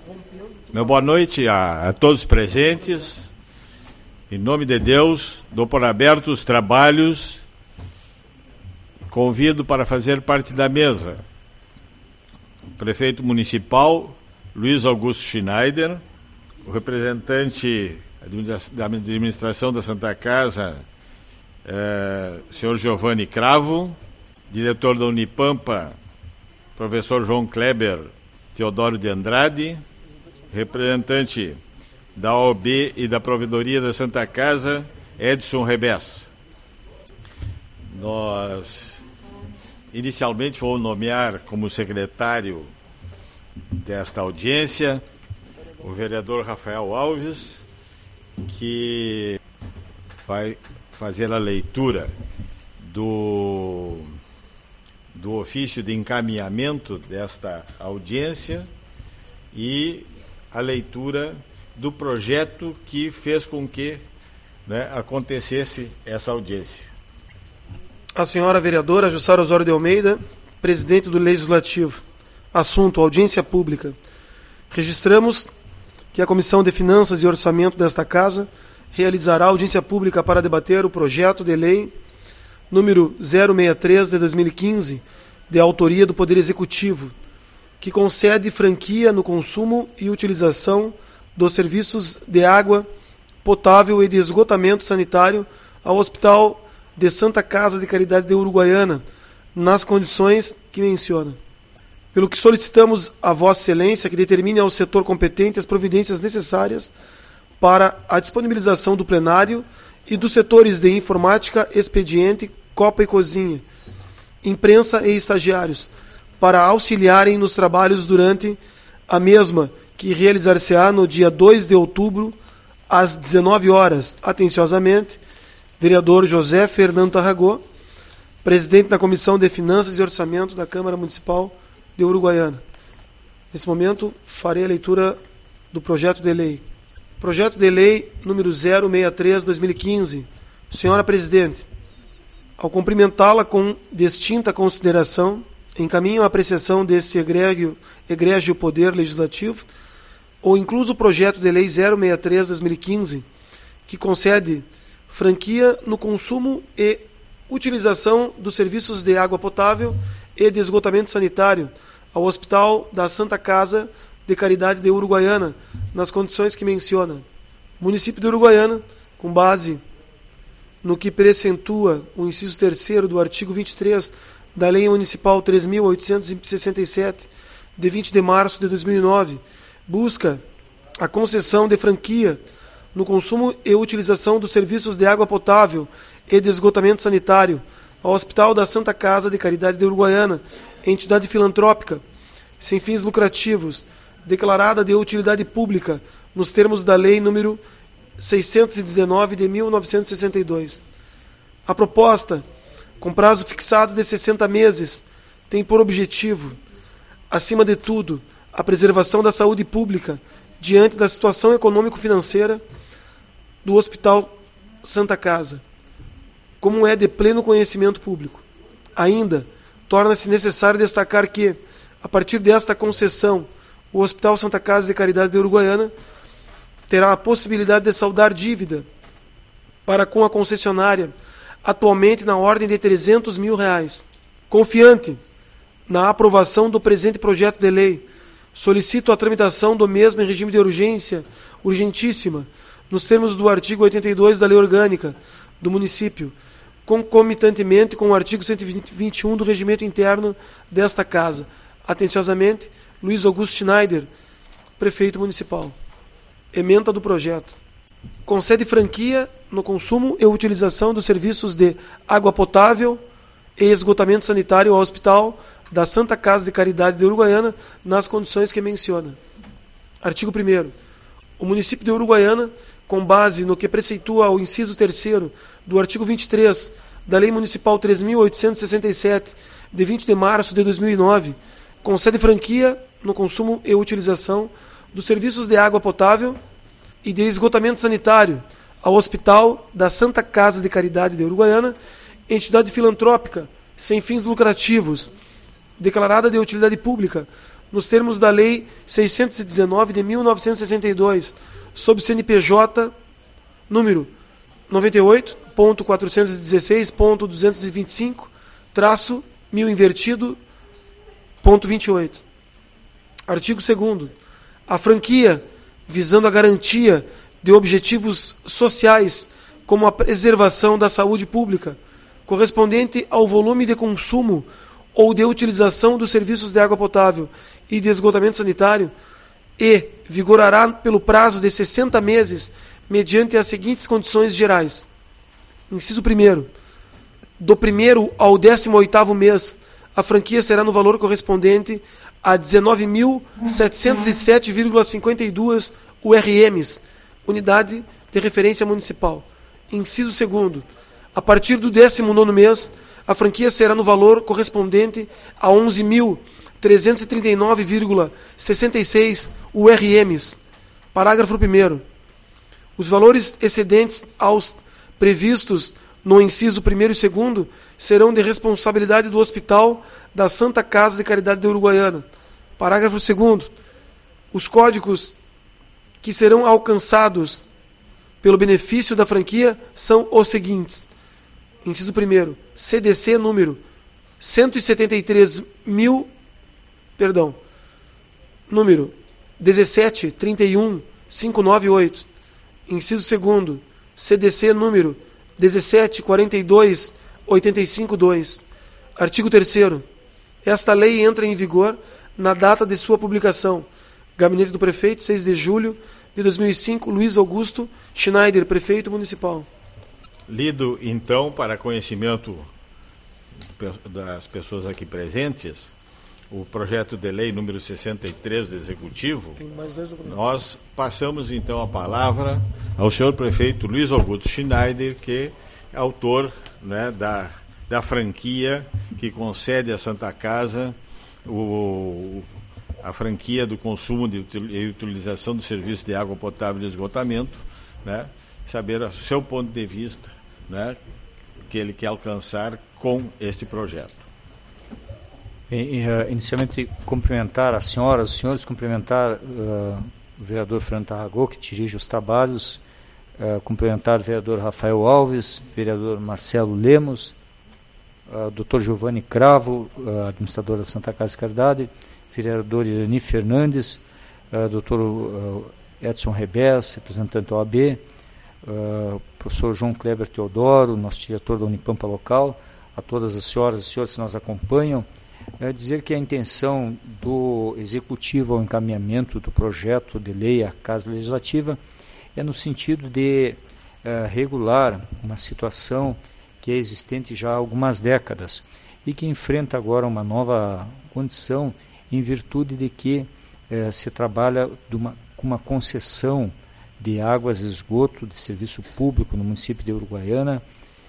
Meu boa noite a todos os presentes. Em nome de Deus, dou por aberto os trabalhos. Convido para fazer parte da mesa o prefeito municipal, Luiz Augusto Schneider, o representante da administração da Santa Casa, senhor Giovanni Cravo, diretor da Unipampa, professor João Kleber Teodoro de Andrade, representante da OAB e da Provedoria da Santa Casa, Edson Rebés. Nós inicialmente vamos nomear como secretário desta audiência o vereador Rafael Alves, que vai fazer a leitura do ofício de encaminhamento desta audiência e a leitura do projeto que fez com que acontecesse essa audiência. A senhora vereadora Jussara Osório de Almeida, presidente do Legislativo. Assunto: audiência pública. Registramos que a Comissão de Finanças e Orçamento desta Casa realizará audiência pública para debater o projeto de lei número 063 de 2015, de autoria do Poder Executivo, que concede franquia no consumo e utilização dos serviços de água potável e de esgotamento sanitário ao Hospital de Santa Casa de Caridade de Uruguaiana, nas condições que menciona. Pelo que solicitamos a Vossa Excelência que determine ao setor competente as providências necessárias para a disponibilização do plenário e dos setores de informática, expediente, copa e cozinha, imprensa e estagiários, para auxiliarem nos trabalhos durante a mesma, que realizar-se-á no dia 2 de outubro, às 19 horas. Atenciosamente, vereador José Fernando Tarragó, presidente da Comissão de Finanças e Orçamento da Câmara Municipal de Uruguaiana. Nesse momento, farei a leitura do projeto de lei. Projeto de lei número 063/2015. Senhora Presidente, ao cumprimentá-la com distinta consideração, encaminho a apreciação deste egrégio Poder Legislativo o incluso projeto de lei 063/2015, que concede franquia no consumo e utilização dos serviços de água potável e de esgotamento sanitário ao Hospital da Santa Casa de Caridade de Uruguaiana, nas condições que menciona. Município de Uruguaiana, com base no que precentua o inciso 3º do artigo 23 da Lei Municipal 3.867, de 20 de março de 2009, busca a concessão de franquia no consumo e utilização dos serviços de água potável e de esgotamento sanitário ao Hospital da Santa Casa de Caridade de Uruguaiana, entidade filantrópica, sem fins lucrativos, declarada de utilidade pública nos termos da Lei nº 619 de 1962. A proposta, com prazo fixado de 60 meses, tem por objetivo, acima de tudo, a preservação da saúde pública diante da situação econômico-financeira do Hospital Santa Casa, como é de pleno conhecimento público. Ainda, torna-se necessário destacar que, a partir desta concessão, o Hospital Santa Casa de Caridade de Uruguaiana terá a possibilidade de saldar dívida para com a concessionária, atualmente na ordem de R$300 mil. Confiante na aprovação do presente projeto de lei, solicito a tramitação do mesmo em regime de urgência, urgentíssima, nos termos do artigo 82 da Lei Orgânica do Município, concomitantemente com o artigo 121 do Regimento Interno desta Casa. Atenciosamente, Luiz Augusto Schneider, Prefeito Municipal. Ementa do projeto. Concede franquia no consumo e utilização dos serviços de água potável e esgotamento sanitário ao Hospital da Santa Casa de Caridade de Uruguaiana, nas condições que menciona. Artigo 1º. O município de Uruguaiana, com base no que preceitua o inciso 3º do artigo 23 da Lei Municipal 3.867, de 20 de março de 2009, concede franquia no consumo e utilização dos serviços de água potável e de esgotamento sanitário ao Hospital da Santa Casa de Caridade de Uruguaiana, entidade filantrópica sem fins lucrativos, declarada de utilidade pública nos termos da Lei 619 de 1962, sob CNPJ número 98.416.225, 1000 ponto 28. Artigo 2º. A franquia, visando a garantia de objetivos sociais, como a preservação da saúde pública, correspondente ao volume de consumo ou de utilização dos serviços de água potável e de esgotamento sanitário, e vigorará pelo prazo de 60 meses, mediante as seguintes condições gerais. Inciso 1º. Do 1º ao 18º mês, a franquia será no valor correspondente a 19.707,52 URMs, unidade de referência municipal. Inciso 2º. A partir do 19º mês, a franquia será no valor correspondente a 11.339,66 URMs. Parágrafo 1º. Os valores excedentes aos previstos no inciso 1º e 2º serão de responsabilidade do Hospital da Santa Casa de Caridade da Uruguaiana. Parágrafo 2º. Os códigos que serão alcançados pelo benefício da franquia são os seguintes. Inciso 1º. CDC número 17.31598. Inciso 2º. CDC número 17.42.85.2. Artigo 3º. Esta lei entra em vigor na data de sua publicação. Gabinete do Prefeito, 6 de julho de 2005, Luiz Augusto Schneider, Prefeito Municipal. Lido, então, para conhecimento das pessoas aqui presentes, o projeto de lei número 63 do Executivo, nós passamos, então, a palavra ao senhor prefeito Luiz Augusto Schneider, que é autor, né, da franquia que concede à Santa Casa a franquia do consumo e utilização do serviço de água potável e de esgotamento, né, saber o seu ponto de vista, né, que ele quer alcançar com este projeto. Inicialmente, cumprimentar as senhoras, os senhores, cumprimentar o vereador Fernando Tarragó, que dirige os trabalhos, cumprimentar o vereador Rafael Alves, vereador Marcelo Lemos, Dr. Giovanni Cravo, administrador da Santa Casa de Caridade, vereador Irani Fernandes, Dr. Edson Rebés, representante da OAB, professor João Kleber Teodoro, nosso diretor da Unipampa local, a todas as senhoras e senhores que nos acompanham, dizer que a intenção do Executivo ao encaminhamento do projeto de lei à Casa Legislativa é no sentido de regular uma situação que é existente já há algumas décadas e que enfrenta agora uma nova condição em virtude de que se trabalha com uma concessão de águas e esgoto de serviço público no município de Uruguaiana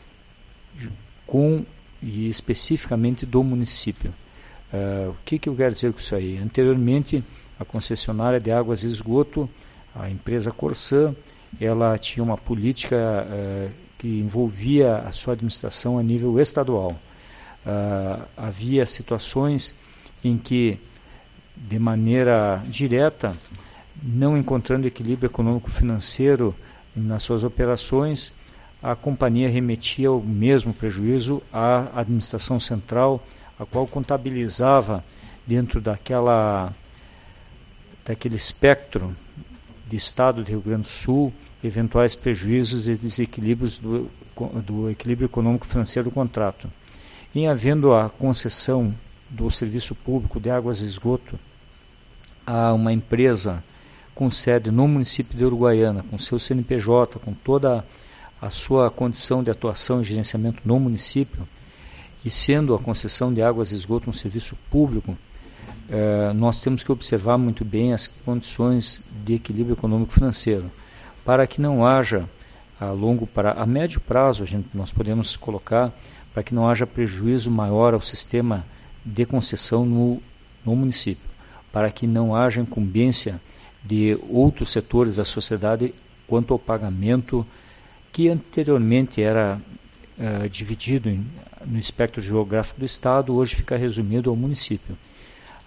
e especificamente do município. O que eu quero dizer com isso aí? Anteriormente, a concessionária de águas e esgoto, a empresa Corsã, ela tinha uma política que envolvia a sua administração a nível estadual. Havia situações em que, de maneira direta, não encontrando equilíbrio econômico-financeiro nas suas operações, a companhia remetia o mesmo prejuízo à administração central, a qual contabilizava dentro daquele espectro de estado do Rio Grande do Sul eventuais prejuízos e desequilíbrios do equilíbrio econômico-financeiro do contrato. Em havendo a concessão do serviço público de águas e esgoto a uma empresa com sede no município de Uruguaiana, com seu CNPJ, com toda a sua condição de atuação e gerenciamento no município, e sendo a concessão de águas e esgoto um serviço público, nós temos que observar muito bem as condições de equilíbrio econômico-financeiro, para que não haja a médio prazo, nós podemos colocar, para que não haja prejuízo maior ao sistema de concessão no município, para que não haja incumbência de outros setores da sociedade quanto ao pagamento que anteriormente era dividido no espectro geográfico do Estado, hoje fica resumido ao município.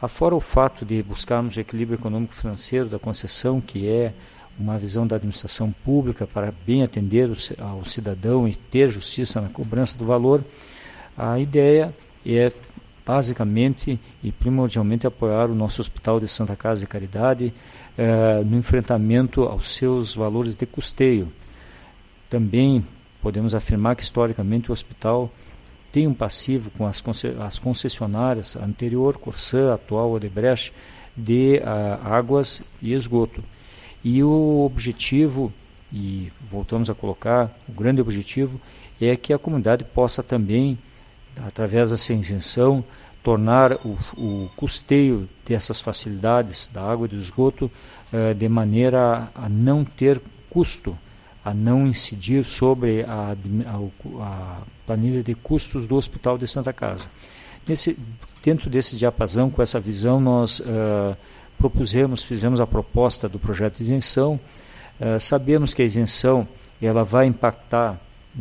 Afora o fato de buscarmos o equilíbrio econômico-financeiro da concessão, que é uma visão da administração pública para bem atender ao cidadão e ter justiça na cobrança do valor, a ideia é basicamente e primordialmente apoiar o nosso Hospital de Santa Casa de Caridade no enfrentamento aos seus valores de custeio. Também podemos afirmar que historicamente o hospital tem um passivo com as concessionárias anterior, Corsã, atual Odebrecht, de águas e esgoto. E o objetivo, e voltamos a colocar, o grande objetivo é que a comunidade possa também, através dessa isenção, tornar o custeio dessas facilidades da água e do esgoto de maneira a não ter custo, a não incidir sobre a planilha de custos do Hospital de Santa Casa. Dentro desse diapasão, com essa visão, nós fizemos a proposta do projeto de isenção. Sabemos que a isenção ela vai impactar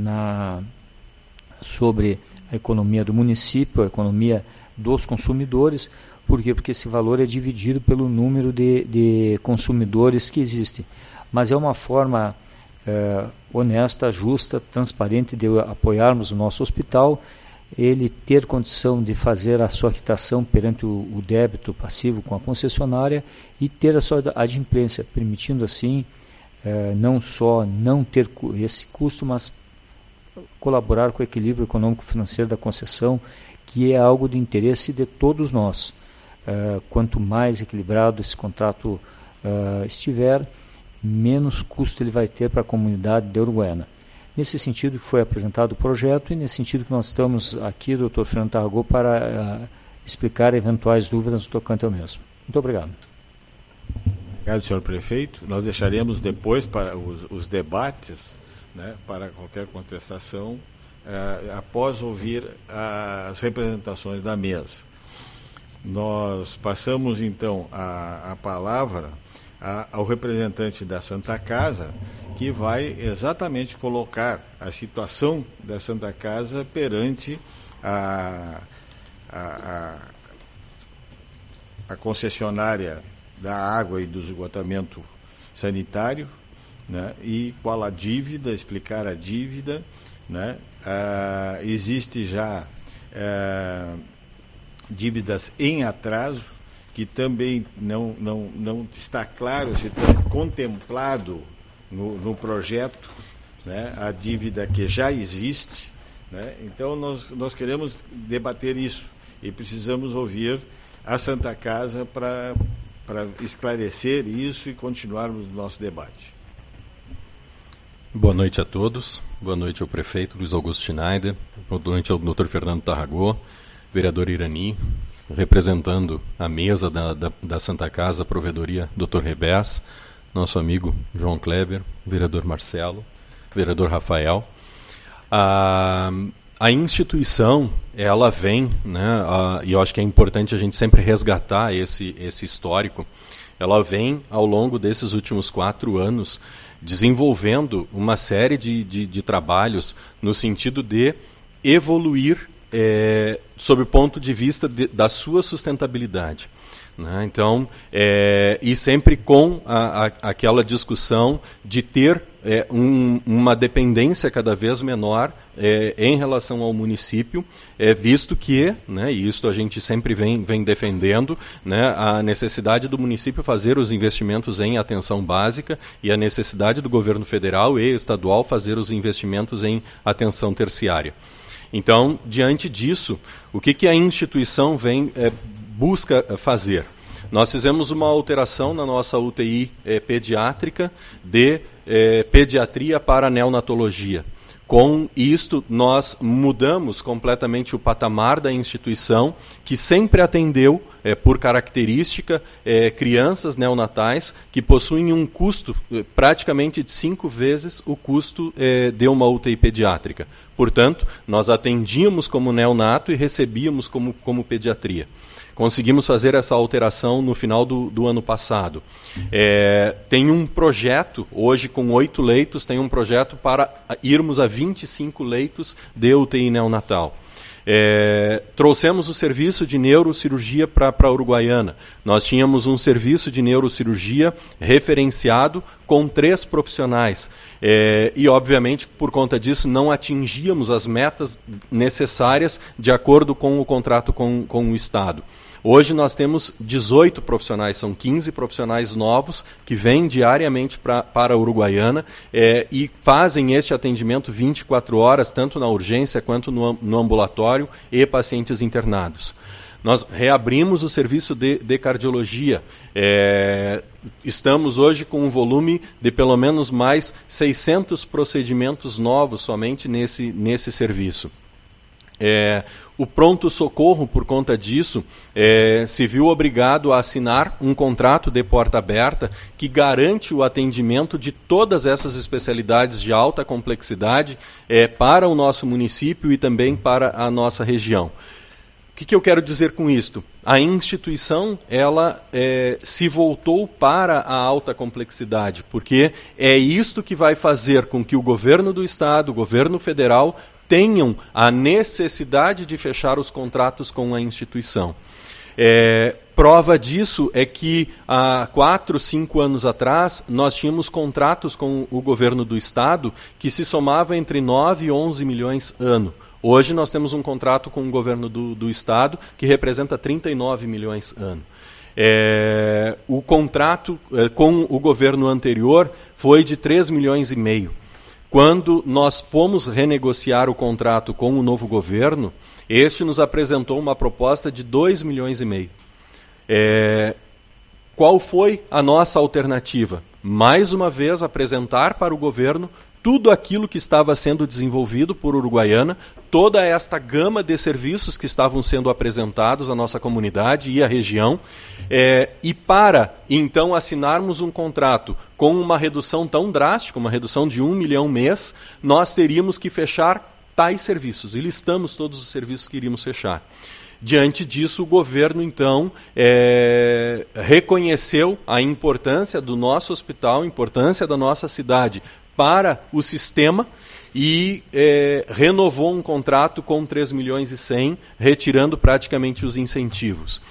sobre a economia do município, a economia dos consumidores. Por quê? Porque esse valor é dividido pelo número de consumidores que existe. Mas é uma forma honesta, justa, transparente de apoiarmos o nosso hospital, ele ter condição de fazer a sua quitação perante o débito passivo com a concessionária e ter a sua adimplência, permitindo assim não só não ter esse custo, mas colaborar com o equilíbrio econômico-financeiro da concessão, que é algo de interesse de todos nós. Quanto mais equilibrado esse contrato estiver, menos custo ele vai ter para a comunidade de Uruguaiana. Nesse sentido que foi apresentado o projeto e nesse sentido que nós estamos aqui, Dr. Fernando Tarragó, para explicar eventuais dúvidas no tocante ao mesmo. Muito obrigado. Obrigado, senhor prefeito. Nós deixaremos depois para os debates, né, para qualquer contestação, após ouvir as representações da mesa. Nós passamos então a palavra ao representante da Santa Casa, que vai exatamente colocar a situação da Santa Casa perante a concessionária da água e do esgotamento sanitário, né, e qual a dívida, explicar a dívida, né. Existe já dívidas em atraso, que também não está claro se está contemplado no projeto, né, a dívida que já existe, né. Então nós queremos debater isso e precisamos ouvir a Santa Casa para esclarecer isso e continuarmos o nosso debate. Boa noite a todos, boa noite ao prefeito Luiz Augusto Schneider, boa noite ao Dr. Fernando Tarragó, vereador Irani, representando a mesa da Santa Casa, Provedoria, Dr. Rebés, nosso amigo João Kleber, vereador Marcelo, vereador Rafael. A instituição, ela vem, né, e eu acho que é importante a gente sempre resgatar esse histórico, ela vem ao longo desses últimos 4 anos desenvolvendo uma série de trabalhos no sentido de evoluir sob o ponto de vista da sua sustentabilidade, né? Então, e sempre com aquela discussão de ter uma dependência cada vez menor em relação ao município, visto que, né, e isso a gente sempre vem defendendo, né, a necessidade do município fazer os investimentos em atenção básica e a necessidade do governo federal e estadual fazer os investimentos em atenção terciária. Então, diante disso, o que a instituição busca fazer? Nós fizemos uma alteração na nossa UTI pediátrica de pediatria para neonatologia. Com isto, nós mudamos completamente o patamar da instituição, que sempre atendeu, por característica, crianças neonatais que possuem um custo praticamente de 5 vezes o custo de uma UTI pediátrica. Portanto, nós atendíamos como neonato e recebíamos como pediatria. Conseguimos fazer essa alteração no final do ano passado. Tem um projeto, hoje com 8 leitos, tem um projeto para irmos a 25 leitos de UTI neonatal. Trouxemos o serviço de neurocirurgia para a Uruguaiana. Nós tínhamos um serviço de neurocirurgia referenciado com 3 profissionais. E, obviamente, por conta disso, não atingíamos as metas necessárias de acordo com o contrato com o Estado. Hoje nós temos 18 profissionais, são 15 profissionais novos que vêm diariamente para a Uruguaiana e fazem este atendimento 24 horas, tanto na urgência quanto no ambulatório e pacientes internados. Nós reabrimos o serviço de cardiologia. Estamos hoje com um volume de pelo menos mais 600 procedimentos novos somente nesse serviço. O pronto-socorro, por conta disso, se viu obrigado a assinar um contrato de porta aberta que garante o atendimento de todas essas especialidades de alta complexidade para o nosso município e também para a nossa região. O que eu quero dizer com isto? A instituição ela se voltou para a alta complexidade, porque é isto que vai fazer com que o governo do Estado, o governo federal, tenham a necessidade de fechar os contratos com a instituição. Prova disso é que há 4, 5 anos atrás nós tínhamos contratos com o governo do Estado que se somava entre 9 e 11 milhões ano. Hoje nós temos um contrato com o governo do Estado que representa 39 milhões ano. O contrato com o governo anterior foi de 3 milhões e meio. Quando nós fomos renegociar o contrato com o novo governo, este nos apresentou uma proposta de 2 milhões e meio. Qual foi a nossa alternativa? Mais uma vez, apresentar para o governo tudo aquilo que estava sendo desenvolvido por Uruguaiana, toda esta gama de serviços que estavam sendo apresentados à nossa comunidade e à região, e para, então, assinarmos um contrato com uma redução tão drástica, uma redução de 1 milhão mês, nós teríamos que fechar tais serviços, e listamos todos os serviços que iríamos fechar. Diante disso, o governo, então, reconheceu a importância do nosso hospital, a importância da nossa cidade para o sistema e renovou um contrato com 3 milhões e 100, retirando praticamente os incentivos.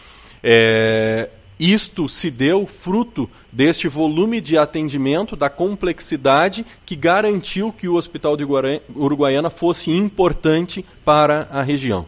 Isto se deu fruto deste volume de atendimento, da complexidade que garantiu que o Hospital de Uruguaiana fosse importante para a região.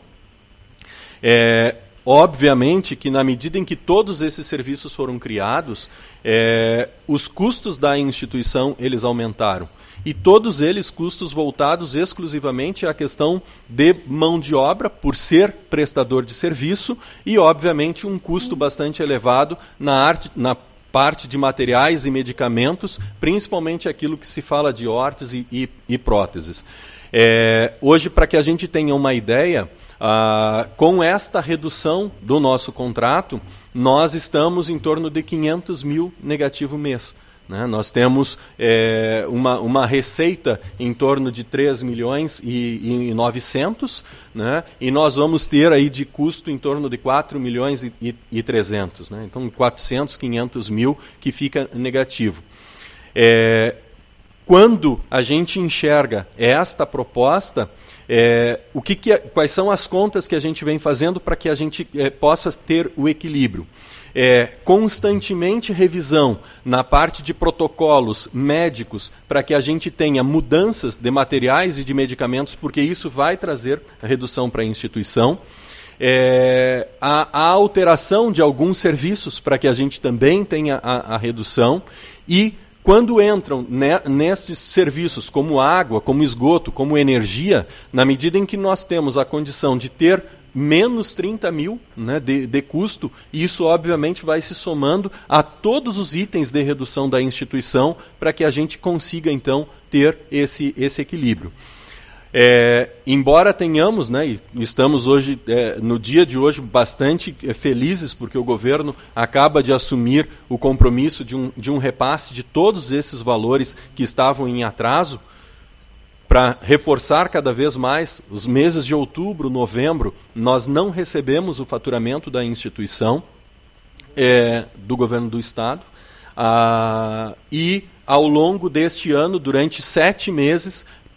Obviamente que na medida em que todos esses serviços foram criados, os custos da instituição eles aumentaram. E todos eles custos voltados exclusivamente à questão de mão de obra, por ser prestador de serviço, e obviamente um custo bastante elevado na parte de materiais e medicamentos, principalmente aquilo que se fala de órteses e próteses. Hoje, para que a gente tenha uma ideia, com esta redução do nosso contrato, nós estamos em torno de 500 mil negativo mês. Né? Nós temos uma receita em torno de 3 milhões e 900, né? E nós vamos ter aí de custo em torno de 4 milhões e 300. Né? Então, 400, 500 mil que fica negativo. Quando a gente enxerga esta proposta, quais são as contas que a gente vem fazendo para que a gente possa ter o equilíbrio? Constantemente revisão na parte de protocolos médicos para que a gente tenha mudanças de materiais e de medicamentos, porque isso vai trazer redução para a instituição. A alteração de alguns serviços para que a gente também tenha a redução e quando entram nesses serviços como água, como esgoto, como energia, na medida em que nós temos a condição de ter menos 30 mil, né, de custo, isso obviamente vai se somando a todos os itens de redução da instituição para que a gente consiga então ter esse equilíbrio. Embora tenhamos, né, e estamos hoje, no dia de hoje, bastante felizes, porque o governo acaba de assumir o compromisso de um repasse de todos esses valores que estavam em atraso, para reforçar cada vez mais, os meses de outubro, novembro, nós não recebemos o faturamento da instituição, do governo do Estado, e ao longo deste ano, durante 7 meses,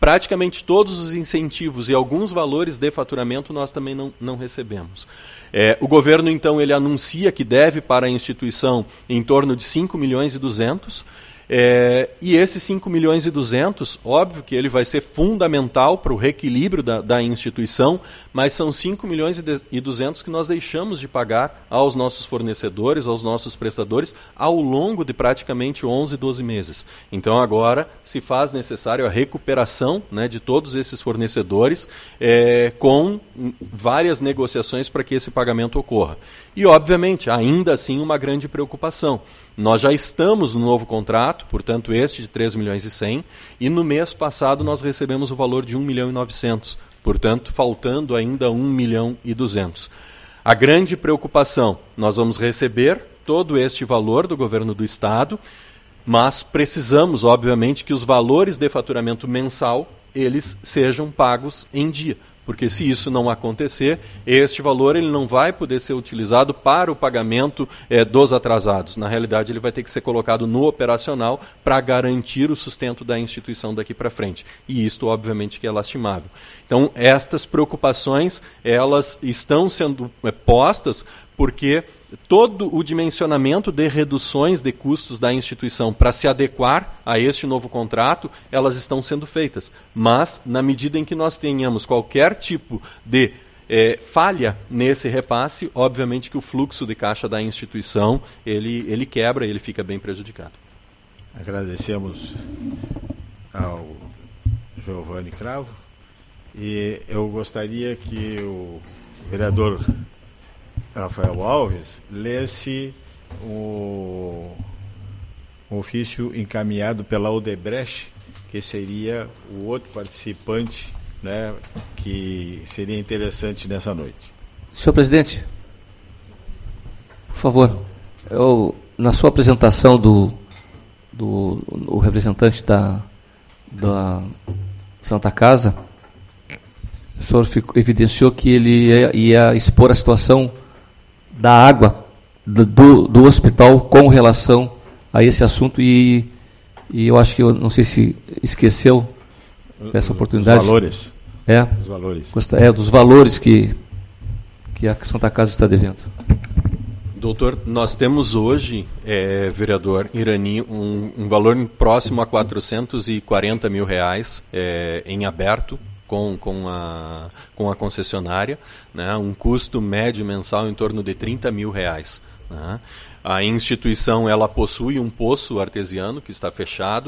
praticamente todos os incentivos e alguns valores de faturamento nós também não recebemos. O governo, então, ele anuncia que deve para a instituição em torno de 5 milhões e 200. E esses 5 milhões e 200, óbvio que ele vai ser fundamental para o reequilíbrio da instituição, mas são 5 milhões e 200 que nós deixamos de pagar aos nossos fornecedores, aos nossos prestadores, ao longo de praticamente 11, 12 meses. Então agora se faz necessário a recuperação, né, de todos esses fornecedores, com várias negociações para que esse pagamento ocorra. E obviamente, ainda assim, uma grande preocupação. Nós já estamos no novo contrato, portanto este de 3 milhões e 100, e no mês passado nós recebemos o valor de 1 milhão e 900, portanto faltando ainda 1 milhão e 200. A grande preocupação, nós vamos receber todo este valor do governo do Estado, mas precisamos, obviamente, que os valores de faturamento mensal, eles sejam pagos em dia. Porque se isso não acontecer, este valor ele não vai poder ser utilizado para o pagamento dos atrasados. Na realidade, ele vai ter que ser colocado no operacional para garantir o sustento da instituição daqui para frente. E isto, obviamente, que é lastimável. Então, estas preocupações, elas estão sendo postas porque todo o dimensionamento de reduções de custos da instituição para se adequar a este novo contrato, elas estão sendo feitas. Mas, na medida em que nós tenhamos qualquer tipo de falha nesse repasse, obviamente que o fluxo de caixa da instituição, ele quebra e ele fica bem prejudicado. Agradecemos ao Giovanni Cravo e eu gostaria que o vereador Rafael Alves lesse o ofício encaminhado pela Odebrecht, que seria o outro participante, né, que seria interessante nessa noite. Senhor presidente, por favor, na sua apresentação do representante da Santa Casa, o senhor evidenciou que ele ia expor a situação da água do hospital com relação a esse assunto e eu acho que eu não sei se esqueceu essa oportunidade. Os valores. Os valores. Dos valores que a Santa Casa está devendo. Doutor, nós temos hoje, vereador Irani, um valor próximo a R$440 mil em aberto, com a concessionária, né, um custo médio mensal em torno de R$30 mil. Né. A instituição ela possui um poço artesiano que está fechado,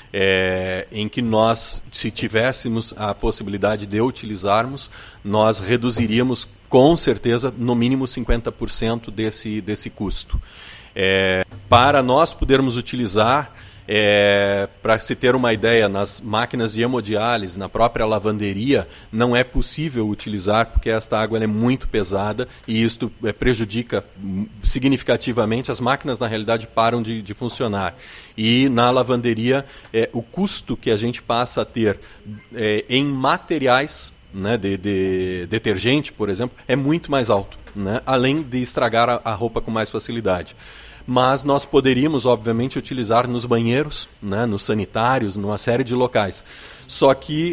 em que nós, se tivéssemos a possibilidade de utilizarmos, nós reduziríamos com certeza no mínimo 50% desse custo. Para nós podermos utilizar, para se ter uma ideia, nas máquinas de hemodiálise, na própria lavanderia, não é possível utilizar porque esta água ela é muito pesada e isto prejudica significativamente. As máquinas, na realidade, param de funcionar. E na lavanderia, o custo que a gente passa a ter em materiais, né, de detergente, por exemplo, é muito mais alto, né, além de estragar a roupa com mais facilidade. Mas nós poderíamos, obviamente, utilizar nos banheiros, né, nos sanitários, numa série de locais. Só que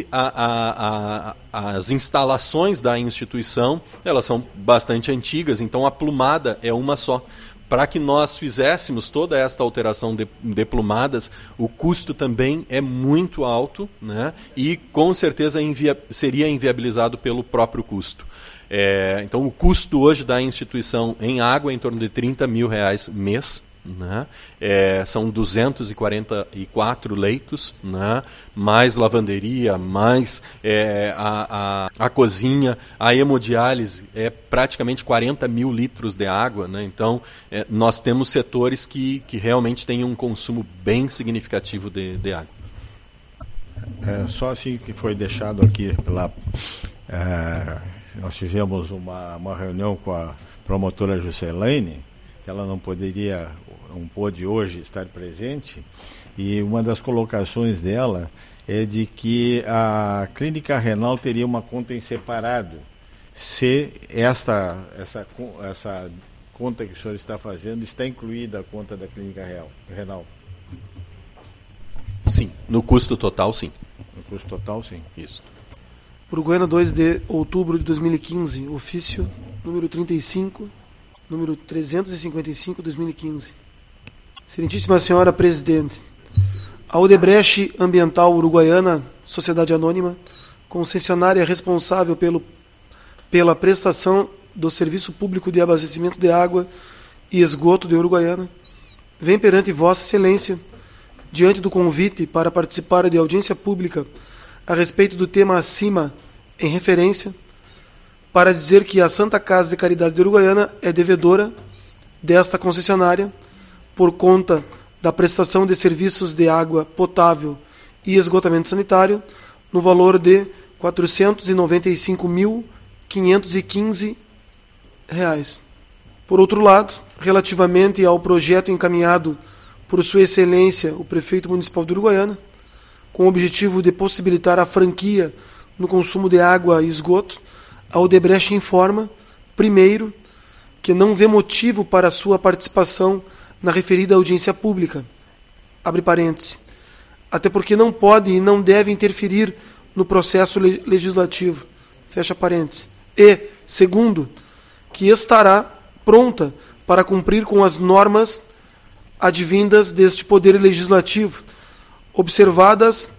as instalações da instituição, elas são bastante antigas, então a plumada é uma só. Para que nós fizéssemos toda esta alteração de plumadas, o custo também é muito alto, né, e com certeza seria inviabilizado pelo próprio custo. Então o custo hoje da instituição em água é em torno de R$30 mil mês, né? São 244 leitos, né? Mais lavanderia, mais a cozinha, a hemodiálise é praticamente 40 mil litros de água, né? Então nós temos setores que realmente têm um consumo bem significativo de água. Só assim que foi deixado aqui pela... nós tivemos uma reunião com a promotora Juscelane, que ela não pôde hoje estar presente, e uma das colocações dela é de que a clínica renal teria uma conta em separado, se essa conta que o senhor está fazendo está incluída a conta da clínica renal. Sim, no custo total, sim. No custo total, sim. Isso. Uruguaiana, 2 de outubro de 2015, ofício número 35, número 355, 2015. Excelentíssima Senhora Presidente, a Odebrecht Ambiental Uruguaiana, Sociedade Anônima, concessionária responsável pela prestação do Serviço Público de Abastecimento de Água e Esgoto de Uruguaiana, vem perante Vossa Excelência, diante do convite para participar de audiência pública a respeito do tema acima em referência, para dizer que a Santa Casa de Caridade de Uruguaiana é devedora desta concessionária por conta da prestação de serviços de água potável e esgotamento sanitário no valor de R$ 495.515. Por outro lado, relativamente ao projeto encaminhado por Sua Excelência, o Prefeito Municipal de Uruguaiana, com o objetivo de possibilitar a franquia no consumo de água e esgoto, a Odebrecht informa, primeiro, que não vê motivo para sua participação na referida audiência pública, abre parênteses, até porque não pode e não deve interferir no processo legislativo, fecha parênteses, e, segundo, que estará pronta para cumprir com as normas advindas deste Poder Legislativo, observados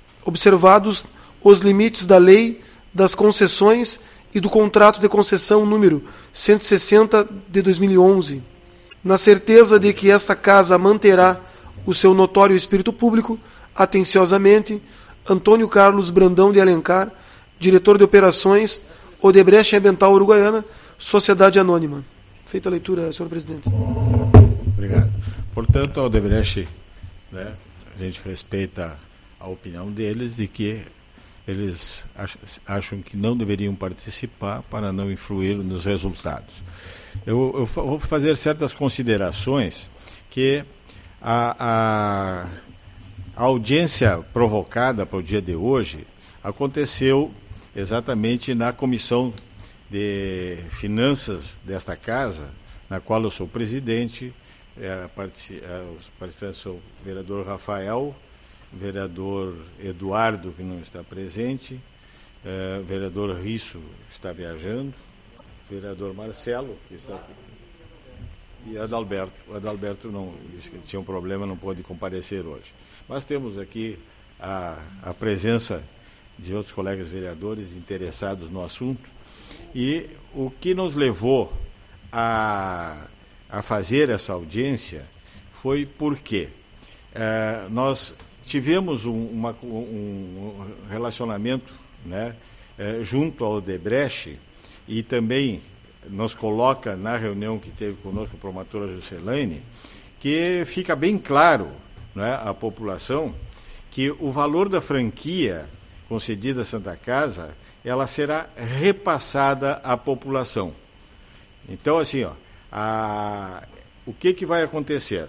os limites da Lei das Concessões e do Contrato de Concessão número 160 de 2011, na certeza de que esta Casa manterá o seu notório espírito público, atenciosamente, Antônio Carlos Brandão de Alencar, diretor de operações, Odebrecht Ambiental Uruguaiana, Sociedade Anônima. Feita a leitura, senhor presidente. Obrigado. Portanto, a Odebrecht, né, a gente respeita a opinião deles de que eles acham que não deveriam participar para não influir nos resultados. Eu vou fazer certas considerações que a audiência provocada para o dia de hoje aconteceu exatamente na Comissão de Finanças desta Casa, na qual eu sou presidente. Os participantes são o vereador Rafael, o vereador Eduardo, que não está presente, o vereador Risso, que está viajando, o vereador Marcelo, que está aqui, e Adalberto. O Adalberto não disse que tinha um problema, não pôde comparecer hoje. Mas temos aqui a presença de outros colegas vereadores interessados no assunto, e o que nos levou a fazer essa audiência foi porque nós tivemos um relacionamento, né, junto ao Odebrecht, e também nos coloca na reunião que teve conosco a promotora Juscelane, que fica bem claro, né, à população que o valor da franquia concedida à Santa Casa, ela será repassada à população. Então, assim, o que vai acontecer?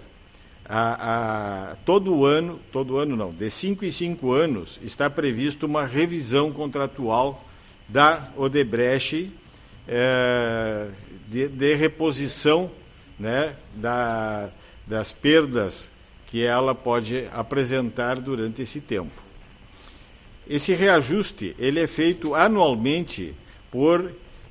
Todo ano não, de 5 em 5 anos, está previsto uma revisão contratual da Odebrecht de reposição, né, das perdas que ela pode apresentar durante esse tempo. Esse reajuste ele é feito anualmente por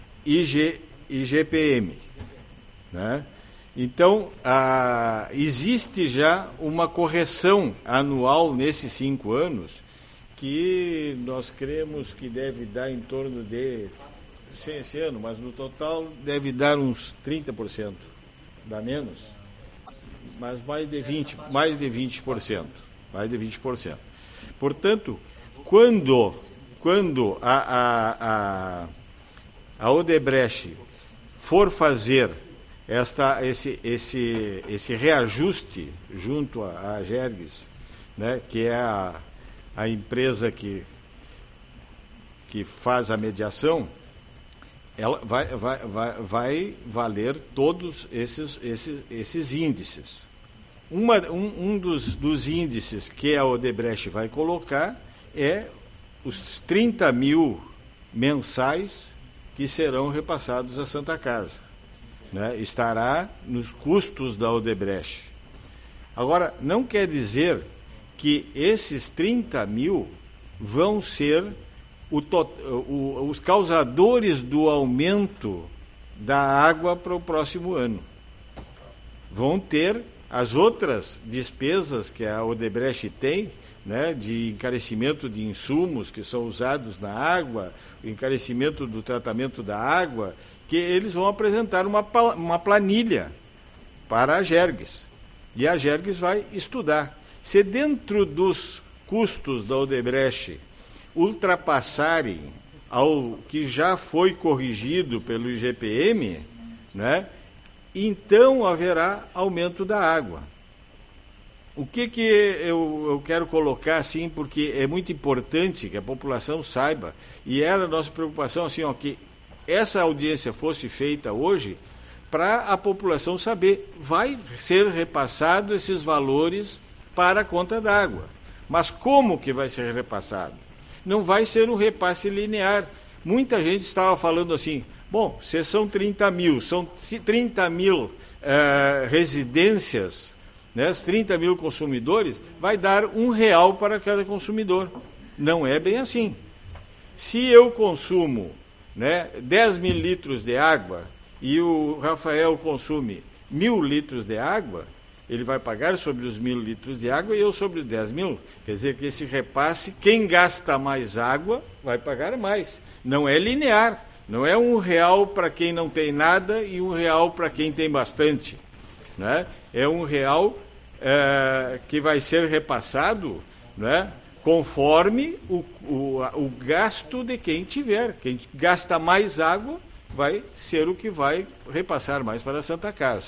IGPM, né? Então, existe já uma correção anual nesses 5 anos, que nós cremos que deve dar em torno de, sem esse ano, mas no total deve dar uns 30%, dá menos, mas mais de 20%. Portanto, quando a Odebrecht for fazer esse reajuste junto à Gerges, né, que é a empresa que faz a mediação, ela vai valer todos esses índices. Um dos índices que a Odebrecht vai colocar é os 30 mil mensais que serão repassados à Santa Casa, né? Estará nos custos da Odebrecht. Agora, não quer dizer que esses 30 mil vão ser os causadores do aumento da água para o próximo ano. Vão ter as outras despesas que a Odebrecht tem, né, de encarecimento de insumos que são usados na água, o encarecimento do tratamento da água, que eles vão apresentar uma planilha para a Gerges. E a Gerges vai estudar. Se dentro dos custos da Odebrecht ultrapassarem ao que já foi corrigido pelo IGPM, né, então haverá aumento da água. O que eu quero colocar assim, porque é muito importante que a população saiba, e era a nossa preocupação, assim, ó, que essa audiência fosse feita hoje, para a população saber, vai ser repassado esses valores para a conta d'água. Mas como que vai ser repassado? Não vai ser um repasse linear. Muita gente estava falando assim, bom, se são 30 mil, são 30 mil residências, né, 30 mil consumidores, vai dar R$1 para cada consumidor. Não é bem assim. Se eu consumo, né, 10 mil litros de água e o Rafael consome 1.000 litros de água, ele vai pagar sobre os 1.000 litros de água e eu sobre os 10 mil. Quer dizer que esse repasse, quem gasta mais água vai pagar mais. Não é linear, não é R$1 para quem não tem nada e R$1 para quem tem bastante, né? É R$1 que vai ser repassado, né, conforme o gasto de quem tiver. Quem gasta mais água vai ser o que vai repassar mais para a Santa Casa.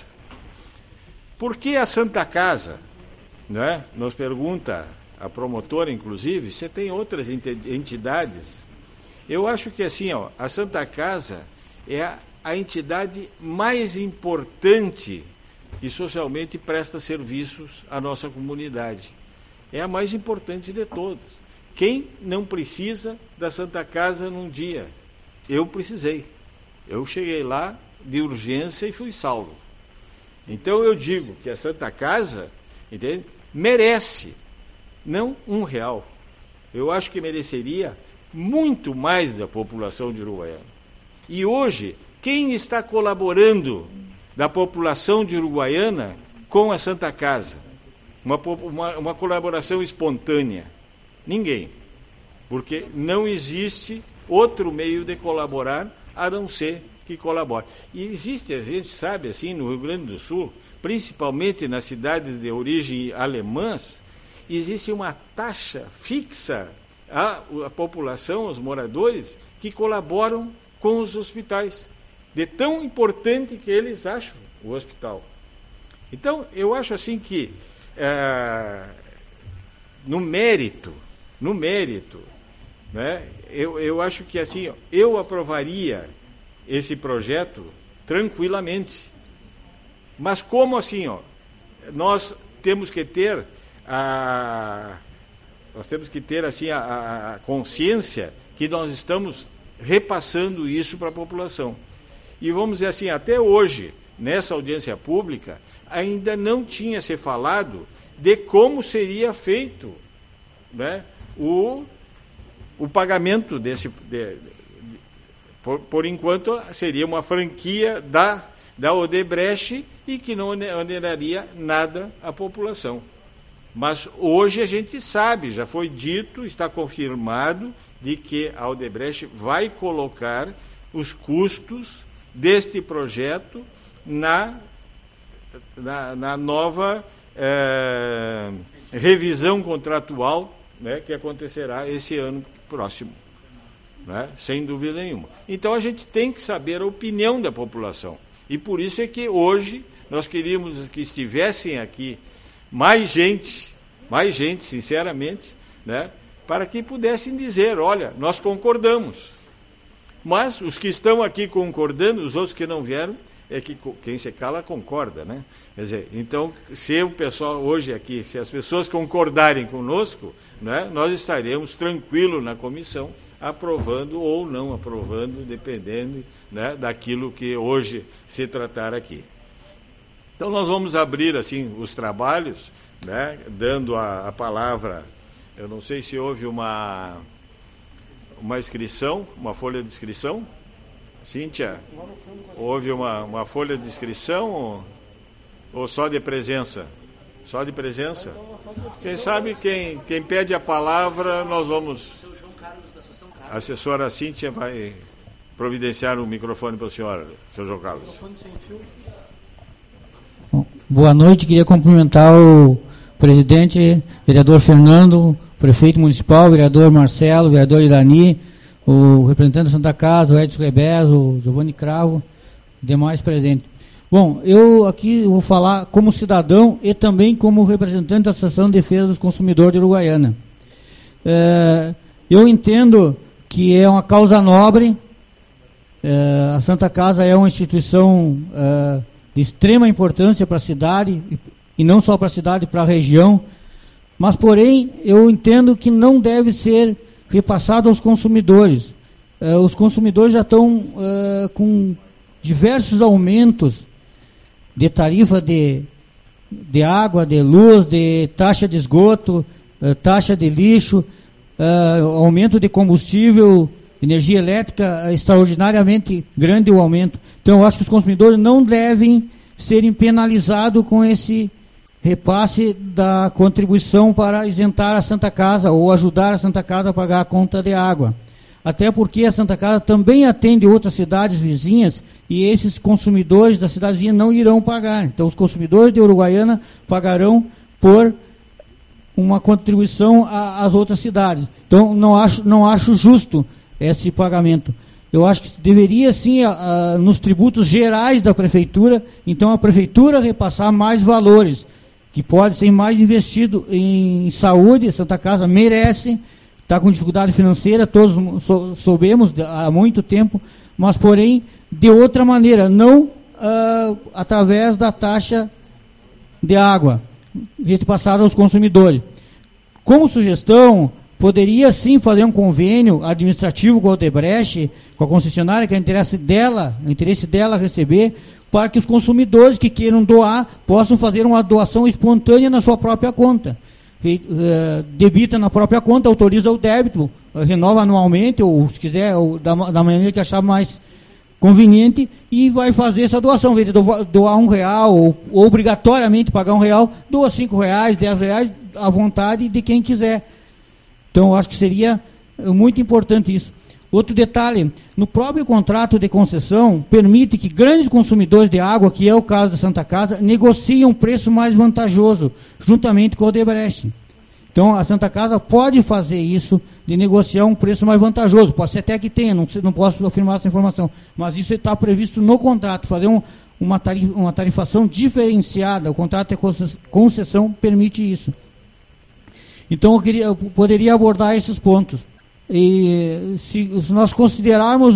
Por que a Santa Casa, né? Nos pergunta a promotora, inclusive, você tem outras entidades. Eu acho que assim, ó, a Santa Casa é a entidade mais importante que socialmente presta serviços à nossa comunidade. É a mais importante de todas. Quem não precisa da Santa Casa num dia? Eu precisei. Eu cheguei lá de urgência e fui salvo. Então eu digo que a Santa Casa, entende, merece, não R$1. Eu acho que mereceria muito mais da população de Uruguaiana. E hoje, quem está colaborando da população de Uruguaiana com a Santa Casa? Uma colaboração espontânea? Ninguém. Porque não existe outro meio de colaborar a não ser que colabora. E existe, a gente sabe, assim, no Rio Grande do Sul, principalmente nas cidades de origem alemãs, existe uma taxa fixa à população, aos moradores, que colaboram com os hospitais, de tão importante que eles acham o hospital. Então, eu acho assim que, no mérito, né, eu acho que assim, eu aprovaria esse projeto tranquilamente. Mas como assim, nós temos que ter a consciência que nós estamos repassando isso para a população. E vamos dizer assim, até hoje, nessa audiência pública, ainda não tinha se falado de como seria feito, né, o pagamento desse... Por enquanto, seria uma franquia da Odebrecht e que não oneraria nada à população. Mas hoje a gente sabe, já foi dito, está confirmado, de que a Odebrecht vai colocar os custos deste projeto na nova revisão contratual, né, que acontecerá esse ano próximo. Né? Sem dúvida nenhuma. Então a gente tem que saber a opinião da população. E por isso é que hoje nós queríamos que estivessem aqui mais gente, sinceramente, né? Para que pudessem dizer, olha, nós concordamos. Mas os que estão aqui concordando, os outros que não vieram, é que quem se cala concorda, né? Quer dizer, então, se o pessoal hoje aqui, se as pessoas concordarem conosco, né, nós estaremos tranquilos na comissão, aprovando ou não aprovando, dependendo, né, daquilo que hoje se tratar aqui. Então nós vamos abrir assim os trabalhos, né, dando a palavra Eu não sei se houve uma inscrição, uma folha de inscrição. Cíntia, houve uma folha de inscrição ou só de presença? Só de presença? Quem sabe, quem pede a palavra, nós vamos... A assessora Cíntia vai providenciar o microfone para a senhora, seu João Carlos. Boa noite, queria cumprimentar o presidente, vereador Fernando, prefeito municipal, vereador Marcelo, vereador Irani, o representante da Santa Casa, o Edson Rebés, o Giovanni Cravo, demais presentes. Bom, eu aqui vou falar como cidadão e também como representante da Associação de Defesa dos Consumidores de Uruguaiana. Eu entendo que é uma causa nobre, a Santa Casa é uma instituição de extrema importância para a cidade, e não só para a cidade, para a região, mas porém eu entendo que não deve ser repassado aos consumidores. Os consumidores já estão com diversos aumentos de tarifa de água, de luz, de taxa de esgoto, taxa de lixo, aumento de combustível, energia elétrica, extraordinariamente grande o aumento. Então eu acho que os consumidores não devem serem penalizados com esse repasse da contribuição para isentar a Santa Casa ou ajudar a Santa Casa a pagar a conta de água. Até porque a Santa Casa também atende outras cidades vizinhas e esses consumidores da cidade vizinha não irão pagar. Então os consumidores de Uruguaiana pagarão por uma contribuição às outras cidades. Então não acho justo esse pagamento. Eu acho que deveria sim, nos tributos gerais da prefeitura, então a prefeitura repassar mais valores, que pode ser mais investido em saúde. A Santa Casa merece, está com dificuldade financeira, todos soubemos há muito tempo, mas porém de outra maneira, não através da taxa de água repassada aos consumidores. Como sugestão, poderia sim fazer um convênio administrativo com a Odebrecht, com a concessionária, que é interesse dela receber, para que os consumidores que queiram doar possam fazer uma doação espontânea na sua própria conta. Debita na própria conta, autoriza o débito, renova anualmente, ou se quiser, ou da maneira que achar mais conveniente, e vai fazer essa doação. Em vez de doar R$1, ou obrigatoriamente pagar R$1, doa R$5, R$10, à vontade de quem quiser. Então, eu acho que seria muito importante isso. Outro detalhe, no próprio contrato de concessão, permite que grandes consumidores de água, que é o caso da Santa Casa, negociem um preço mais vantajoso, juntamente com o Odebrecht. Então, a Santa Casa pode fazer isso, de negociar um preço mais vantajoso. Pode ser até que tenha, não posso afirmar essa informação, mas isso está previsto no contrato, fazer uma tarifação diferenciada. O contrato de concessão permite isso. Então, eu poderia abordar esses pontos. E se nós considerarmos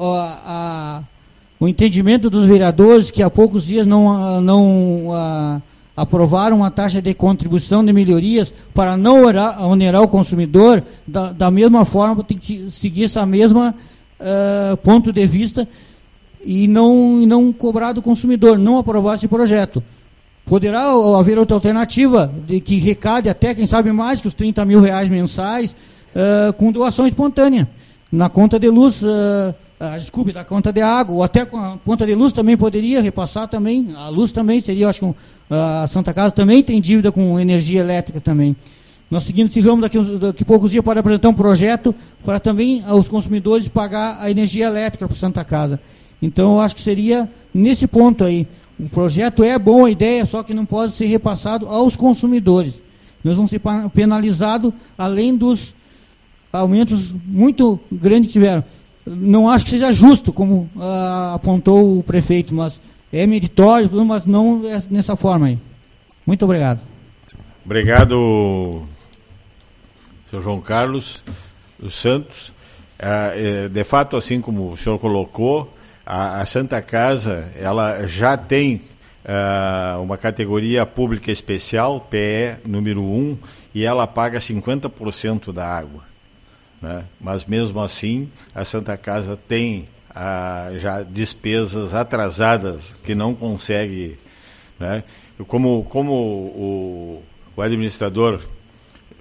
o entendimento dos vereadores, que há poucos dias não aprovaram uma taxa de contribuição de melhorias para não onerar o consumidor, da mesma forma tem que seguir essa mesma ponto de vista e não cobrar do consumidor, não aprovar esse projeto. Poderá haver outra alternativa, de que recade até, quem sabe, mais que os R$30 mil mensais, com doação espontânea, na conta de luz, da conta de água, ou até com a conta de luz também poderia repassar também, a luz também seria, acho que a Santa Casa também tem dívida com energia elétrica também. Nós seguimos esse ramo, daqui a poucos dias pode apresentar um projeto para também os consumidores pagar a energia elétrica para Santa Casa. Então eu acho que seria nesse ponto aí. O projeto é bom, a ideia, só que não pode ser repassado aos consumidores. Nós vamos ser penalizados, além dos aumentos muito grandes que tiveram. Não acho que seja justo, como apontou o prefeito, mas é meritório, mas não é nessa forma aí. Muito obrigado. Obrigado, senhor João Carlos dos Santos. De fato, assim como o senhor colocou, a Santa Casa, ela já tem uma categoria pública especial, PE número 1, e ela paga 50% da água, né? Mas mesmo assim, a Santa Casa tem já despesas atrasadas que não consegue, né? Como o administrador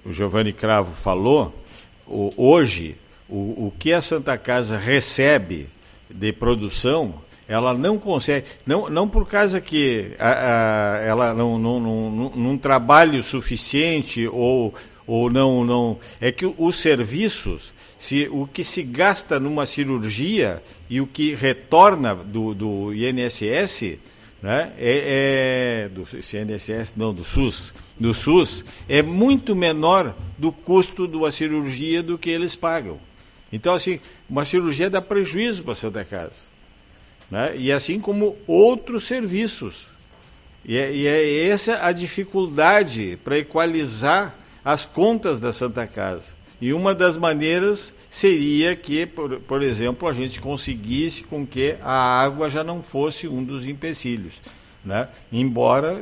o Giovanni Cravo falou, hoje, o que a Santa Casa recebe de produção, ela não consegue, não por causa que ela não trabalha o suficiente ou não, é que os serviços, o que se gasta numa cirurgia e o que retorna do INSS, né, do INSS, não, do SUS, é muito menor do custo de uma cirurgia do que eles pagam. Então, assim, uma cirurgia dá prejuízo para a Santa Casa, né? E assim como outros serviços. E é essa a dificuldade para equalizar as contas da Santa Casa. E uma das maneiras seria que, por exemplo, a gente conseguisse com que a água já não fosse um dos empecilhos, né? Embora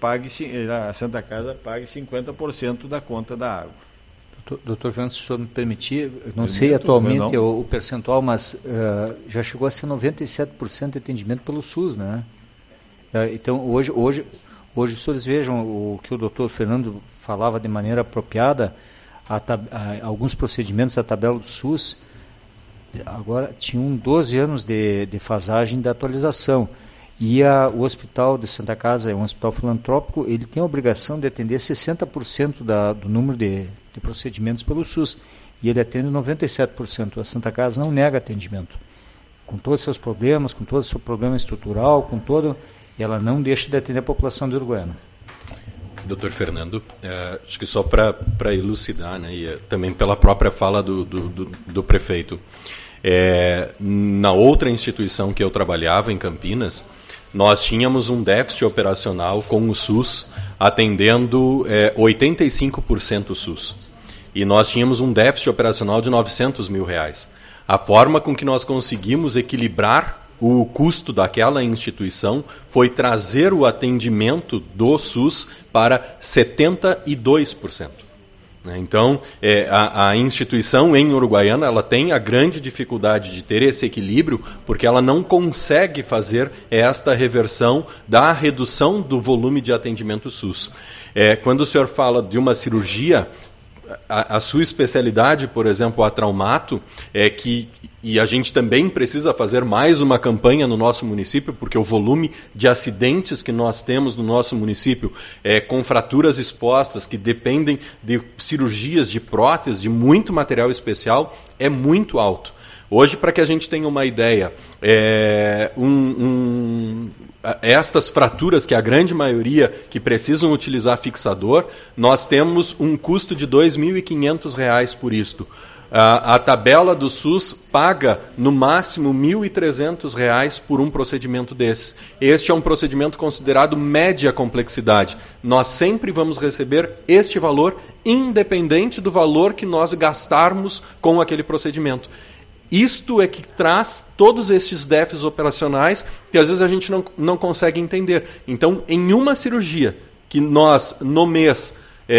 a Santa Casa pague 50% da conta da água. Doutor Fernando, se o senhor me permitir, não sei atualmente o percentual, mas já chegou a ser 97% de atendimento pelo SUS, né? Então, hoje os senhores vejam o que o doutor Fernando falava de maneira apropriada, alguns procedimentos da tabela do SUS, agora tinham 12 anos de defasagem da atualização. E o Hospital de Santa Casa é um hospital filantrópico, ele tem a obrigação de atender 60% do número de procedimentos pelo SUS, e ele atende 97%. A Santa Casa não nega atendimento. Com todos os seus problemas, com todo o seu problema estrutural, ela não deixa de atender a população de Uruguaiana. Doutor Fernando, acho que só para elucidar, né, e também pela própria fala do prefeito, na outra instituição que eu trabalhava, em Campinas, nós tínhamos um déficit operacional com o SUS atendendo 85% o SUS. E nós tínhamos um déficit operacional de R$900 mil. A forma com que nós conseguimos equilibrar o custo daquela instituição foi trazer o atendimento do SUS para 72%. Então, a instituição em Uruguaiana, ela tem a grande dificuldade de ter esse equilíbrio, porque ela não consegue fazer esta reversão da redução do volume de atendimento SUS. Quando o senhor fala de uma cirurgia, a sua especialidade, por exemplo, a traumato, e a gente também precisa fazer mais uma campanha no nosso município, porque o volume de acidentes que nós temos no nosso município, com fraturas expostas, que dependem de cirurgias, de próteses, de muito material especial, é muito alto. Hoje, para que a gente tenha uma ideia, estas fraturas, que a grande maioria que precisam utilizar fixador, nós temos um custo de R$2.500 por isto. A tabela do SUS paga no máximo R$1.300 por um procedimento desse. Este é um procedimento considerado média complexidade. Nós sempre vamos receber este valor, independente do valor que nós gastarmos com aquele procedimento. Isto é que traz todos esses déficits operacionais que às vezes a gente não consegue entender. Então, em uma cirurgia que nós, no mês,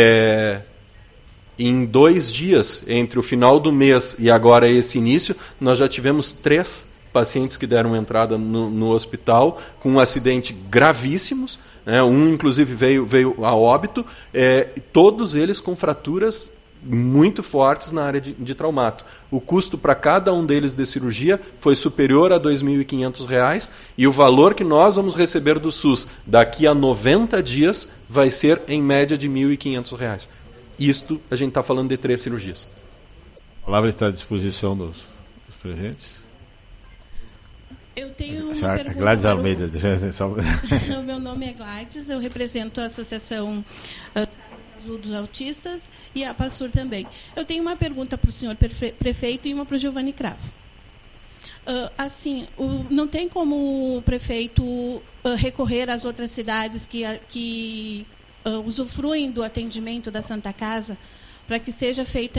em 2 dias, entre o final do mês e agora esse início, nós já tivemos 3 pacientes que deram entrada no hospital com um acidente gravíssimos, né? Um inclusive veio a óbito, todos eles com fraturas muito fortes na área de traumato. O custo para cada um deles de cirurgia foi superior a R$2.500 e o valor que nós vamos receber do SUS daqui a 90 dias vai ser em média de R$1.500. Isto a gente está falando de 3 cirurgias. A palavra está à disposição dos presentes. Eu tenho uma pergunta. Gladys Almeida. O meu nome é Gladys, eu represento a Associação dos Autistas e a PASSUR também. Eu tenho uma pergunta para o senhor prefeito e uma para o Giovanni Cravo. Não tem como o prefeito recorrer às outras cidades que usufruem do atendimento da Santa Casa para que seja feita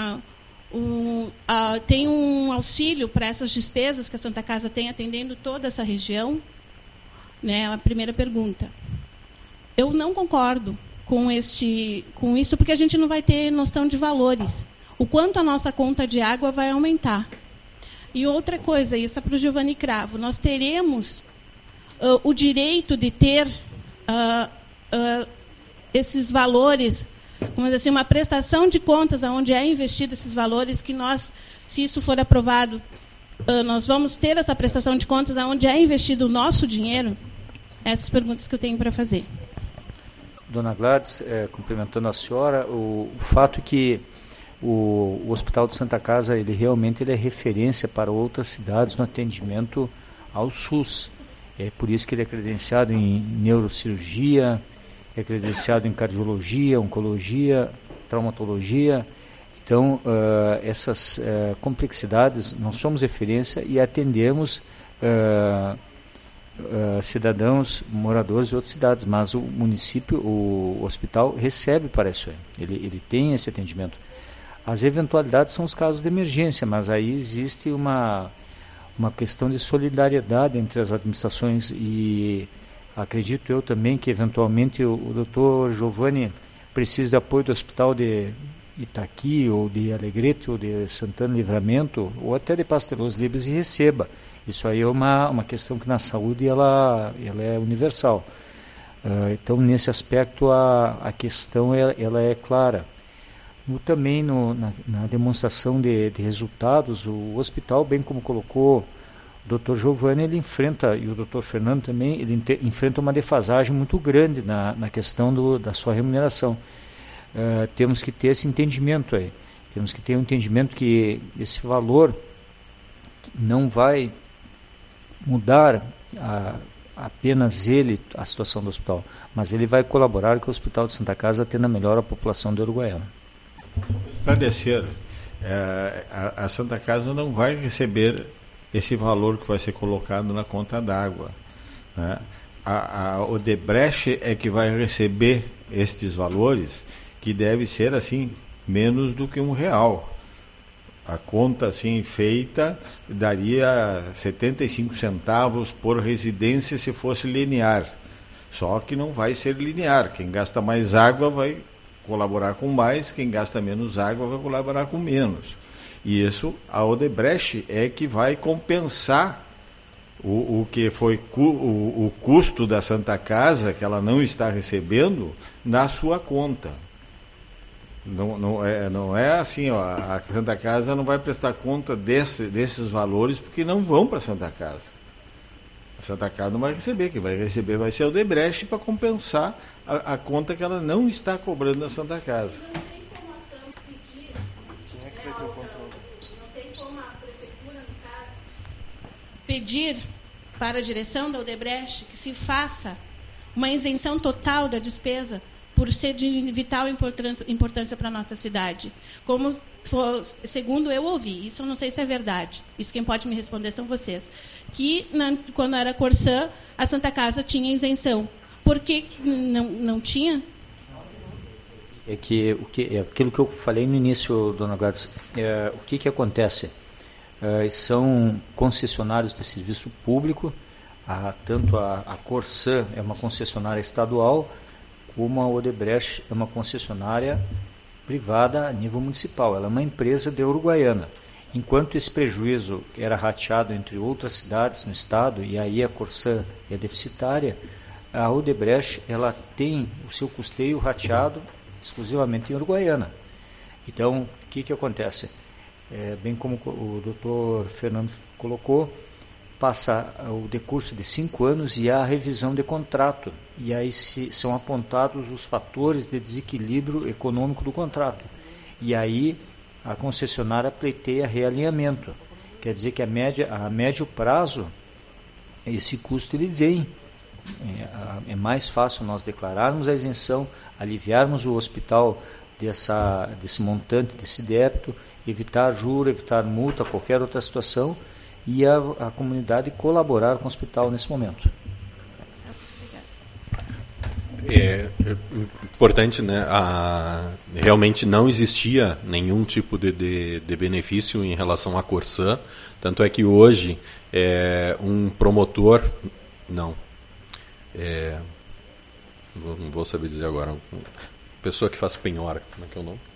tem um auxílio para essas despesas que a Santa Casa tem atendendo toda essa região? Né, a primeira pergunta. Eu não concordo com isso, porque a gente não vai ter noção de valores. O quanto a nossa conta de água vai aumentar. E outra coisa, isso é para o Giovanni Cravo, nós teremos o direito de ter esses valores vamos dizer assim, uma prestação de contas onde é investido esses valores, que nós, se isso for aprovado, nós vamos ter essa prestação de contas onde é investido o nosso dinheiro? Essas perguntas que eu tenho para fazer. Dona Gladys, cumprimentando a senhora, o fato é que o Hospital de Santa Casa, ele realmente é referência para outras cidades no atendimento ao SUS. É por isso que ele é credenciado em neurocirurgia, é credenciado em cardiologia, oncologia, traumatologia. Então, essas complexidades, nós somos referência e atendemos cidadãos, moradores de outras cidades, mas o município, o hospital recebe para isso aí. Ele tem esse atendimento. As eventualidades são os casos de emergência, mas aí existe uma questão de solidariedade entre as administrações, e acredito eu também que eventualmente o doutor Giovanni precisa de apoio do hospital de Itaqui, ou de Alegrete, ou de Santana Livramento, ou até de Pastelos Livres, e receba. Isso aí é uma questão que na saúde ela é universal. Então, nesse aspecto, a questão ela é clara. Também na demonstração de resultados, o hospital, bem como colocou o Dr. Giovanni, ele enfrenta, e o Dr. Fernando também, ele enfrenta uma defasagem muito grande na questão da sua remuneração. Temos que ter esse entendimento aí. Temos que ter um entendimento que esse valor não vai mudar apenas a situação do hospital, mas ele vai colaborar com o Hospital de Santa Casa atenda melhor a população de Uruguaiana. Esclarecer, a Santa Casa não vai receber esse valor que vai ser colocado na conta d'água, né? A Odebrecht é que vai receber estes valores, que deve ser assim menos do que R$1. A conta assim feita daria 75 centavos por residência se fosse linear. Só que não vai ser linear. Quem gasta mais água vai colaborar com mais, quem gasta menos água vai colaborar com menos. E isso, a Odebrecht é que vai compensar o que foi o custo da Santa Casa, que ela não está recebendo, na sua conta. Não é assim, ó, a Santa Casa não vai prestar conta desses valores, porque não vão para a Santa Casa. A Santa Casa não vai receber, quem vai receber vai ser a Odebrecht para compensar a conta que ela não está cobrando da Santa Casa. Não tem como a Câmara pedir, não tem como a Prefeitura, no caso, pedir para a direção da Odebrecht que se faça uma isenção total da despesa, por ser de vital importância para a nossa cidade. Como segundo eu ouvi, isso eu não sei se é verdade, isso quem pode me responder são vocês, que quando era Corsã, a Santa Casa tinha isenção. Por que não tinha? Aquilo que eu falei no início, dona Gladys, o que acontece? São concessionários de serviço público, tanto a Corsã é uma concessionária estadual, como a Odebrecht é uma concessionária privada a nível municipal. Ela é uma empresa de Uruguaiana. Enquanto esse prejuízo era rateado entre outras cidades no estado, e aí a Corsã é deficitária, a Odebrecht ela tem o seu custeio rateado exclusivamente em Uruguaiana. Então, o que acontece? Bem como o doutor Fernando colocou, passa o decurso de 5 anos e há a revisão de contrato. E aí são apontados os fatores de desequilíbrio econômico do contrato. E aí a concessionária pleiteia realinhamento. Quer dizer que a médio prazo, esse custo ele vem. É mais fácil nós declararmos a isenção, aliviarmos o hospital desse montante, desse débito, evitar juro, evitar multa, qualquer outra situação, e a comunidade colaborar com o hospital nesse momento. É importante, né? Realmente não existia nenhum tipo de benefício em relação à Corsã, tanto é que hoje um promotor, não vou saber dizer agora, pessoa que faz penhora, como é que é o nome?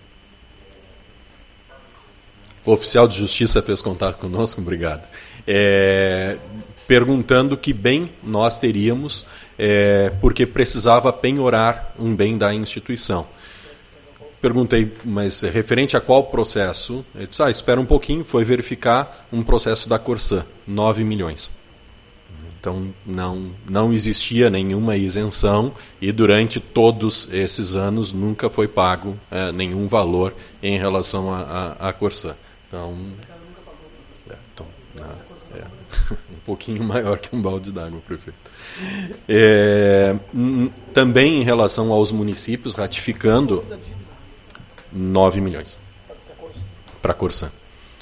O oficial de justiça fez contato conosco, obrigado. Perguntando que bem nós teríamos, porque precisava penhorar um bem da instituição. perguntei, mas referente a qual processo? Ele disse, espera um pouquinho, foi verificar um processo da Corsã, 9 milhões. Então, não existia nenhuma isenção e durante todos esses anos nunca foi pago nenhum valor em relação à Corsã. Então, um pouquinho maior que um balde d'água, prefeito. Também em relação aos municípios, ratificando 9 milhões para a Corsã.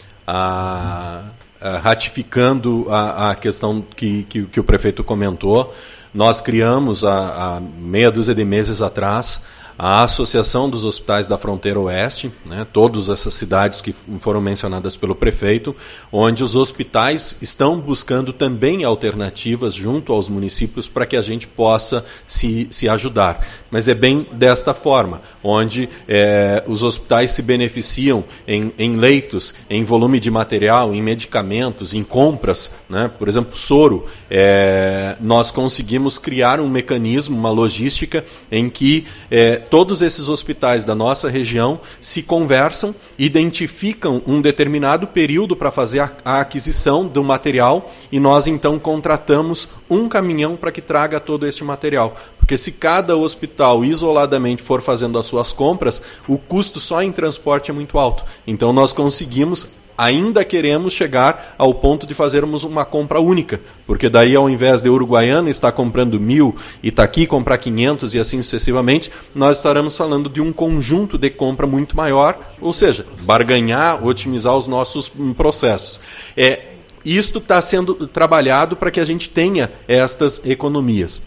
Ratificando a questão que o prefeito comentou, nós criamos há meia dúzia de meses atrás a Associação dos Hospitais da Fronteira Oeste, né, todas essas cidades que foram mencionadas pelo prefeito, onde os hospitais estão buscando também alternativas junto aos municípios para que a gente possa se ajudar. Mas é bem desta forma, onde os hospitais se beneficiam em leitos, em volume de material, em medicamentos, em compras, né, por exemplo, soro. Nós conseguimos criar um mecanismo, uma logística em que todos esses hospitais da nossa região se conversam, identificam um determinado período para fazer a aquisição do material e nós então contratamos um caminhão para que traga todo este material. Porque se cada hospital isoladamente for fazendo as suas compras, o custo só em transporte é muito alto. Então nós conseguimos, ainda queremos chegar ao ponto de fazermos uma compra única, porque daí ao invés de Uruguaiana estar comprando 1.000, Itaqui comprar 500 e assim sucessivamente, nós estaremos falando de um conjunto de compra muito maior, ou seja, barganhar, otimizar os nossos processos. Isto está sendo trabalhado para que a gente tenha estas economias.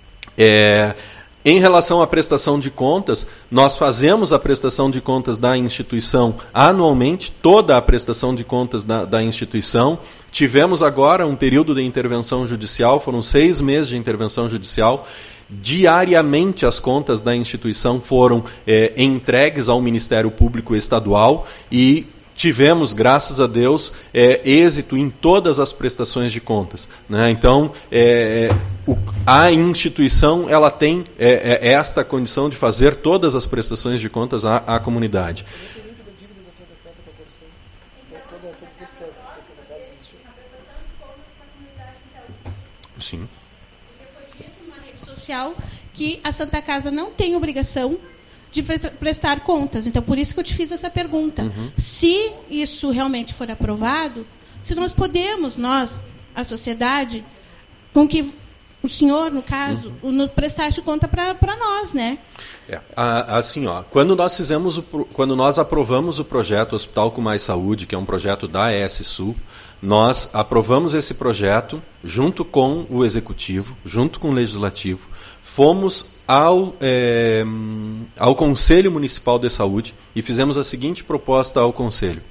Em relação à prestação de contas, nós fazemos a prestação de contas da instituição anualmente, toda a prestação de contas da instituição. Tivemos agora um período de intervenção judicial, foram 6 meses de intervenção judicial. Diariamente as contas da instituição foram entregues ao Ministério Público Estadual e tivemos, graças a Deus, êxito em todas as prestações de contas, né? Então, a instituição ela tem esta condição de fazer todas as prestações de contas à comunidade. Sim. Foi dito numa rede social que a Santa Casa não tem obrigação de prestar contas. Então, por isso que eu te fiz essa pergunta. Uhum. Se isso realmente for aprovado, se nós podemos, a sociedade, com que o senhor, no caso, prestasse conta para nós, né? Assim, quando nós aprovamos o projeto Hospital com Mais Saúde, que é um projeto da ESSul, nós aprovamos esse projeto junto com o Executivo, junto com o Legislativo, fomos ao Conselho Municipal de Saúde e fizemos a seguinte proposta ao Conselho.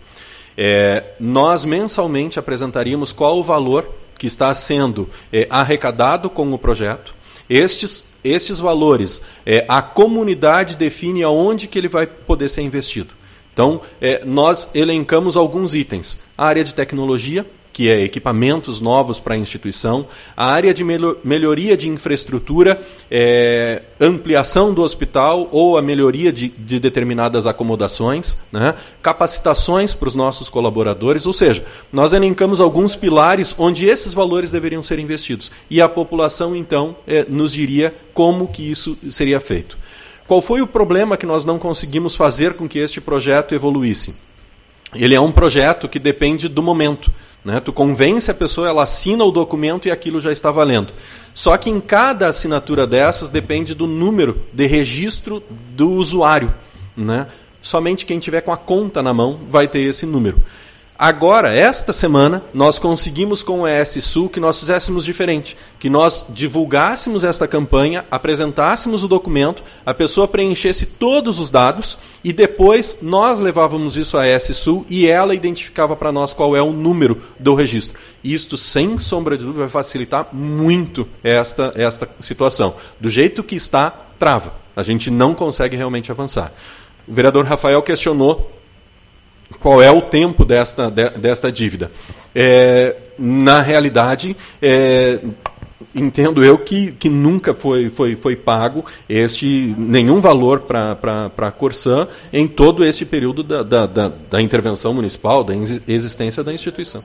Nós mensalmente apresentaríamos qual o valor que está sendo arrecadado com o projeto. Estes valores, a comunidade define aonde que ele vai poder ser investido. Então, nós elencamos alguns itens. A área de tecnologia, que é equipamentos novos para a instituição, a área de melhoria de infraestrutura, ampliação do hospital ou a melhoria de determinadas acomodações, né? Capacitações para os nossos colaboradores, ou seja, nós elencamos alguns pilares onde esses valores deveriam ser investidos. E a população, então, nos diria como que isso seria feito. Qual foi o problema que nós não conseguimos fazer com que este projeto evoluísse? Ele é um projeto que depende do momento, né? Tu convence a pessoa, ela assina o documento e aquilo já está valendo. Só que em cada assinatura dessas depende do número de registro do usuário, né? Somente quem tiver com a conta na mão vai ter esse número. Agora, esta semana, nós conseguimos com o ESSul que nós fizéssemos diferente, que nós divulgássemos esta campanha, apresentássemos o documento, a pessoa preenchesse todos os dados e depois nós levávamos isso à ESSul e ela identificava para nós qual é o número do registro. Isto, sem sombra de dúvida, vai facilitar muito esta situação. Do jeito que está, trava. A gente não consegue realmente avançar. O vereador Rafael questionou qual é o tempo desta dívida. Na realidade, entendo eu que nunca foi pago nenhum valor para a Corsã em todo esse período da intervenção municipal, da existência da instituição.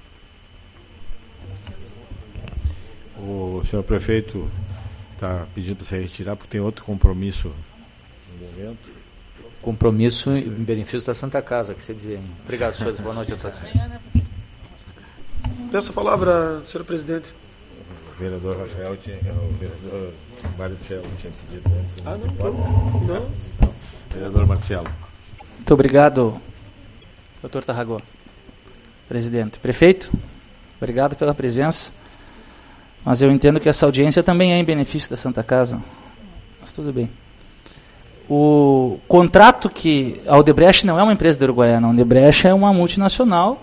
O senhor prefeito está pedindo para se retirar porque tem outro compromisso no momento. Compromisso em benefício da Santa Casa, que você dizia. Obrigado, senhores. Boa noite a todos. Peço a palavra, senhor presidente. O vereador Rafael o vereador Marcelo tinha pedido antes. Não. Vereador Marcelo. Muito obrigado, doutor Tarragó. Presidente. Prefeito, obrigado pela presença. Mas eu entendo que essa audiência também é em benefício da Santa Casa. Mas tudo bem. O contrato que... A Odebrecht não é uma empresa da Uruguaiana. A Odebrecht é uma multinacional.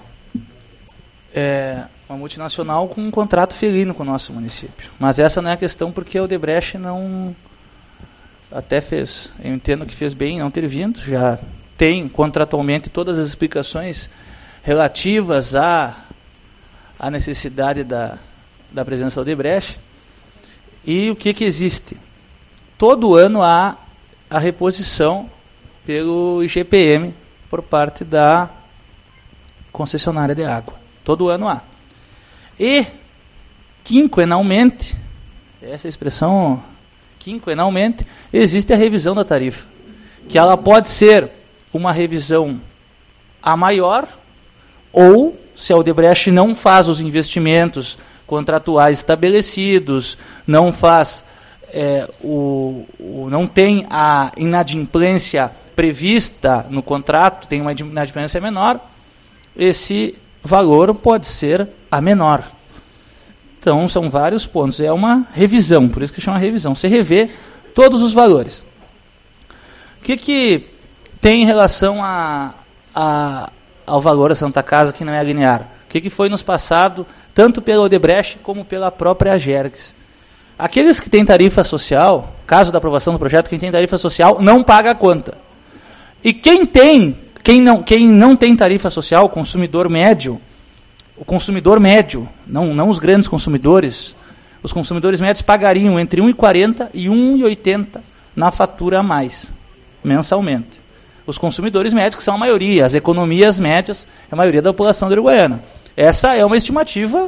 É uma multinacional com um contrato felino com o nosso município. Mas essa não é a questão, porque a Odebrecht não... Até fez... Eu entendo que fez bem não ter vindo. Já tem contratualmente todas as explicações relativas à necessidade da presença da Odebrecht. E o que existe? Todo ano há a reposição pelo IGPM por parte da concessionária de água. Todo ano há. E, quinquenalmente, essa expressão, quinquenalmente, existe a revisão da tarifa. Que ela pode ser uma revisão a maior, ou, se a Odebrecht não faz os investimentos contratuais estabelecidos, não faz não tem a inadimplência prevista no contrato, tem uma inadimplência menor, esse valor pode ser a menor. Então, são vários pontos. É uma revisão, por isso que chama revisão. Você revê todos os valores. O que tem em relação ao valor da Santa Casa que não é linear? O que foi nos passado, tanto pela Odebrecht como pela própria Agergs? Aqueles que têm tarifa social, caso da aprovação do projeto, quem tem tarifa social não paga a conta. E quem não tem tarifa social, o consumidor médio, não os grandes consumidores, os consumidores médios pagariam entre R$ 1,40 e R$ 1,80 na fatura a mais, mensalmente. Os consumidores médios, que são a maioria, as economias médias, a maioria da população da Uruguaiana. Essa é uma estimativa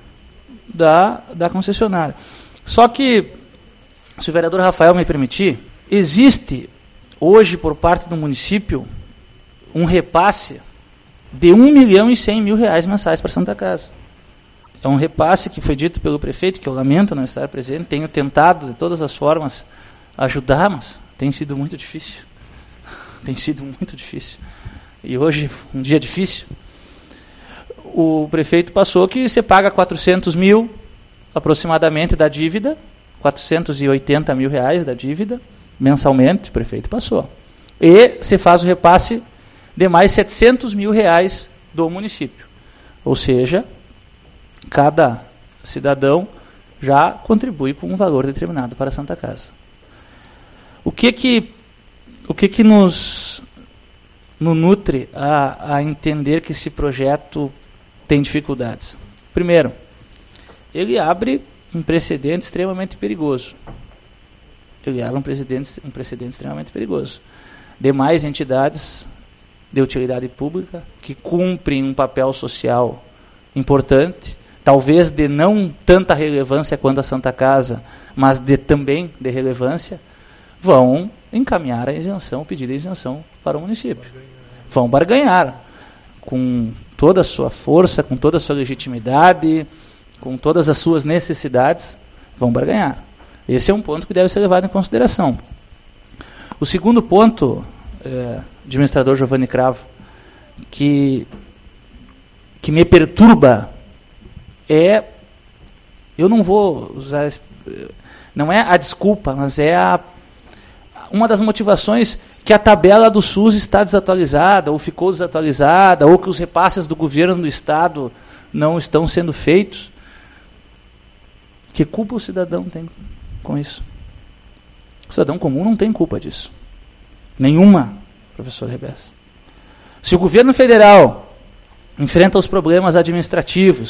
da concessionária. Só que, se o vereador Rafael me permitir, existe hoje por parte do município um repasse de R$1.100.000 mensais para a Santa Casa. É um repasse que foi dito pelo prefeito, que eu lamento não estar presente, tenho tentado de todas as formas ajudar, mas tem sido muito difícil. Tem sido muito difícil. E hoje, um dia difícil, o prefeito passou que você paga 400 mil aproximadamente da dívida, 480 mil reais da dívida, mensalmente, o prefeito passou. E você faz o repasse de mais 700 mil reais do município. Ou seja, cada cidadão já contribui com um valor determinado para a Santa Casa. O que nos nutre a entender que esse projeto tem dificuldades? Primeiro, ele abre um precedente extremamente perigoso. Extremamente perigoso. Demais entidades de utilidade pública que cumprem um papel social importante, talvez de não tanta relevância quanto a Santa Casa, mas também de relevância, vão encaminhar a isenção, o pedido de isenção para o município. Vão barganhar com toda a sua força, com toda a sua legitimidade, com todas as suas necessidades, vão barganhar. Esse é um ponto que deve ser levado em consideração. O segundo ponto, administrador Giovanni Cravo, que me perturba eu não vou usar, não é a desculpa, mas é uma das motivações que a tabela do SUS está desatualizada, ou ficou desatualizada, ou que os repasses do governo do Estado não estão sendo feitos. Que culpa o cidadão tem com isso? O cidadão comum não tem culpa disso. Nenhuma, professor Rebessa. Se o governo federal enfrenta os problemas administrativos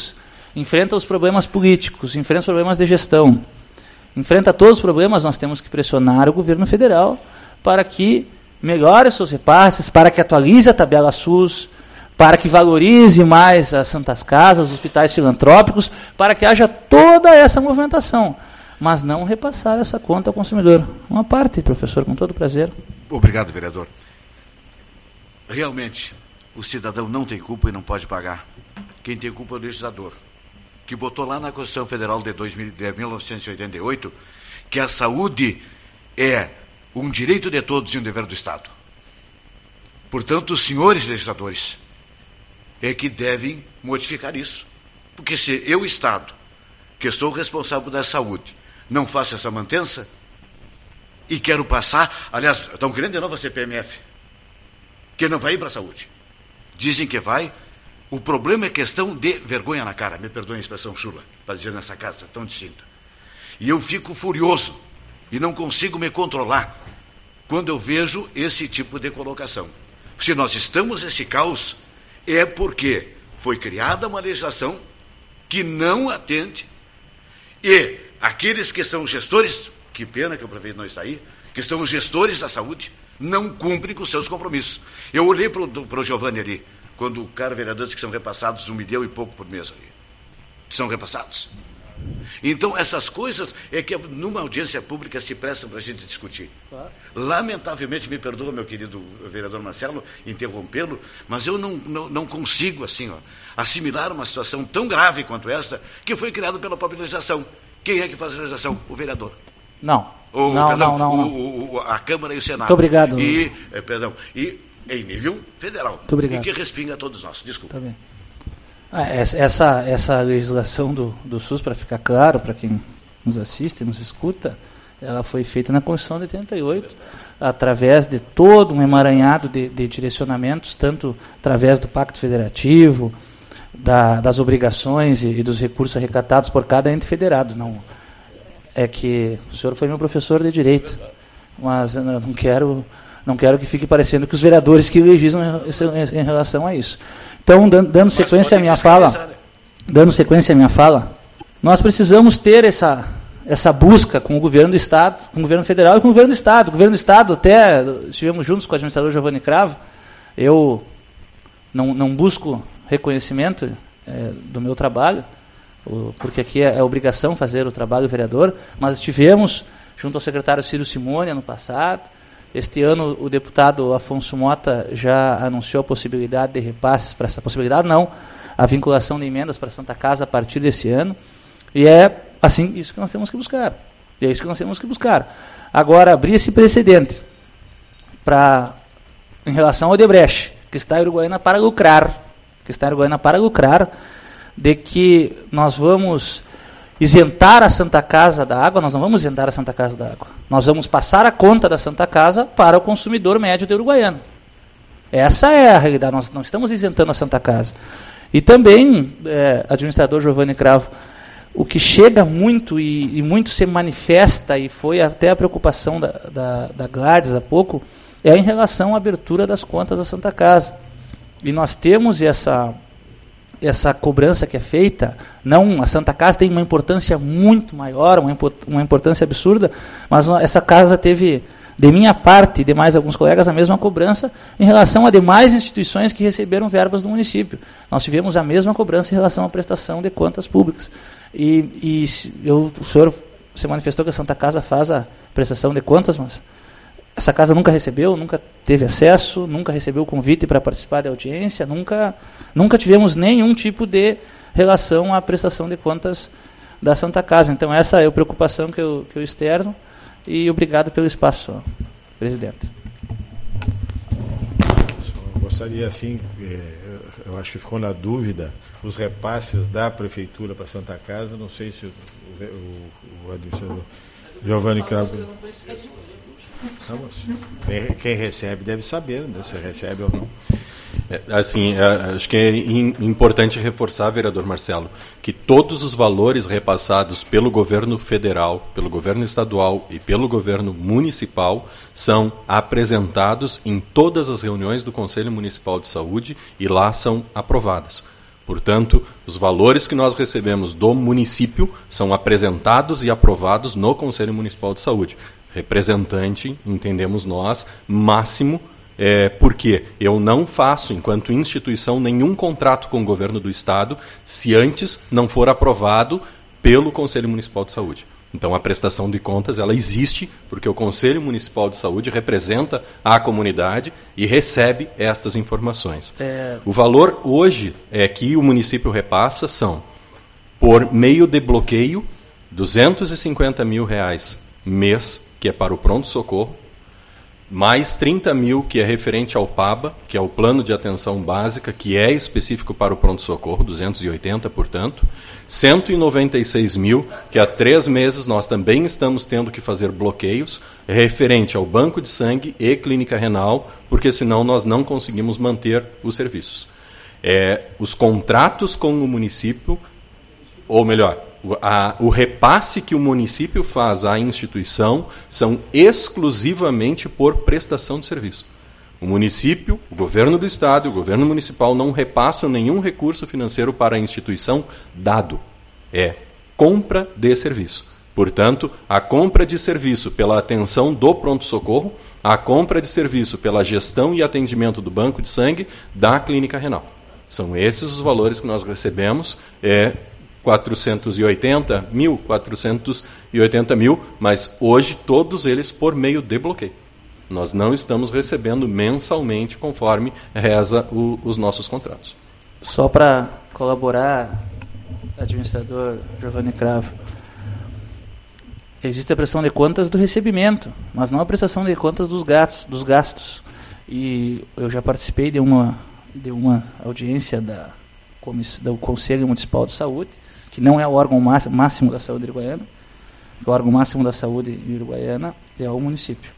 enfrenta os problemas políticos, enfrenta os problemas de gestão, enfrenta todos os problemas, nós temos que pressionar o governo federal para que melhore os seus repasses, para que atualize a tabela SUS, para que valorize mais as santas casas, os hospitais filantrópicos, para que haja toda essa movimentação, mas não repassar essa conta ao consumidor. Uma parte, professor, com todo prazer. Obrigado, vereador. Realmente, o cidadão não tem culpa e não pode pagar. Quem tem culpa é o legislador, que botou lá na Constituição Federal de 1988 que a saúde é um direito de todos e um dever do Estado. Portanto, os senhores legisladores é que devem modificar isso. Porque se eu, Estado, que sou responsável da saúde, não faço essa mantença e quero passar, aliás, estão querendo de novo a CPMF, que não vai ir para a saúde. Dizem que vai. O problema é questão de vergonha na cara, me perdoem a expressão chula, para dizer nessa casa tão distinta. E eu fico furioso e não consigo me controlar quando eu vejo esse tipo de colocação. Se nós estamos nesse caos, é porque foi criada uma legislação que não atende e aqueles que são gestores, que pena que o prefeito não está aí, que são os gestores da saúde, não cumprem com seus compromissos. Eu olhei para o Giovanni ali, quando o cara, vereadores que são repassados 1 milhão e pouco por mês ali. São repassados. Então, essas coisas é que numa audiência pública se prestam para a gente discutir. Claro. Lamentavelmente, me perdoa, meu querido vereador Marcelo, interrompê-lo, mas eu não consigo, assim, assimilar uma situação tão grave quanto esta, que foi criada pela própria legislação. Quem é que faz a legislação? O vereador. Não. A Câmara e o Senado. Muito obrigado. E em nível federal. Muito obrigado. E que respinga a todos nós. Desculpa. Tá bem. Essa legislação do SUS, para ficar claro, para quem nos assiste, nos escuta, ela foi feita na Constituição de 88, através de todo um emaranhado de direcionamentos, tanto através do Pacto Federativo, das obrigações e dos recursos arrecadados por cada ente federado. Não, é que o senhor foi meu professor de Direito, mas eu não quero que fique parecendo que os vereadores que legislam em relação a isso. Então, dando sequência à minha fala, nós precisamos ter essa busca com o governo do Estado, com o governo federal e com o governo do Estado. O governo do Estado, até estivemos juntos com o administrador Giovanni Cravo, eu não busco reconhecimento do meu trabalho, porque aqui é obrigação fazer o trabalho do vereador, mas estivemos junto ao secretário Ciro Simone ano passado. Este ano o deputado Afonso Mota já anunciou a possibilidade de repasses para essa possibilidade, não, a vinculação de emendas para a Santa Casa a partir desse ano, e é assim isso que nós temos que buscar. E é isso que nós temos que buscar. Agora, abrir esse precedente em relação ao Odebrecht, que está em Uruguaiana para lucrar, de que nós vamos isentar a Santa Casa da água. Nós não vamos isentar a Santa Casa da água. Nós vamos passar a conta da Santa Casa para o consumidor médio de Uruguaiana. Essa é a realidade. Nós não estamos isentando a Santa Casa. E também, administrador Giovanni Cravo, o que chega muito e muito se manifesta, e foi até a preocupação da Gladys há pouco, é em relação à abertura das contas da Santa Casa. E nós temos essa cobrança que é feita. Não, a Santa Casa tem uma importância muito maior, uma importância absurda, mas essa casa teve, de minha parte e de mais alguns colegas, a mesma cobrança em relação a demais instituições que receberam verbas do município. Nós tivemos a mesma cobrança em relação à prestação de contas públicas. O senhor se manifestou que a Santa Casa faz a prestação de contas, mas essa casa nunca recebeu, nunca teve acesso, nunca recebeu o convite para participar da audiência, nunca tivemos nenhum tipo de relação à prestação de contas da Santa Casa. Então essa é a preocupação que eu externo, e obrigado pelo espaço, presidente. Eu gostaria, assim, eu acho que ficou na dúvida, os repasses da Prefeitura para a Santa Casa, não sei se o administrador Giovanni Cravo... Quem recebe deve saber, né, se recebe ou não. Acho que é importante reforçar, vereador Marcelo, que todos os valores repassados pelo governo federal, pelo governo estadual e pelo governo municipal são apresentados em todas as reuniões do Conselho Municipal de Saúde e lá são aprovadas. Portanto, os valores que nós recebemos do município são apresentados e aprovados no Conselho Municipal de Saúde. Representante, entendemos nós, máximo, porque eu não faço, enquanto instituição, nenhum contrato com o governo do Estado se antes não for aprovado pelo Conselho Municipal de Saúde. Então, a prestação de contas, ela existe porque o Conselho Municipal de Saúde representa a comunidade e recebe estas informações. O valor hoje que o município repassa são, por meio de bloqueio, R$250 mil mês, que é para o pronto-socorro, mais 30 mil, que é referente ao PABA, que é o Plano de Atenção Básica, que é específico para o pronto-socorro, 280, portanto, 196 mil, que há 3 meses nós também estamos tendo que fazer bloqueios, referente ao banco de sangue e clínica renal, porque senão nós não conseguimos manter os serviços. Os contratos com o município, ou melhor, o repasse que o município faz à instituição são exclusivamente por prestação de serviço. O município, o governo do Estado e o governo municipal não repassam nenhum recurso financeiro para a instituição dado. É compra de serviço. Portanto, a compra de serviço pela atenção do pronto-socorro, a compra de serviço pela gestão e atendimento do banco de sangue da clínica renal. São esses os valores que nós recebemos, 480 mil, mas hoje todos eles por meio de bloqueio. Nós não estamos recebendo mensalmente conforme reza os nossos contratos. Só para colaborar, administrador Giovanni Cravo, existe a prestação de contas do recebimento, mas não a prestação de contas dos gastos. E eu já participei de uma audiência do Conselho Municipal de Saúde, que não é o órgão máximo da saúde uruguaiana. O órgão máximo da saúde uruguaiana é o município.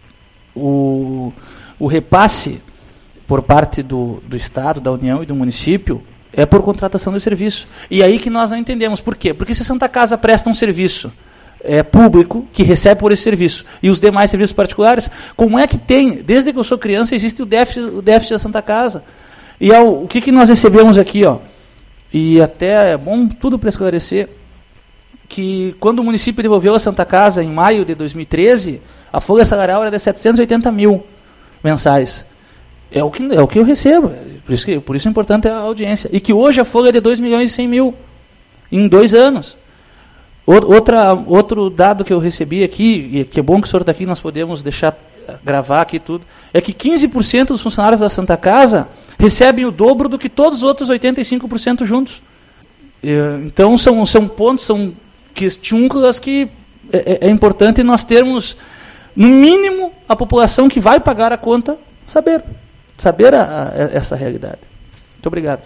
O repasse por parte do Estado, da União e do município é por contratação de serviço. E aí que nós não entendemos. Por quê? Porque se a Santa Casa presta um serviço público que recebe por esse serviço e os demais serviços particulares, como é que tem, desde que eu sou criança, existe o déficit da Santa Casa? E o que nós recebemos aqui, e até é bom tudo para esclarecer, que quando o município devolveu a Santa Casa em maio de 2013, a folha salarial era de 780 mil mensais. É o que eu recebo, por isso é importante a audiência. E que hoje a folha é de 2 milhões e 100 mil em 2 anos. Outro dado que eu recebi aqui, e que é bom que o senhor está aqui, nós podemos gravar aqui tudo, é que 15% dos funcionários da Santa Casa recebem o dobro do que todos os outros 85% juntos. Então são pontos, são questões que é importante nós termos, no mínimo, a população que vai pagar a conta saber essa realidade. Muito obrigado.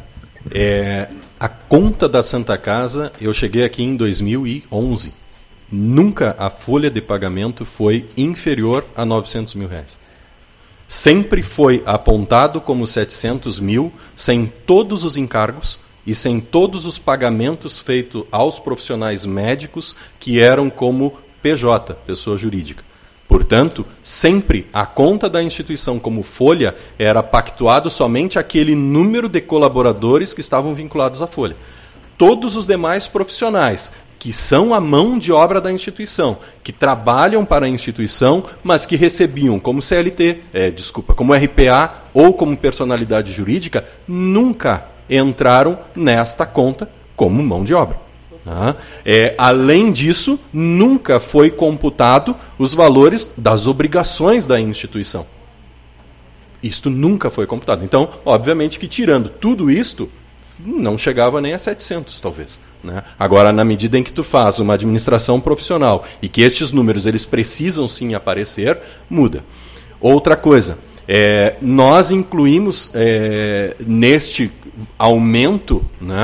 A conta da Santa Casa, eu cheguei aqui em 2011. Nunca a folha de pagamento foi inferior a 900 mil reais. Sempre foi apontado como 700 mil, sem todos os encargos e sem todos os pagamentos feitos aos profissionais médicos que eram como PJ, pessoa jurídica. Portanto, sempre a conta da instituição como folha era pactuado somente aquele número de colaboradores que estavam vinculados à folha. Todos os demais profissionais, que são a mão de obra da instituição, que trabalham para a instituição, mas que recebiam como CLT, como RPA ou como personalidade jurídica, nunca entraram nesta conta como mão de obra. Além disso, nunca foi computado os valores das obrigações da instituição. Isto nunca foi computado. Então, obviamente que tirando tudo isto, não chegava nem a 700, talvez. Agora, na medida em que tu faz uma administração profissional e que estes números eles precisam sim aparecer, muda. Outra coisa, nós incluímos neste aumento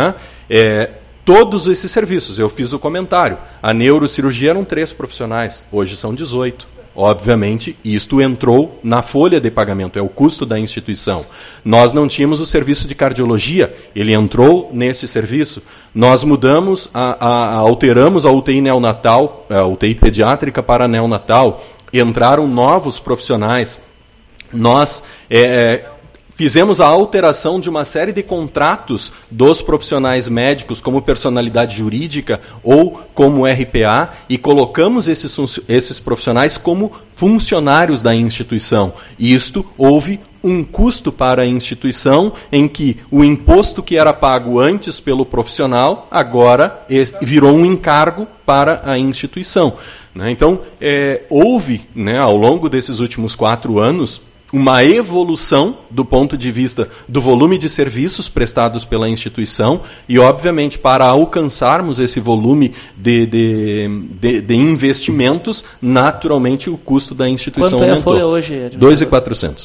todos esses serviços. Eu fiz o comentário. A neurocirurgia eram 3 profissionais, hoje são 18. Obviamente, isto entrou na folha de pagamento, é o custo da instituição. Nós não tínhamos o serviço de cardiologia, ele entrou nesse serviço. Nós mudamos, alteramos a UTI neonatal, a UTI pediátrica para neonatal, entraram novos profissionais. Nós Fizemos a alteração de uma série de contratos dos profissionais médicos como personalidade jurídica ou como RPA e colocamos esses profissionais como funcionários da instituição. Isto houve um custo para a instituição em que o imposto que era pago antes pelo profissional agora virou um encargo para a instituição. Então, houve, ao longo desses últimos 4 anos, uma evolução do ponto de vista do volume de serviços prestados pela instituição e, obviamente, para alcançarmos esse volume de investimentos, naturalmente o custo da instituição aumentou. Quanto é a folha hoje? 2.400.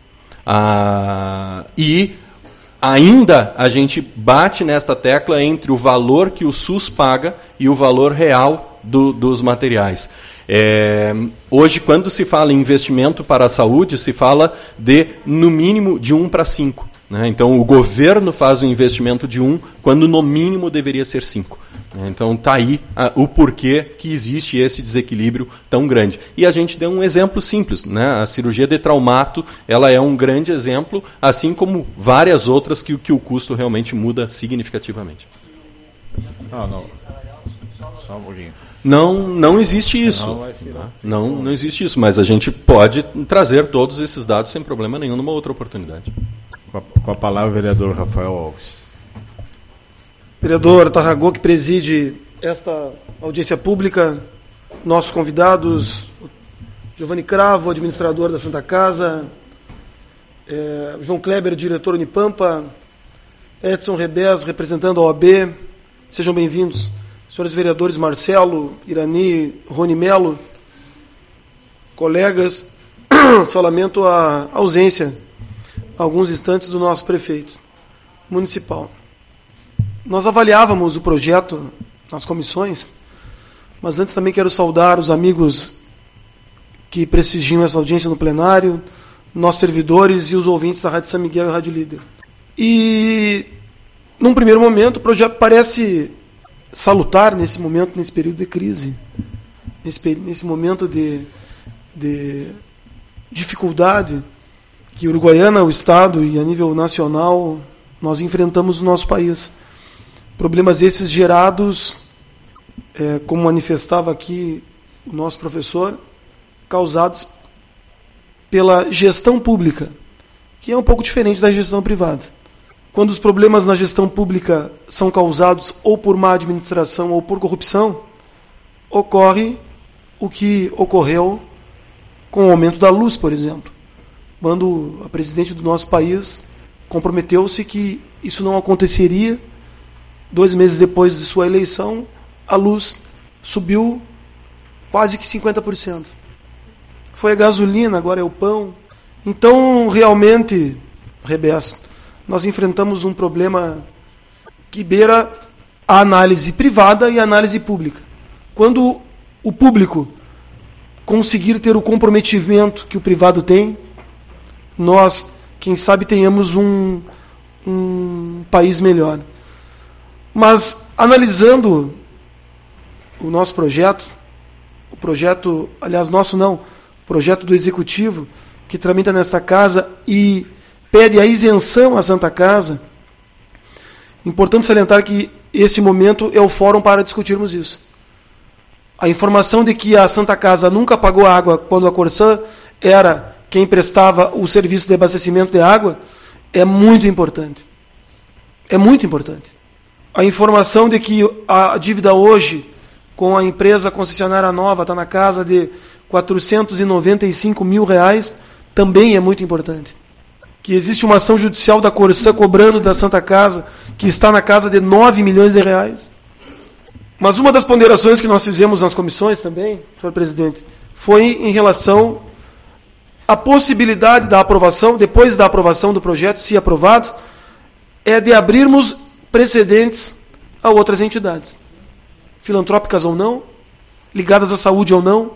E ainda a gente bate nesta tecla entre o valor que o SUS paga e o valor real dos materiais. Hoje, quando se fala em investimento para a saúde, se fala de, no mínimo, de 1 para 5. Então, o governo faz um investimento de 1, quando no mínimo deveria ser 5. Então, está aí o porquê que existe esse desequilíbrio tão grande. E a gente deu um exemplo simples. A cirurgia de traumato ela é um grande exemplo, assim como várias outras que o custo realmente muda significativamente. Não. Só um pouquinho. Não existe isso. Não existe isso, mas a gente pode trazer todos esses dados sem problema nenhum numa outra oportunidade. Com a palavra o vereador Rafael Alves. Vereador Tarragó, que preside esta audiência pública, nossos convidados, Giovanni Cravo, administrador da Santa Casa, João Kleber, diretor Unipampa, Edson Rebés, representando a OAB, sejam bem-vindos. Senhores vereadores Marcelo, Irani, Rony Melo, colegas, só lamento a ausência, alguns instantes, do nosso prefeito municipal. Nós avaliávamos o projeto nas comissões, mas antes também quero saudar os amigos que prestigiam essa audiência no plenário, nossos servidores e os ouvintes da Rádio São Miguel e Rádio Líder. E, num primeiro momento, o projeto parece salutar nesse momento, nesse período de crise, nesse momento de dificuldade que Uruguaiana, o Estado e a nível nacional nós enfrentamos no nosso país. Problemas esses gerados, como manifestava aqui o nosso professor, causados pela gestão pública, que é um pouco diferente da gestão privada. Quando os problemas na gestão pública são causados ou por má administração ou por corrupção, ocorre o que ocorreu com o aumento da luz, por exemplo. Quando a presidente do nosso país comprometeu-se que isso não aconteceria, 2 meses depois de sua eleição, a luz subiu quase que 50%. Foi a gasolina, agora é o pão. Então, realmente, Rebés, nós enfrentamos um problema que beira a análise privada e a análise pública. Quando o público conseguir ter o comprometimento que o privado tem, nós, quem sabe, tenhamos um país melhor. Mas, analisando o nosso projeto, aliás, nosso não, o projeto do Executivo, que tramita nesta casa e pede a isenção à Santa Casa, importante salientar que esse momento é o fórum para discutirmos isso. A informação de que a Santa Casa nunca pagou água quando a Corsã era quem prestava o serviço de abastecimento de água é muito importante. É muito importante. A informação de que a dívida hoje com a empresa concessionária nova está na casa de R$495 mil também é muito importante. Que existe uma ação judicial da Corsã cobrando da Santa Casa, que está na casa de R$9 milhões. Mas uma das ponderações que nós fizemos nas comissões também, senhor presidente, foi em relação à possibilidade da aprovação, depois da aprovação do projeto, se aprovado, de abrirmos precedentes a outras entidades, filantrópicas ou não, ligadas à saúde ou não,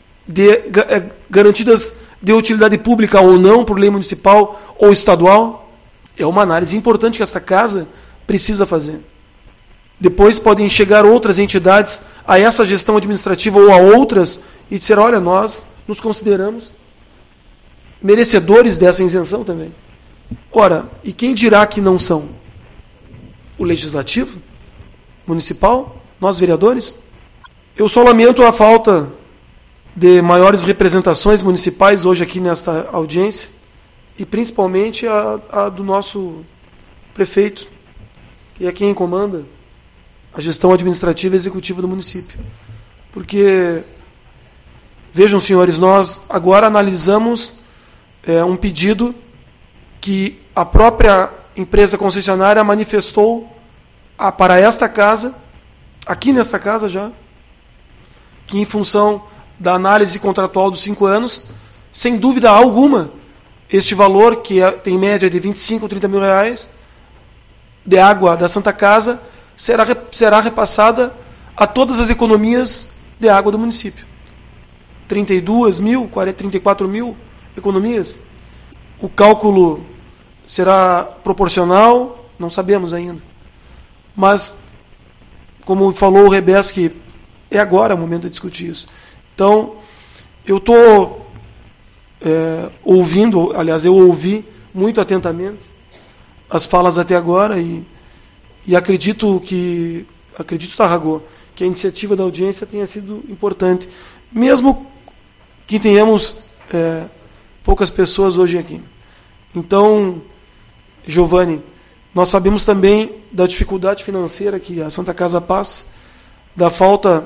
garantidas de utilidade pública ou não, por lei municipal ou estadual. É uma análise importante que esta casa precisa fazer. Depois podem chegar outras entidades a essa gestão administrativa ou a outras e dizer, olha, nós nos consideramos merecedores dessa isenção também. Ora, e quem dirá que não são? O Legislativo? Municipal? Nós, vereadores? Eu só lamento a falta de maiores representações municipais hoje aqui nesta audiência, e principalmente a do nosso prefeito, que é quem comanda a gestão administrativa e executiva do município. Porque, vejam, senhores, nós agora analisamos um pedido que a própria empresa concessionária manifestou para esta casa, aqui nesta casa já, que em função da análise contratual dos 5 anos, sem dúvida alguma, este valor, que tem média de 25 ou 30 mil reais, de água da Santa Casa, será repassada a todas as economias de água do município. 32 mil, 34 mil economias. O cálculo será proporcional, não sabemos ainda. Mas, como falou o Rebesque, é agora o momento de discutir isso. Então, eu estou ouvindo, aliás, eu ouvi muito atentamente as falas até agora e acredito, Tarragó, que a iniciativa da audiência tenha sido importante, mesmo que tenhamos poucas pessoas hoje aqui. Então, Giovanni, nós sabemos também da dificuldade financeira que a Santa Casa passa, da falta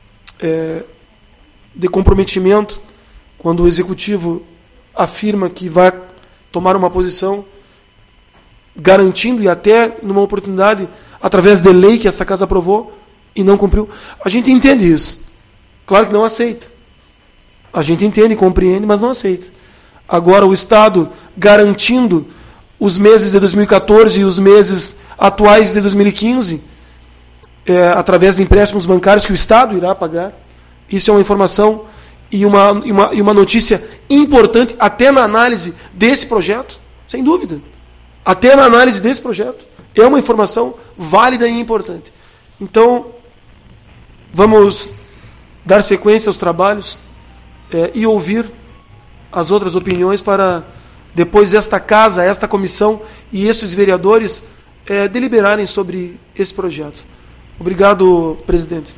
de comprometimento quando o Executivo afirma que vai tomar uma posição garantindo, e até numa oportunidade, através de lei que essa casa aprovou, e não cumpriu. A gente entende isso. Claro que não aceita. A gente entende e compreende, mas não aceita. Agora, o Estado garantindo os meses de 2014 e os meses atuais de 2015, através de empréstimos bancários que o Estado irá pagar, isso é uma informação e uma notícia importante, até na análise desse projeto, sem dúvida. Até na análise desse projeto, é uma informação válida e importante. Então, vamos dar sequência aos trabalhos e ouvir as outras opiniões para, depois, esta casa, esta comissão e estes vereadores deliberarem sobre esse projeto. Obrigado, presidente.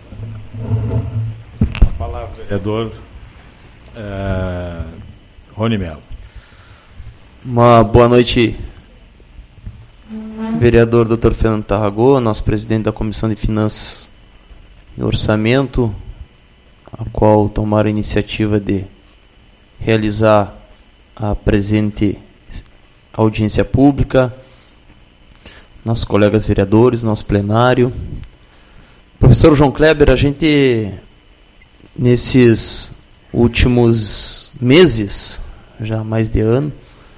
A palavra, vereador Rony Melo. Uma boa noite, vereador Dr. Fernando Tarragó, nosso presidente da Comissão de Finanças e Orçamento, a qual tomaram a iniciativa de realizar a presente audiência pública, nossos colegas vereadores, nosso plenário. Professor João Kleber, a gente, nesses últimos meses, já mais de ano,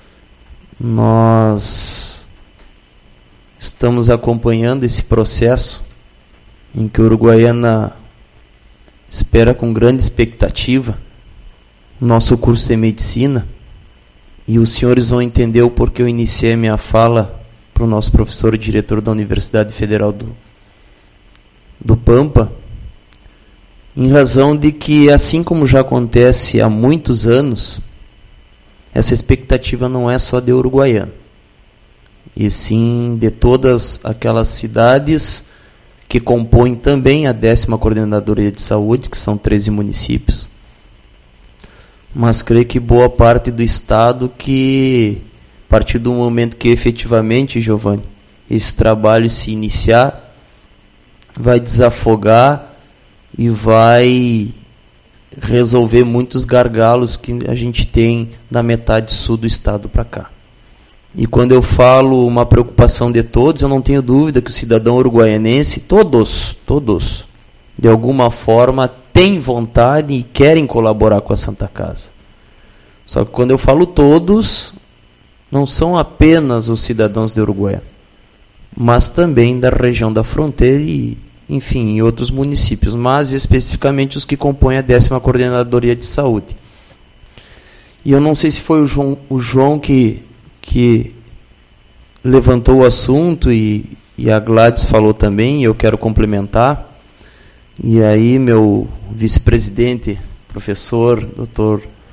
nós estamos acompanhando esse processo em que a Uruguaiana espera com grande expectativa o nosso curso de medicina, e os senhores vão entender o porquê eu iniciei a minha fala para o nosso professor e diretor da Universidade Federal do Pampa, em razão de que, assim como já acontece há muitos anos, essa expectativa não é só de Uruguaiana, e sim de todas aquelas cidades que compõem também a 10ª Coordenadoria de Saúde, que são 13 municípios, mas creio que boa parte do Estado, que a partir do momento que efetivamente, Giovanni, esse trabalho se iniciar, vai desafogar e vai resolver muitos gargalos que a gente tem da metade sul do Estado para cá. E quando eu falo uma preocupação de todos, eu não tenho dúvida que o cidadão uruguaianense, todos, de alguma forma, têm vontade e querem colaborar com a Santa Casa. Só que quando eu falo todos, não são apenas os cidadãos de Uruguaiana, mas também da região da fronteira e, enfim, em outros municípios, mas especificamente os que compõem a 10ª Coordenadoria de Saúde. E eu não sei se foi o João que levantou o assunto e a Gladys falou também, e eu quero complementar. E aí meu vice-presidente, professor, doutor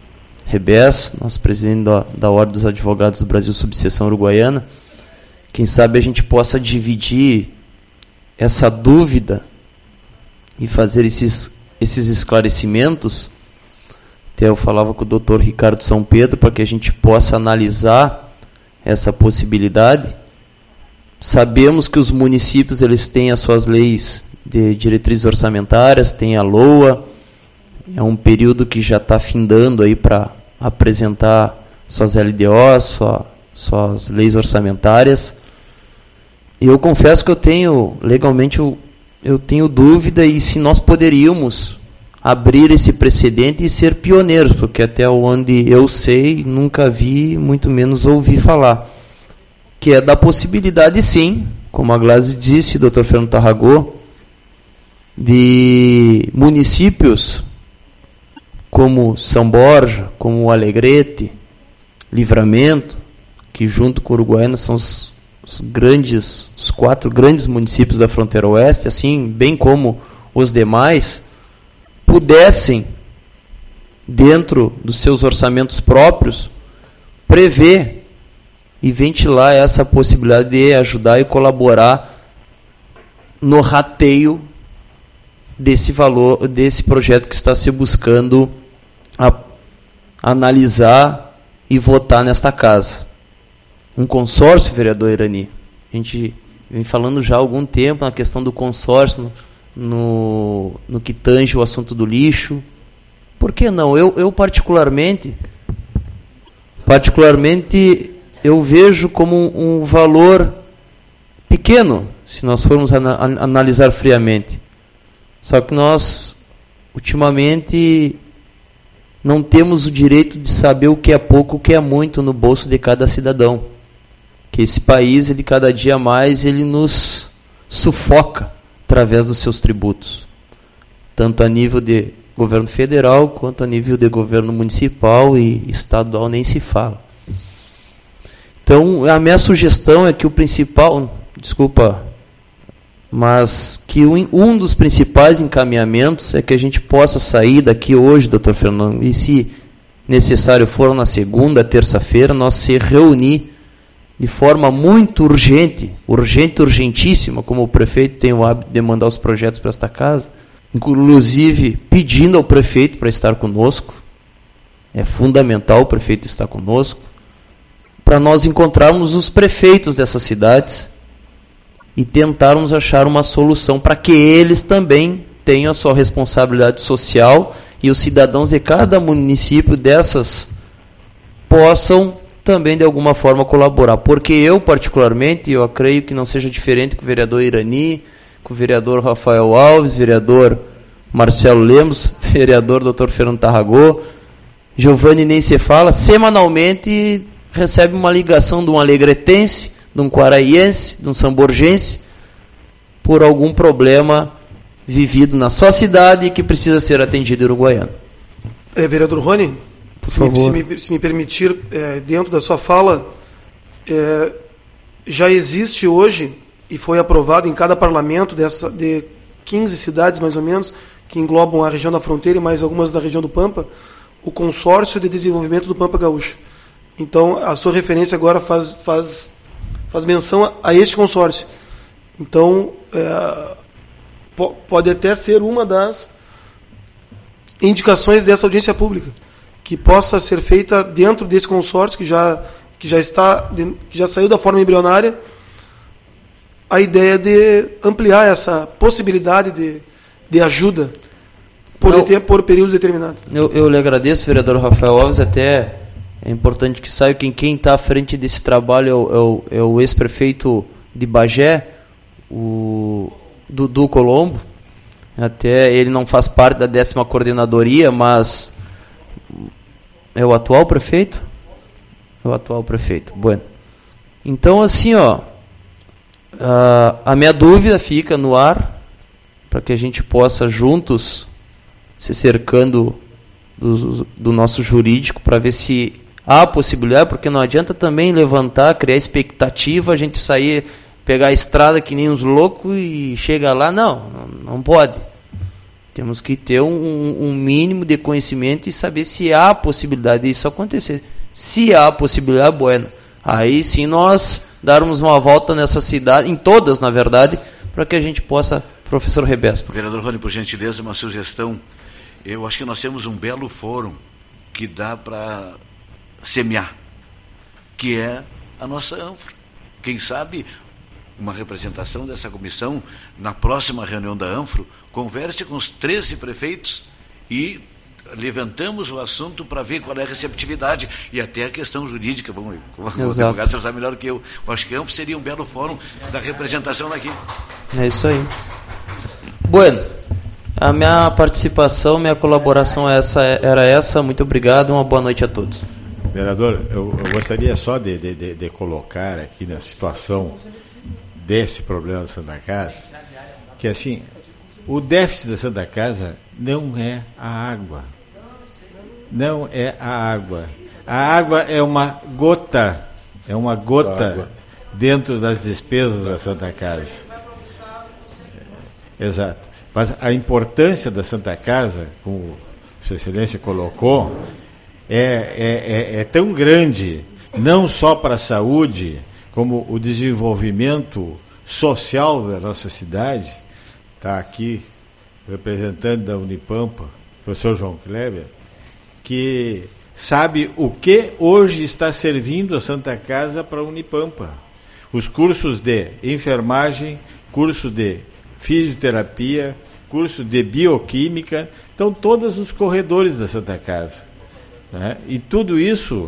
Rebés, nosso presidente da Ordem dos Advogados do Brasil, subseção uruguaiana. Quem sabe a gente possa dividir essa dúvida e fazer esses esclarecimentos. Até eu falava com o Dr. Ricardo São Pedro para que a gente possa analisar essa possibilidade. Sabemos que os municípios eles têm as suas leis de diretrizes orçamentárias, tem a LOA, é um período que já está findando aí para apresentar suas LDOs, suas leis orçamentárias. E eu confesso que eu tenho, legalmente, eu tenho dúvida e se nós poderíamos abrir esse precedente e ser pioneiros, porque até onde eu sei, nunca vi, muito menos ouvi falar. Que é da possibilidade, sim, como a Glaze disse, Dr. Fernando Tarragó, de municípios como São Borja, como Alegrete, Livramento, que junto com Uruguaiana são os 4 grandes municípios da fronteira oeste, assim, bem como os demais, pudessem, dentro dos seus orçamentos próprios, prever e ventilar essa possibilidade de ajudar e colaborar no rateio desse valor, desse projeto que está se buscando analisar e votar nesta casa. Um consórcio, vereador Irani. A gente vem falando já há algum tempo na questão do consórcio, no que tange o assunto do lixo. Por que não? Eu particularmente, eu vejo como um valor pequeno, se nós formos analisar friamente. Só que nós, ultimamente, não temos o direito de saber o que é pouco, o que é muito no bolso de cada cidadão. Que esse país, ele cada dia mais, ele nos sufoca através dos seus tributos. Tanto a nível de governo federal, quanto a nível de governo municipal e estadual, nem se fala. Então, a minha sugestão é que o principal, mas que um dos principais encaminhamentos é que a gente possa sair daqui hoje, doutor Fernando, e se necessário for na segunda, terça-feira, nós se reunir de forma muito urgentíssima, como o prefeito tem o hábito de mandar os projetos para esta casa, inclusive pedindo ao prefeito para estar conosco. É fundamental o prefeito estar conosco, para nós encontrarmos os prefeitos dessas cidades e tentarmos achar uma solução para que eles também tenham a sua responsabilidade social e os cidadãos de cada município dessas possam também de alguma forma colaborar. Porque eu, particularmente, eu creio que não seja diferente com o vereador Irani, com o vereador Rafael Alves, vereador Marcelo Lemos, vereador Dr. Fernando Tarragó, Giovanni nem se fala, semanalmente recebe uma ligação de um alegretense, de um quaraiense, de um samborgense, por algum problema vivido na sua cidade e que precisa ser atendido em Uruguaiana. Vereador Rony, por favor. Se me permitir, dentro da sua fala, já existe hoje, e foi aprovado em cada parlamento de 15 cidades mais ou menos, que englobam a região da fronteira e mais algumas da região do Pampa, o consórcio de desenvolvimento do Pampa Gaúcho. Então, a sua referência agora faz menção a este consórcio. Então, pode até ser uma das indicações dessa audiência pública, que possa ser feita dentro desse consórcio que já saiu da forma embrionária, a ideia de ampliar essa possibilidade de ajuda por períodos determinados. Eu lhe agradeço, vereador Rafael Alves, até é importante que saiba que quem está à frente desse trabalho é o ex-prefeito de Bagé, o Dudu Colombo. Até ele não faz parte da 10ª coordenadoria, mas é o atual prefeito? É o atual prefeito. Bueno. Então, assim, a minha dúvida fica no ar, para que a gente possa juntos se cercando do nosso jurídico, para ver se há possibilidade, porque não adianta também levantar, criar expectativa, a gente sair, pegar a estrada que nem uns loucos e chegar lá, não pode. Temos que ter um mínimo de conhecimento e saber se há a possibilidade disso acontecer. Se há a possibilidade, bueno, aí sim nós darmos uma volta nessa cidade, em todas, na verdade, para que a gente possa... Professor Rebesco. Vereador Rony, por gentileza, uma sugestão. Eu acho que nós temos um belo fórum que dá para semear, que é a nossa Anfro. Quem sabe uma representação dessa comissão, na próxima reunião da Anfro, converse com os 13 prefeitos e levantamos o assunto para ver qual é a receptividade e até a questão jurídica. Vamos, o advogado você sabe melhor que eu. Eu acho que a Anfro seria um belo fórum da representação daqui. É isso aí. Bueno, a minha participação, minha colaboração era essa. Muito obrigado, uma boa noite a todos. Vereador, eu gostaria só de colocar aqui na situação desse problema da Santa Casa, que assim, o déficit da Santa Casa não é a água. Não é a água. A água é uma gota dentro das despesas da Santa Casa. Exato. Mas a importância da Santa Casa, como Sua Excelência colocou, é tão grande, não só para a saúde, como o desenvolvimento social da nossa cidade. Está aqui o representante da Unipampa, o professor João Kleber, que sabe o que hoje está servindo a Santa Casa para a Unipampa. Os cursos de enfermagem, curso de fisioterapia, curso de bioquímica, estão todos nos corredores da Santa Casa. Né? E tudo isso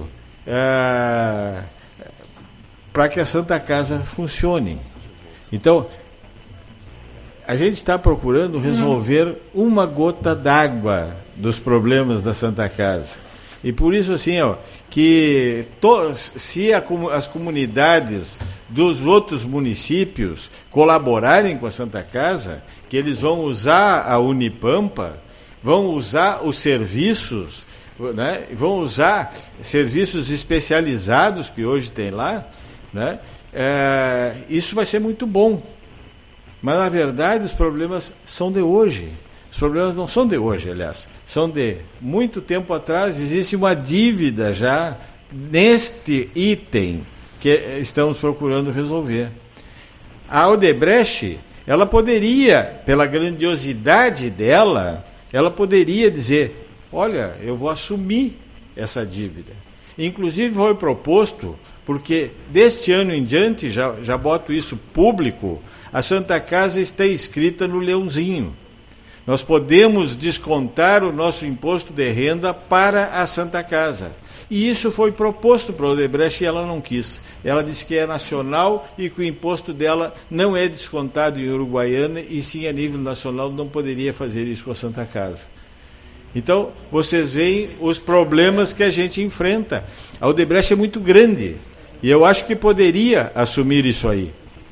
para que a Santa Casa funcione. Então, a gente está procurando resolver uma gota d'água dos problemas da Santa Casa. E por isso, assim, que se as comunidades dos outros municípios colaborarem com a Santa Casa, que eles vão usar a Unipampa, vão usar os serviços, né, vão usar serviços especializados que hoje tem lá, né, isso vai ser muito bom. Mas, na verdade, os problemas são de hoje. Os problemas não são de hoje, aliás, são de muito tempo atrás. Existe uma dívida já neste item que estamos procurando resolver. A Odebrecht, ela poderia, pela grandiosidade dela, ela poderia dizer, olha, eu vou assumir essa dívida. Inclusive foi proposto, porque deste ano em diante, já boto isso público, a Santa Casa está inscrita no Leãozinho. Nós podemos descontar o nosso imposto de renda para a Santa Casa. E isso foi proposto para a Odebrecht e ela não quis. Ela disse que é nacional e que o imposto dela não é descontado em Uruguaiana e sim a nível nacional não poderia fazer isso com a Santa Casa. Então, vocês veem os problemas que a gente enfrenta. A Odebrecht é muito grande e eu acho que poderia assumir isso aí.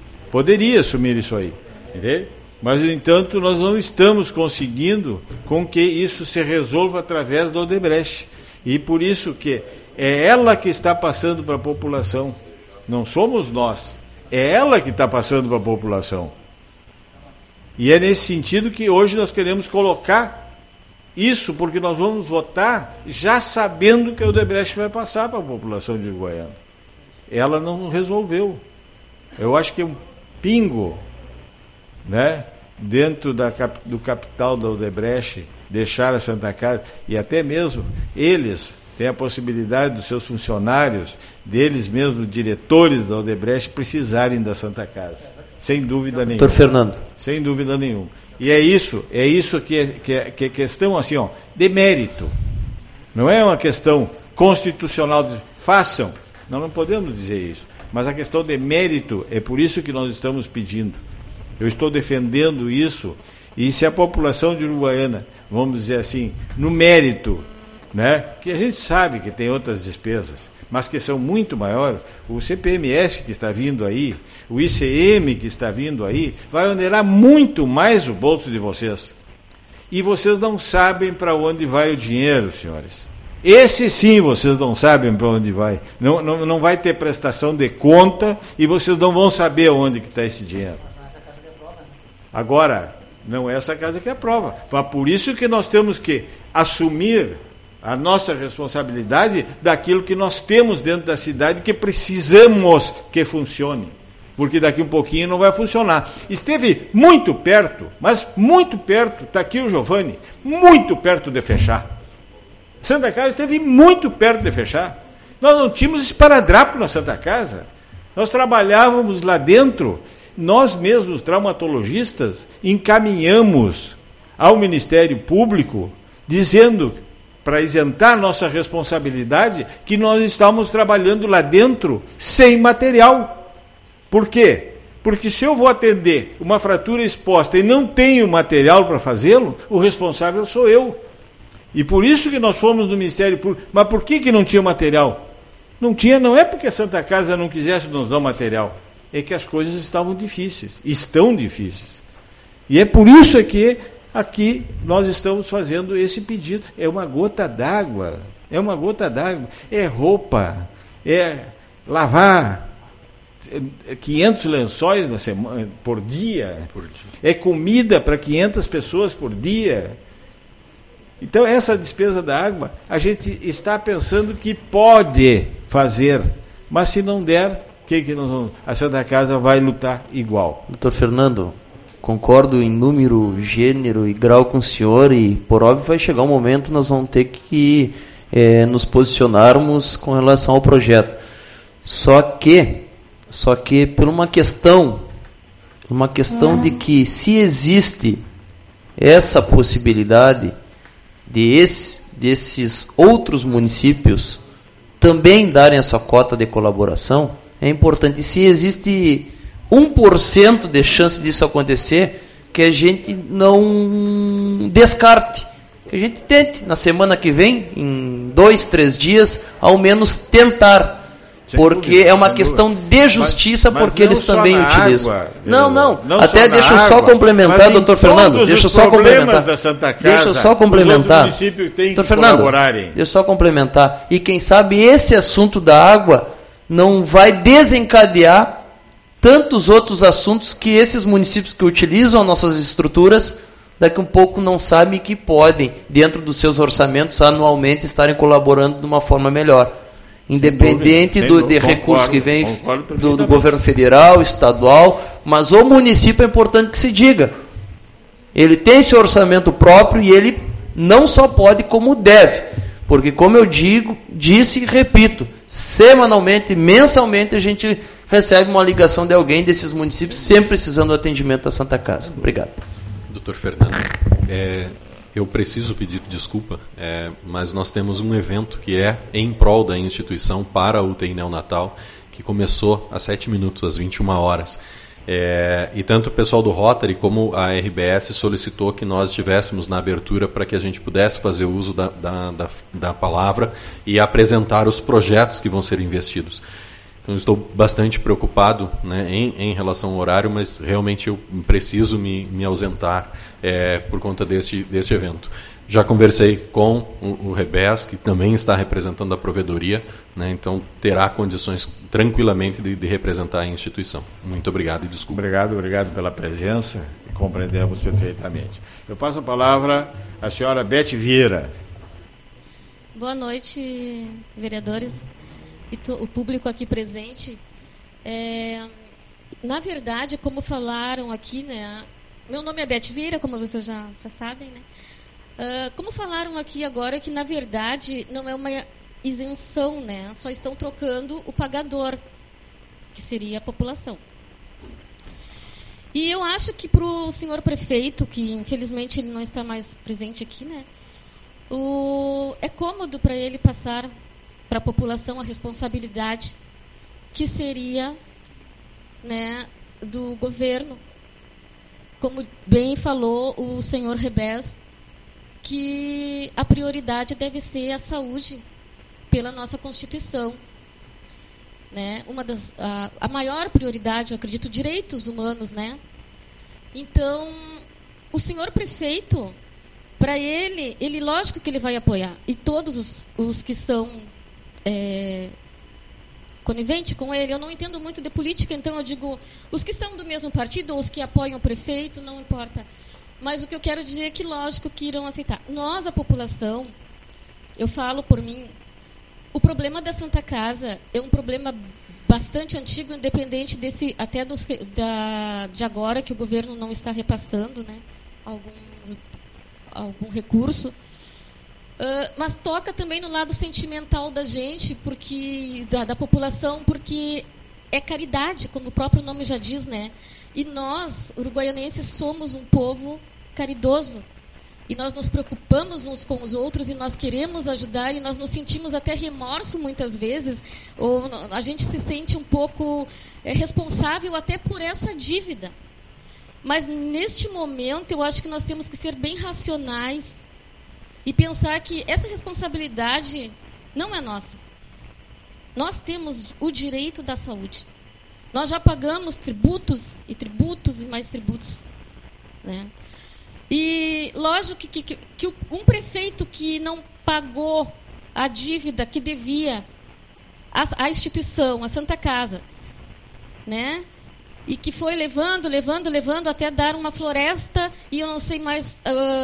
Entendeu? Mas, no entanto, nós não estamos conseguindo com que isso se resolva através da Odebrecht. E por isso que é ela que está passando para a população. Não somos nós. É ela que está passando para a população. E é nesse sentido que hoje nós queremos colocar isso, porque nós vamos votar já sabendo que a Odebrecht vai passar para a população de Uruguaiana. Ela não resolveu. Eu acho que é um pingo, né, dentro do capital da Odebrecht, deixar a Santa Casa, e até mesmo eles têm a possibilidade dos seus funcionários, deles mesmos, diretores da Odebrecht, precisarem da Santa Casa, sem dúvida nenhuma. Doutor Fernando. Sem dúvida nenhuma. E é isso que é questão assim, de mérito. Não é uma questão constitucional de façam. Não podemos dizer isso. Mas a questão de mérito, é por isso que nós estamos pedindo. Eu estou defendendo isso, e se a população de Uruguaiana, vamos dizer assim, no mérito, né, que a gente sabe que tem outras despesas, mas que são muito maiores, o CPMS que está vindo aí, o ICM que está vindo aí, vai onerar muito mais o bolso de vocês. E vocês não sabem para onde vai o dinheiro, senhores. Esse sim vocês não sabem para onde vai. Não vai ter prestação de conta e vocês não vão saber onde que está esse dinheiro. Agora, Não é essa casa que aprova. Mas por isso que nós temos que assumir a nossa responsabilidade daquilo que nós temos dentro da cidade que precisamos que funcione. Porque daqui um pouquinho não vai funcionar. Esteve muito perto, mas muito perto, está aqui o Giovanni, muito perto de fechar. Santa Casa esteve muito perto de fechar. Nós não tínhamos esparadrapo na Santa Casa. Nós trabalhávamos lá dentro, nós mesmos, traumatologistas, encaminhamos ao Ministério Público, dizendo, para isentar nossa responsabilidade, que nós estávamos trabalhando lá dentro sem material. Por quê? Porque se eu vou atender uma fratura exposta e não tenho material para fazê-lo, o responsável sou eu. E por isso que nós fomos no Ministério Público. Mas por que não tinha material? Não tinha, não é porque a Santa Casa não quisesse nos dar material. É que as coisas estavam difíceis. Estão difíceis. E é por isso que aqui nós estamos fazendo esse pedido. É uma gota d'água. É uma gota d'água. É roupa. É lavar 500 lençóis na semana, por dia. É comida para 500 pessoas por dia. Então, essa despesa da água, a gente está pensando que pode fazer, mas se não der, a Santa Casa vai lutar igual. Doutor Fernando, concordo em número, gênero e grau com o senhor, e por óbvio vai chegar um momento nós vamos ter que nos posicionarmos com relação ao projeto. Só que por uma questão de que se existe essa possibilidade desses outros municípios também darem essa cota de colaboração, é importante. Se existe 1% de chance disso acontecer, que a gente não descarte, que a gente tente, na semana que vem, em 2, 3 dias, ao menos tentar. Porque é uma questão de justiça, mas porque eles também utilizam. Água, não. Até deixa eu só complementar, doutor Fernando. Deixa eu só complementar. Deixa eu só complementar. Doutor Fernando, deixa eu só complementar. E quem sabe esse assunto da água não vai desencadear tantos outros assuntos que esses municípios que utilizam nossas estruturas, daqui um pouco não sabem que podem, dentro dos seus orçamentos, anualmente estarem colaborando de uma forma melhor. Independente de recursos que vem do governo federal, estadual, mas o município é importante que se diga. Ele tem seu orçamento próprio e ele não só pode, como deve. Porque, como eu disse e repito, semanalmente, mensalmente, a gente recebe uma ligação de alguém desses municípios sempre precisando do atendimento da Santa Casa. Obrigado. Doutor Fernando, eu preciso pedir desculpa, mas nós temos um evento que é em prol da instituição para a UTI neonatal, que começou às 7 minutos, às 21 horas. E tanto o pessoal do Rotary como a RBS solicitou que nós estivéssemos na abertura para que a gente pudesse fazer uso da palavra e apresentar os projetos que vão ser investidos. Então, estou bastante preocupado, né, em relação ao horário, mas realmente eu preciso me ausentar por conta deste evento. Já conversei com o Rebes, que também está representando a provedoria, né, então terá condições tranquilamente de representar a instituição. Muito obrigado e desculpa. Obrigado pela presença, compreendemos perfeitamente. Eu passo a palavra à senhora Beth Vieira. Boa noite, vereadores. E o público aqui presente. Na verdade, como falaram aqui, né, meu nome é Beth Vieira, como vocês já sabem, né, como falaram aqui agora, que na verdade não é uma isenção, né, só estão trocando o pagador, que seria a população. E eu acho que para o senhor prefeito, que infelizmente ele não está mais presente aqui, né, é cômodo para ele passar para a população a responsabilidade que seria, né, do governo. Como bem falou o senhor Rebes, que a prioridade deve ser a saúde pela nossa Constituição. Né? A maior prioridade, eu acredito, direitos humanos. Né? Então, o senhor prefeito, para ele lógico que ele vai apoiar. E todos os que são conivente com ele, eu não entendo muito de política, então eu digo, os que são do mesmo partido ou os que apoiam o prefeito, não importa. Mas o que eu quero dizer é que, lógico, que irão aceitar. Nós, a população, eu falo por mim, o problema da Santa Casa é um problema bastante antigo, independente desse, até de agora, que o governo não está repassando, né, algum recurso. Mas toca também no lado sentimental da gente, porque da população, porque é caridade, como o próprio nome já diz, né? E nós, uruguaianenses, somos um povo caridoso. E nós nos preocupamos uns com os outros e nós queremos ajudar e nós nos sentimos até remorso muitas vezes, ou a gente se sente um pouco responsável até por essa dívida. Mas neste momento eu acho que nós temos que ser bem racionais e pensar que essa responsabilidade não é nossa. Nós temos o direito da saúde. Nós já pagamos tributos e mais tributos, né? E lógico que um prefeito que não pagou a dívida que devia à instituição, à Santa Casa, né? E que foi levando até dar uma floresta e eu não sei mais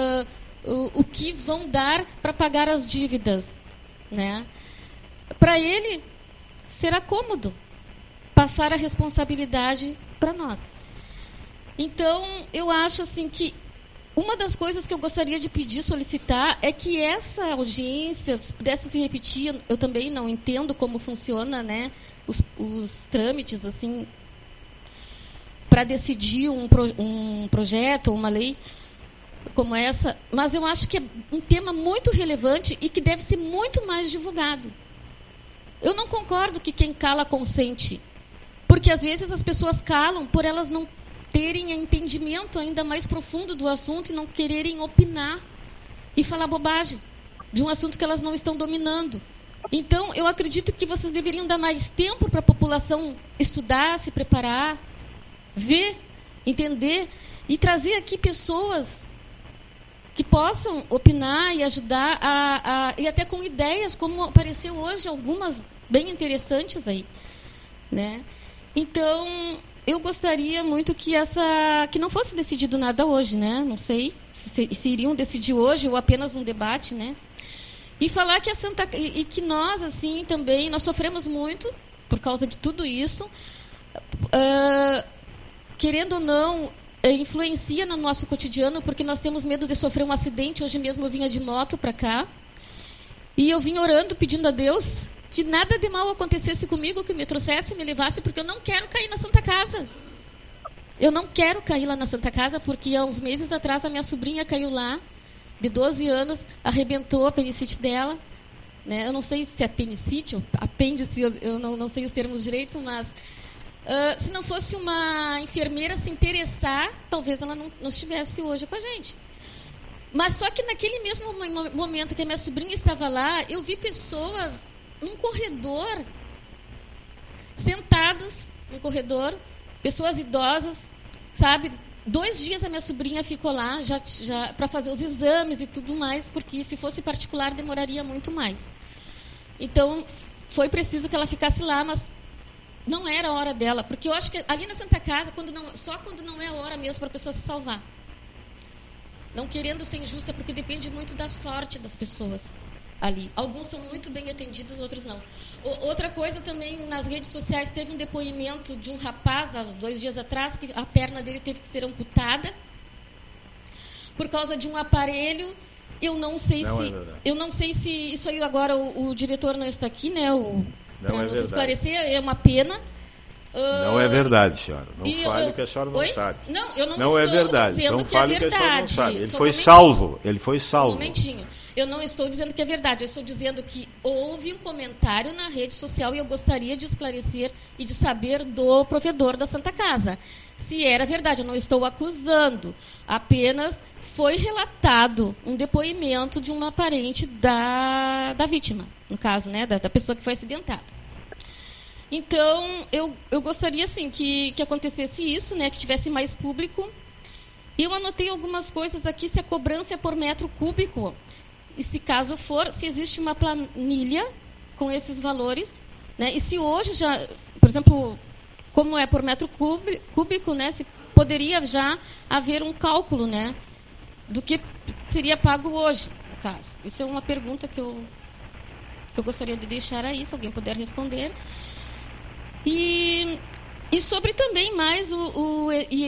o que vão dar para pagar as dívidas, né? Para ele será cômodo passar a responsabilidade para nós. Então, eu acho assim que uma das coisas que eu gostaria de pedir, solicitar, é que essa audiência pudesse se repetir. Eu também não entendo como funciona, né, os trâmites assim para decidir um projeto ou uma lei como essa, mas eu acho que é um tema muito relevante e que deve ser muito mais divulgado. Eu não concordo que quem cala consente, porque às vezes as pessoas calam por elas não terem entendimento ainda mais profundo do assunto e não quererem opinar e falar bobagem de um assunto que elas não estão dominando. Então, eu acredito que vocês deveriam dar mais tempo para a população estudar, se preparar, ver, entender e trazer aqui pessoas que possam opinar e ajudar e até com ideias, como apareceu hoje, algumas bem interessantes aí, né? Então, eu gostaria muito que não fosse decidido nada hoje, né? Não sei se iriam decidir hoje ou apenas um debate, né? E falar que que nós, assim, também, nós sofremos muito por causa de tudo isso. Querendo ou não, influencia no nosso cotidiano, porque nós temos medo de sofrer um acidente. Hoje mesmo eu vinha de moto para cá e eu vim orando, pedindo a Deus que nada de mal acontecesse comigo, que me trouxesse, me levasse, porque eu não quero cair na Santa Casa. Eu não quero cair lá na Santa Casa, porque há uns meses atrás a minha sobrinha caiu lá, de 12 anos, arrebentou a apendicite dela, né? Eu não sei se é apendicite ou apêndice, eu não sei os termos direito, mas se não fosse uma enfermeira se interessar, talvez ela não estivesse hoje com a gente. Mas só que naquele mesmo momento que a minha sobrinha estava lá, eu vi pessoas num corredor, sentadas no corredor, pessoas idosas, sabe? 2 dias a minha sobrinha ficou lá já para fazer os exames e tudo mais, porque se fosse particular demoraria muito mais. Então, foi preciso que ela ficasse lá, mas não era a hora dela, porque eu acho que ali na Santa Casa, só quando não é a hora mesmo para a pessoa se salvar. Não querendo ser injusta, porque depende muito da sorte das pessoas ali. Alguns são muito bem atendidos, outros não. Outra coisa também, nas redes sociais, teve um depoimento de um rapaz, há 2 dias atrás, que a perna dele teve que ser amputada por causa de um aparelho. Eu não sei se isso aí agora o diretor não está aqui, né? Para nos esclarecer, é uma pena. Não é verdade, senhora. Não fale o que a senhora não sabe. Não, eu não estou é verdade. Dizendo não que fale é verdade. O que a senhora não sabe. Ele foi salvo. Ele foi salvo. Um momentinho. Eu não estou dizendo que é verdade. Eu estou dizendo que houve um comentário na rede social e eu gostaria de esclarecer e de saber do provedor da Santa Casa. Se era verdade, eu não estou acusando. Apenas foi relatado um depoimento de uma parente da vítima, no caso, né, da pessoa que foi acidentada. Então, eu gostaria, assim, que acontecesse isso, né, que tivesse mais público. Eu anotei algumas coisas aqui, se a cobrança é por metro cúbico, e se caso for, se existe uma planilha com esses valores, né, e se hoje já, por exemplo, como é por metro cúbico, né, se poderia já haver um cálculo, né, do que seria pago hoje, no caso. Isso é uma pergunta que eu gostaria de deixar aí, se alguém puder responder. E sobre também mais o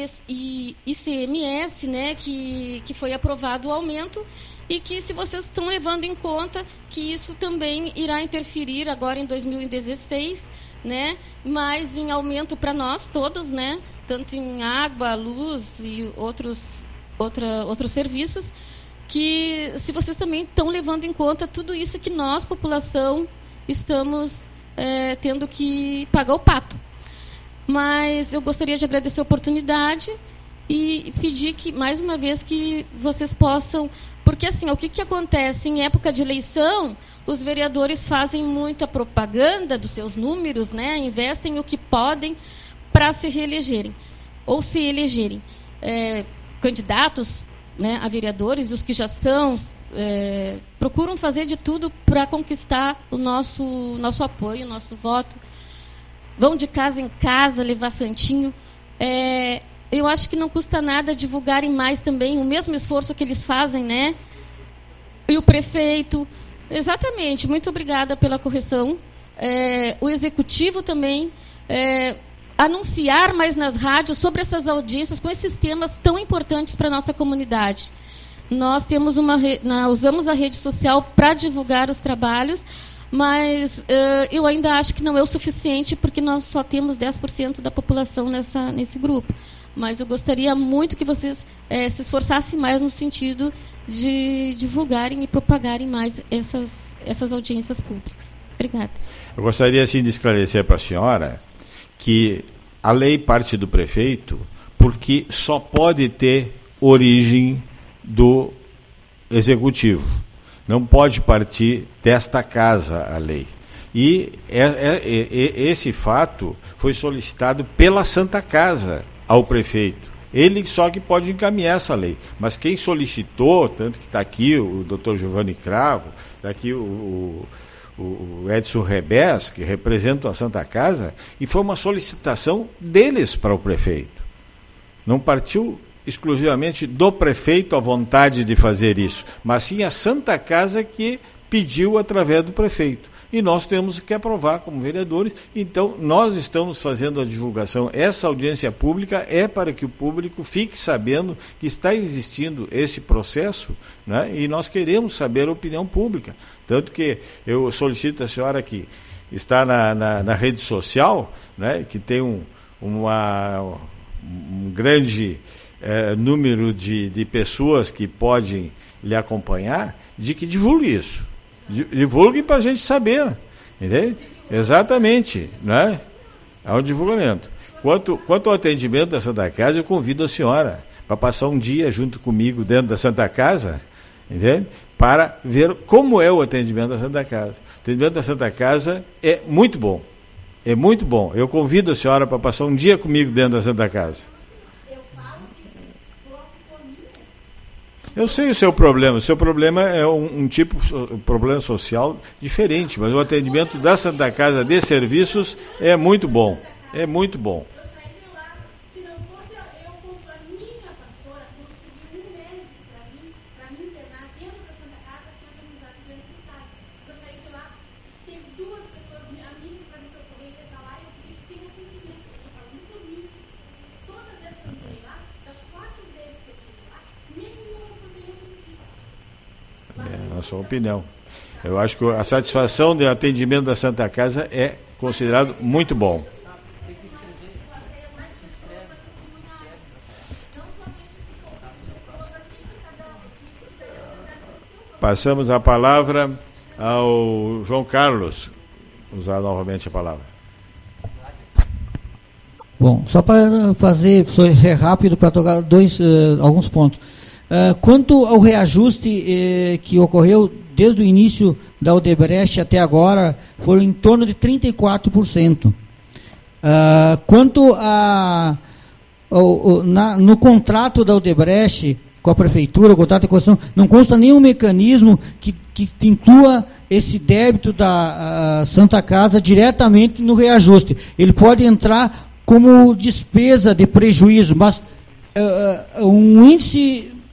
ICMS, né, que foi aprovado o aumento, e que se vocês estão levando em conta que isso também irá interferir agora em 2016, né, mas em aumento para nós todos, né, tanto em água, luz e outros serviços, que se vocês também estão levando em conta tudo isso que nós, população, estamos tendo que pagar o pato. Mas eu gostaria de agradecer a oportunidade e pedir que, mais uma vez, que vocês possam... Porque, assim, o que acontece? Em época de eleição, os vereadores fazem muita propaganda dos seus números, né? Investem o que podem para se reelegerem, ou se elegerem. Candidatos, né, a vereadores, os que já são, procuram fazer de tudo para conquistar o nosso apoio, o nosso voto. Vão de casa em casa levar santinho. Eu acho que não custa nada divulgarem mais também o mesmo esforço que eles fazem, né? E o prefeito, exatamente, muito obrigada pela correção. O executivo também, anunciar mais nas rádios sobre essas audiências com esses temas tão importantes para a nossa comunidade. Nós temos usamos a rede social para divulgar os trabalhos, mas eu ainda acho que não é o suficiente, porque nós só temos 10% da população nesse grupo. Mas eu gostaria muito que vocês se esforçassem mais no sentido de divulgarem e propagarem mais essas audiências públicas. Obrigada. Eu gostaria, assim, de esclarecer para a senhora que a lei parte do prefeito, porque só pode ter origem do executivo. Não pode partir desta casa a lei. E esse fato foi solicitado pela Santa Casa ao prefeito. Ele só que pode encaminhar essa lei. Mas quem solicitou, tanto que está aqui o Dr. Giovanni Cravo, está aqui o Edson Rebés, que representa a Santa Casa, e foi uma solicitação deles para o prefeito. Não partiu exclusivamente do prefeito a vontade de fazer isso, mas sim a Santa Casa que pediu através do prefeito. E nós temos que aprovar como vereadores. Então, nós estamos fazendo a divulgação. Essa audiência pública é para que o público fique sabendo que está existindo esse processo, né? E nós queremos saber a opinião pública. Tanto que eu solicito à senhora que está na rede social, né, que tem um grande número de pessoas que podem lhe acompanhar, de que divulgue isso. Divulgue para a gente saber, entende? Exatamente, né? É um divulgamento. Quanto ao atendimento da Santa Casa, eu convido a senhora para passar um dia junto comigo dentro da Santa Casa, entende? Para ver como é o atendimento da Santa Casa. O atendimento da Santa Casa é muito bom. É muito bom. Eu convido a senhora para passar um dia comigo dentro da Santa Casa. Eu sei o seu problema. O seu problema é um tipo de problema social diferente, mas o atendimento da Santa Casa de Serviços é muito bom. É muito bom. Se não fosse eu, a minha pastora, conseguir um médico para me internar dentro da Santa Casa, tinha organizado o deputado. Eu saí de lá, teve duas pessoas amigas para me socorrer, que está lá, e eu fiquei sem atendimento. Eu estava muito ruim. Toda vez que eu fui lá, das 4 vezes que eu estive lá, nenhuma foi bem atendida. É a sua opinião. Eu acho que a satisfação do atendimento da Santa Casa é considerado muito bom. Passamos a palavra ao João Carlos, usar novamente a palavra. Bom, só para ser rápido, para tocar alguns pontos. Quanto ao reajuste que ocorreu desde o início da Odebrecht até agora, foram em torno de 34%. Quanto no contrato da Odebrecht com a prefeitura, o contrato de concessão, não consta nenhum mecanismo que inclua esse débito da Santa Casa diretamente no reajuste. Ele pode entrar como despesa de prejuízo, mas um índice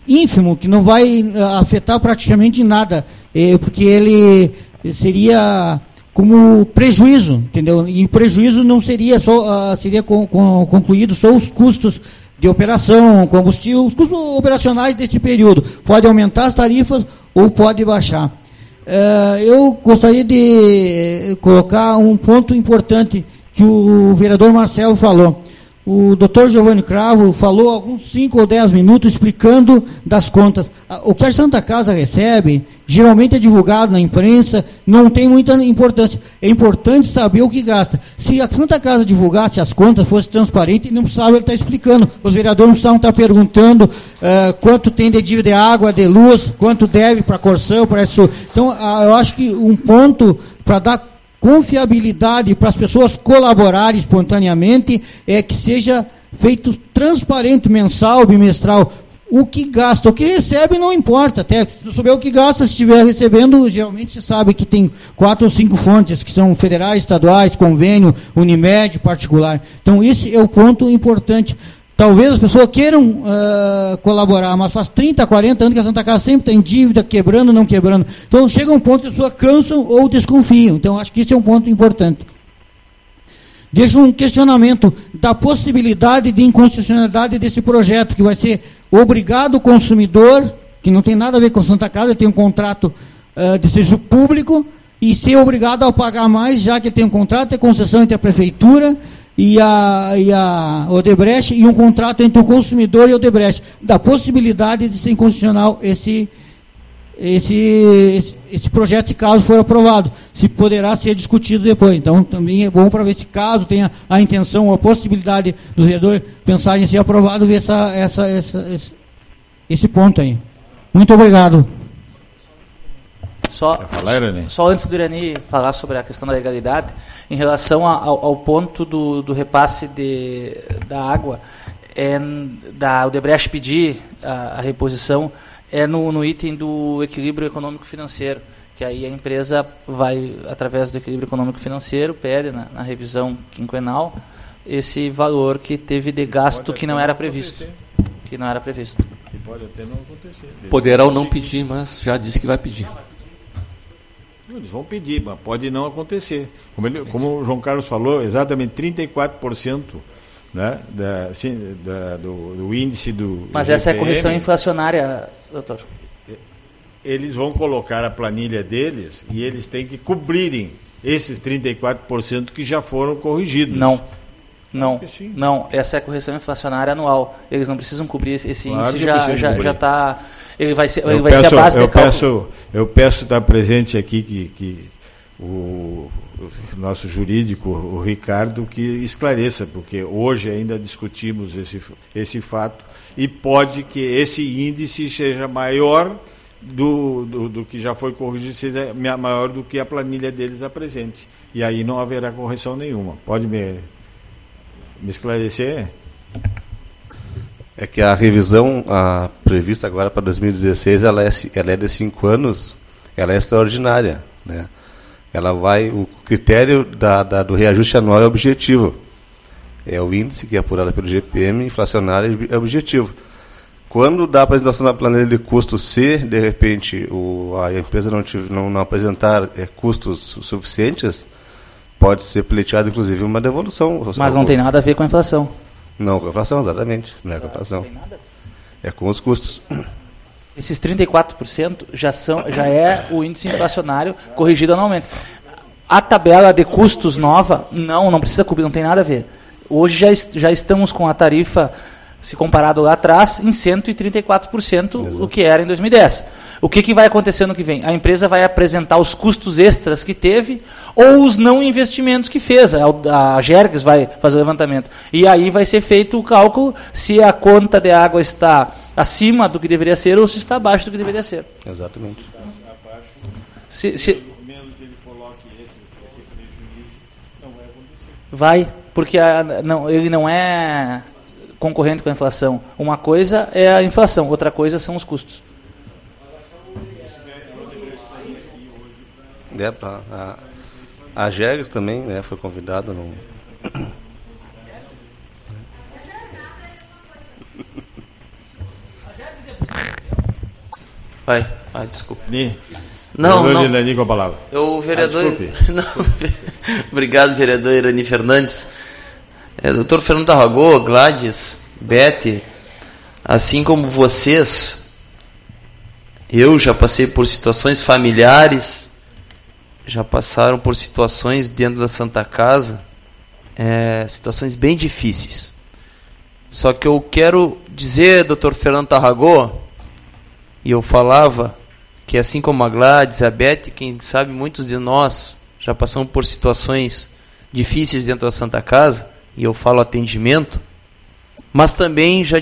ínfimo, que não vai afetar praticamente nada, porque ele seria como prejuízo, entendeu? E o prejuízo não seria só, seria concluído só os custos de operação, combustível, os custos operacionais deste período. Pode aumentar as tarifas ou pode baixar. Eu gostaria de colocar um ponto importante que o vereador Marcelo falou. O doutor Giovanni Cravo falou alguns 5 ou 10 minutos explicando das contas. O que a Santa Casa recebe, geralmente é divulgado na imprensa, não tem muita importância. É importante saber o que gasta. Se a Santa Casa divulgasse as contas, fosse transparente, não precisava ele estar explicando. Os vereadores não precisavam estar perguntando quanto tem de dívida de água, de luz, quanto deve para a Corsã, para isso. Então, eu acho que um ponto para dar confiabilidade para as pessoas colaborarem espontaneamente é que seja feito transparente, mensal, bimestral, o que gasta, o que recebe não importa, até se souber o que gasta, se estiver recebendo, geralmente se sabe que tem 4 ou 5 fontes, que são federais, estaduais, convênio, Unimed, particular. Então esse é o ponto importante. Talvez as pessoas queiram colaborar, mas faz 30, 40 anos que a Santa Casa sempre tem dívida, quebrando, não quebrando. Então chega um ponto que as pessoas cansam ou desconfiam. Então acho que isso é um ponto importante. Deixo um questionamento da possibilidade de inconstitucionalidade desse projeto, que vai ser obrigado o consumidor, que não tem nada a ver com a Santa Casa, tem um contrato de serviço público, e ser obrigado a pagar mais, já que ele tem um contrato de concessão entre a prefeitura e a Odebrecht, e um contrato entre o consumidor e a Odebrecht, da possibilidade de ser inconstitucional esse projeto, se caso for aprovado, se poderá ser discutido depois. Então também é bom para ver se caso tenha a intenção ou a possibilidade dos vereadores pensarem em ser aprovado, ver esse ponto aí. Muito obrigado. Só antes do Irani falar sobre a questão da legalidade, em relação ao ponto do repasse da água, da Odebrecht pedir a reposição, no item do equilíbrio econômico-financeiro, que aí a empresa vai, através do equilíbrio econômico-financeiro, pede na revisão quinquenal esse valor que teve de gasto que não era previsto. Que não era previsto. E pode até não acontecer. Poderá ou não pedir, mas já disse que vai pedir. Eles vão pedir, mas pode não acontecer. Como o João Carlos falou, exatamente 34%, né, do índice do Mas GPM, essa é a correção inflacionária, doutor. Eles vão colocar a planilha deles e eles têm que cobrirem esses 34% que já foram corrigidos. Não, essa é a correção inflacionária anual. Eles não precisam cobrir esse índice, já está. Ele vai ser a base de cálculo. Eu peço estar presente aqui que o nosso jurídico, o Ricardo, que esclareça, porque hoje ainda discutimos esse fato, e pode que esse índice seja maior do que já foi corrigido, seja maior do que a planilha deles apresente. E aí não haverá correção nenhuma. Pode me esclarecer? É que a revisão prevista agora para 2016, ela é de 5 anos, ela é extraordinária, né? O critério do reajuste anual é objetivo. É o índice que é apurado pelo GPM, inflacionário é objetivo. Quando da apresentação da planilha de custos, se de repente a empresa não apresentar custos suficientes, pode ser pleiteado inclusive uma devolução. Mas não tem nada a ver com a inflação. Não, com a inflação, exatamente. Não é com a inflação. É com os custos. Esses 34% já é o índice inflacionário corrigido anualmente. A tabela de custos nova, não precisa cobrir, não tem nada a ver. Hoje já estamos com a tarifa, se comparado lá atrás, em 134%, exato, o que era em 2010. O que vai acontecer no que vem? A empresa vai apresentar os custos extras que teve ou os não investimentos que fez. A Gerges vai fazer o levantamento. E aí vai ser feito o cálculo se a conta de água está acima do que deveria ser ou se está abaixo do que deveria ser. Exatamente. Menos que ele coloque esse prejuízo, não vai acontecer. Vai, porque ele não é concorrente com a inflação. Uma coisa é a inflação, outra coisa são os custos. A Gerges também, né, foi convidada no... A Gerges é Vai, desculpa. Não. Irani com a palavra. O vereador. Obrigado, vereador Irani Fernandes. Doutor Fernando Tarragó, Gladys, Beth, assim como vocês, eu já passei por situações familiares, já passaram por situações dentro da Santa Casa, situações bem difíceis. Só que eu quero dizer, doutor Fernando Tarragó, e eu falava que assim como a Gladys, a Beth, quem sabe muitos de nós já passamos por situações difíceis dentro da Santa Casa, e eu falo atendimento, mas também já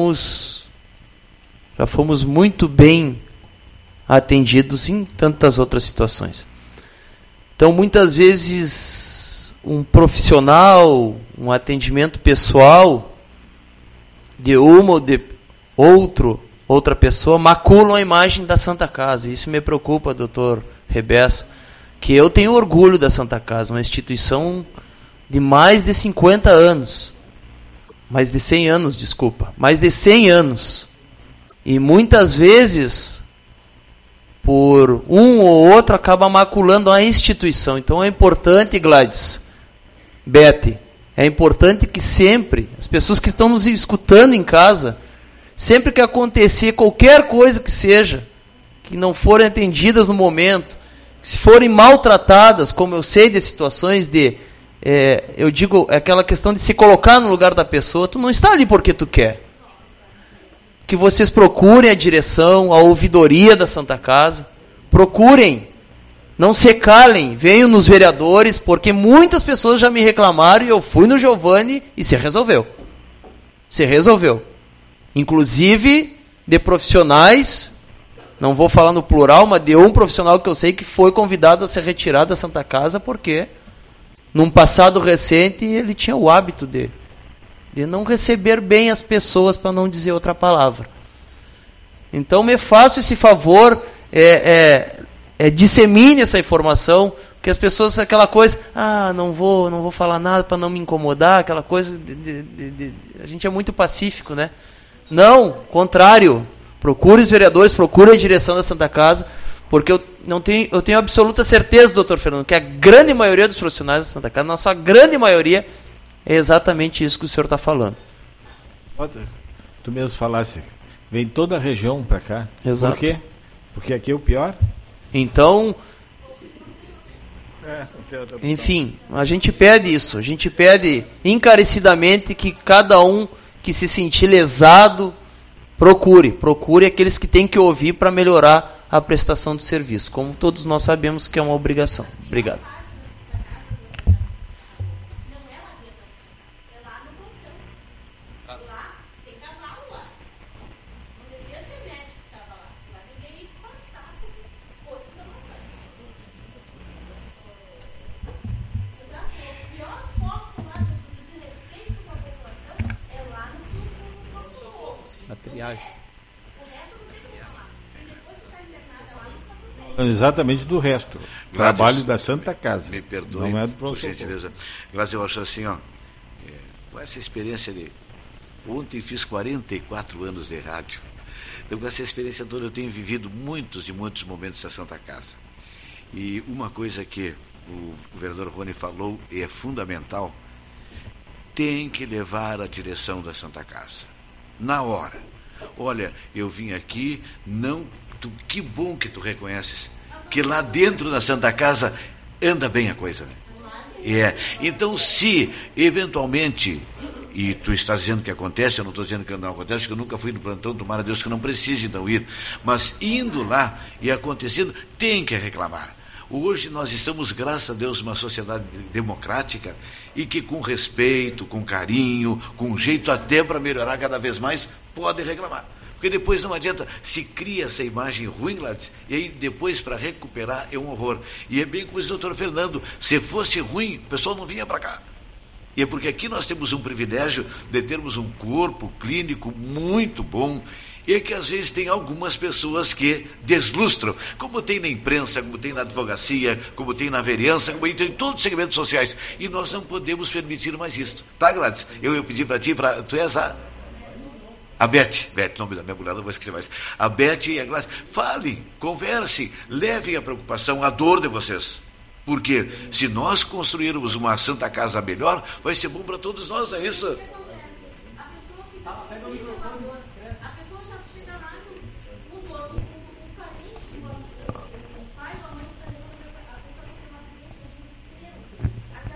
fomos muito bem atendidos em tantas outras situações. Então, muitas vezes, um profissional, um atendimento pessoal de uma ou de outra pessoa maculam a imagem da Santa Casa. Isso me preocupa, doutor Rebessa, que eu tenho orgulho da Santa Casa, uma instituição de mais de 50 anos. Mais de 100 anos, desculpa. Mais de 100 anos. E muitas vezes, por um ou outro, acaba maculando a instituição. Então é importante, Gladys, Beth, é importante que sempre, as pessoas que estão nos escutando em casa, sempre que acontecer qualquer coisa que seja, que não forem atendidas no momento, se forem maltratadas, como eu sei de situações de, eu digo, aquela questão de se colocar no lugar da pessoa, tu não está ali porque tu quer. Que vocês procurem a direção, a ouvidoria da Santa Casa, procurem, não se calem, venham nos vereadores, porque muitas pessoas já me reclamaram e eu fui no Giovanni e se resolveu. Se resolveu. Inclusive de profissionais, não vou falar no plural, mas de um profissional que eu sei que foi convidado a se retirar da Santa Casa porque, num passado recente, ele tinha o hábito de não receber bem as pessoas, para não dizer outra palavra. Então me faça esse favor, dissemine essa informação, porque as pessoas, aquela coisa, não vou falar nada para não me incomodar, aquela coisa, a gente é muito pacífico, né? Não, contrário, procure os vereadores, procure a direção da Santa Casa, porque eu tenho absoluta certeza, doutor Fernando, que a grande maioria dos profissionais da Santa Casa, nossa grande maioria, é exatamente isso que o senhor está falando. Tu mesmo falasse, vem toda a região para cá. Exato. Por quê? Porque aqui é o pior. Então, enfim, a gente pede isso, a gente pede encarecidamente que cada um que se sentir lesado, procure aqueles que têm que ouvir para melhorar a prestação do serviço, como todos nós sabemos que é uma obrigação. Obrigado. A triagem. Exatamente do resto. Gladys, trabalho da Santa Casa. Me perdoe, não é do por professor. gentileza. Gladys, eu acho assim, com essa experiência de... Ontem fiz 44 anos de rádio. Então, com essa experiência toda, eu tenho vivido muitos e muitos momentos da Santa Casa. E uma coisa que o vereador Rony falou e é fundamental, tem que levar a direção da Santa Casa. Na hora. Olha, eu vim aqui, que bom que tu reconheces que lá dentro da Santa Casa anda bem a coisa, né? Então, se eventualmente, e tu estás dizendo que acontece, eu não estou dizendo que não acontece, que eu nunca fui no plantão, tomara Deus que não precise então ir, mas indo lá e acontecendo, tem que reclamar. Hoje nós estamos, graças a Deus, uma sociedade democrática e que com respeito, com carinho, com jeito até para melhorar cada vez mais, pode reclamar. Porque depois não adianta, se cria essa imagem ruim, Gladys, e aí depois para recuperar é um horror. E é bem como diz o doutor Fernando, se fosse ruim, o pessoal não vinha para cá. E é porque aqui nós temos um privilégio de termos um corpo clínico muito bom, e que às vezes tem algumas pessoas que deslustram, como tem na imprensa, como tem na advocacia, como tem na vereança, como tem em todos os segmentos sociais. E nós não podemos permitir mais isso. Tá, Gladys? Eu pedi para ti, tu és a... A Beth, nome da minha mulher, não vou esquecer mais. A Beth e a Glácia, falem, conversem, levem a preocupação, a dor de vocês. Porque se nós construirmos uma Santa Casa melhor, vai ser bom para todos nós, é isso? A pessoa fica a pessoa já chega lá no dono, o parente, o pai ou a mãe que está levando a pessoa que tem um acidente,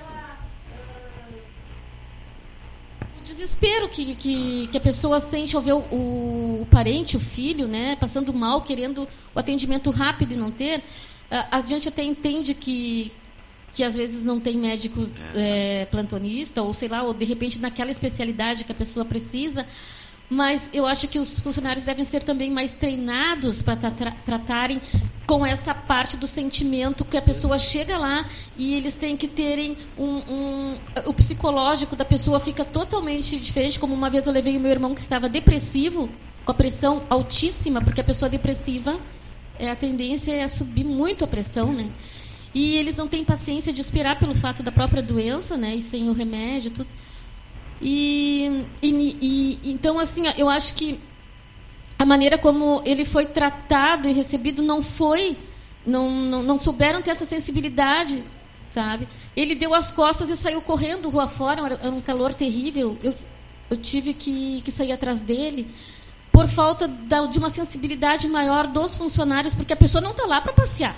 o desespero, que a pessoa sente ao ver o parente, o filho, né, passando mal, querendo o atendimento rápido e não ter. A gente até entende que às vezes não tem médico plantonista, ou sei lá, ou de repente naquela especialidade que a pessoa precisa, mas eu acho que os funcionários devem ser também mais treinados para tratarem com essa parte do sentimento, que a pessoa chega lá e eles têm que terem o psicológico da pessoa fica totalmente diferente. Como uma vez eu levei o meu irmão que estava depressivo, com a pressão altíssima, porque a pessoa depressiva, a tendência é subir muito a pressão, né? E eles não têm paciência de esperar pelo fato da própria doença, né? E sem o remédio, tudo. Então, assim, eu acho que a maneira como ele foi tratado e recebido não souberam ter essa sensibilidade, sabe? Ele deu as costas e saiu correndo rua fora, era um calor terrível. Eu tive que sair atrás dele, por falta de uma sensibilidade maior dos funcionários, porque a pessoa não está lá para passear.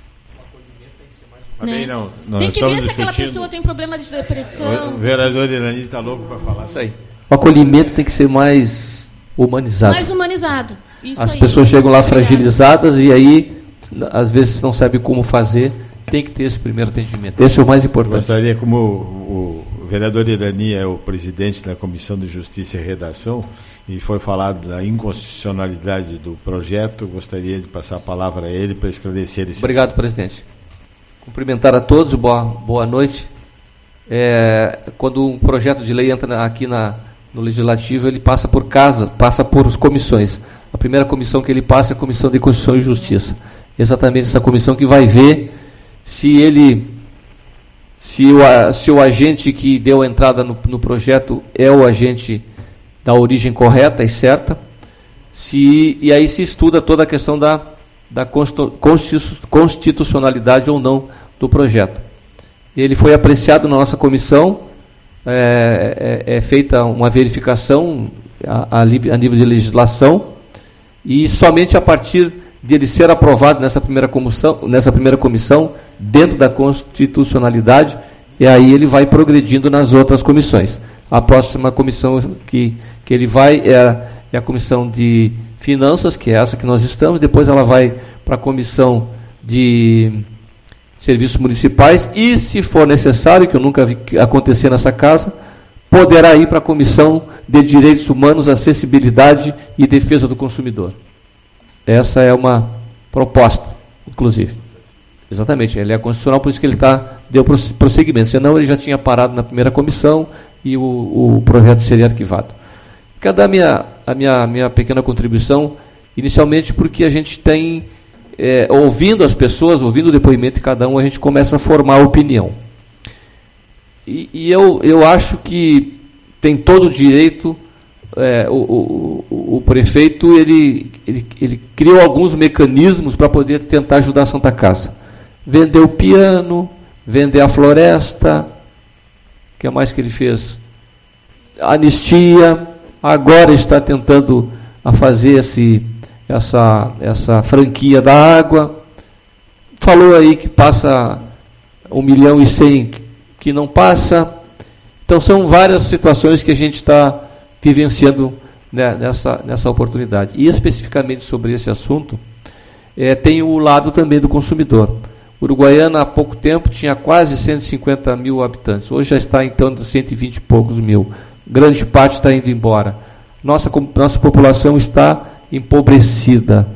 Né? Tem que ver se aquela pessoa tem problema de depressão. O vereador Irani está louco para falar isso aí. O acolhimento tem que ser mais humanizado. Mais humanizado. Isso As aí. pessoas chegam lá fragilizadas e aí, às vezes, não sabem como fazer. Tem que ter esse primeiro atendimento. Esse é o mais importante. Eu gostaria, como o vereador Irani é o presidente da Comissão de Justiça e Redação, e foi falado da inconstitucionalidade do projeto, gostaria de passar a palavra a ele para esclarecer esse Obrigado, assunto. presidente. Cumprimentar a todos, boa noite. Quando um projeto de lei entra aqui no Legislativo, ele passa por comissões. A primeira comissão que ele passa é a Comissão de Constituição e Justiça. Exatamente essa comissão que vai ver se o agente que deu a entrada no projeto é o agente da origem correta e certa, e aí se estuda toda a questão da constitucionalidade ou não do projeto. Ele foi apreciado na nossa comissão, é feita uma verificação a nível de legislação, e somente a partir de ele ser aprovado nessa primeira comissão, dentro da constitucionalidade, e aí ele vai progredindo nas outras comissões. A próxima comissão que ele vai é a comissão de finanças, que é essa que nós estamos, depois ela vai para a comissão de serviços municipais, e se for necessário, que eu nunca vi acontecer nessa casa, poderá ir para a comissão de direitos humanos, acessibilidade e defesa do consumidor. Essa é uma proposta, inclusive. Exatamente, ele é constitucional, por isso que ele deu prosseguimento, senão ele já tinha parado na primeira comissão e o projeto seria arquivado. Quero dar a minha pequena contribuição, inicialmente porque a gente tem, ouvindo as pessoas, ouvindo o depoimento de cada um, a gente começa a formar opinião. E eu acho que tem todo o direito, o prefeito ele criou alguns mecanismos para poder tentar ajudar a Santa Casa. Vender o piano, vender a floresta, o que mais que ele fez? Anistia, agora está tentando a fazer essa franquia da água. Falou aí que passa 1,1 milhão que não passa. Então são várias situações que a gente está vivenciando, né, nessa oportunidade. E especificamente sobre esse assunto, tem o lado também do consumidor. Uruguaiana, há pouco tempo, tinha quase 150 mil habitantes. Hoje já está em torno de 120 e poucos mil. Grande parte está indo embora. Nossa população está empobrecida.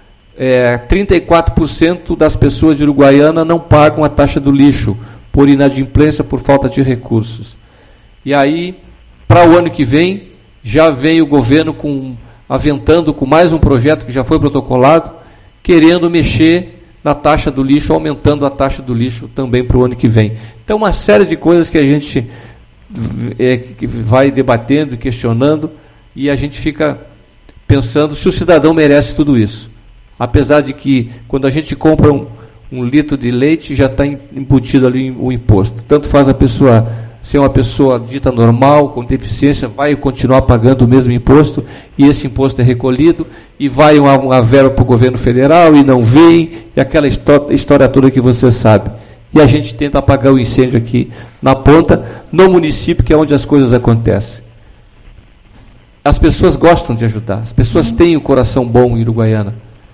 34% das pessoas de Uruguaiana não pagam a taxa do lixo, por inadimplência, por falta de recursos. E aí, para o ano que vem, já vem o governo aventando com mais um projeto que já foi protocolado, querendo mexer na taxa do lixo, aumentando a taxa do lixo também para o ano que vem. Então, uma série de coisas que a gente que vai debatendo, questionando, e a gente fica pensando se o cidadão merece tudo isso. Apesar de que, quando a gente compra um litro de leite, já está embutido ali o imposto. Tanto faz a pessoa ser uma pessoa dita normal, com deficiência, vai continuar pagando o mesmo imposto, e esse imposto é recolhido, e vai uma verba para o governo federal, e não vem, e aquela história toda que você sabe. E a gente tenta apagar o incêndio aqui na ponta, no município, que é onde as coisas acontecem. As pessoas gostam de ajudar, as pessoas têm o coração bom em Uruguaiana.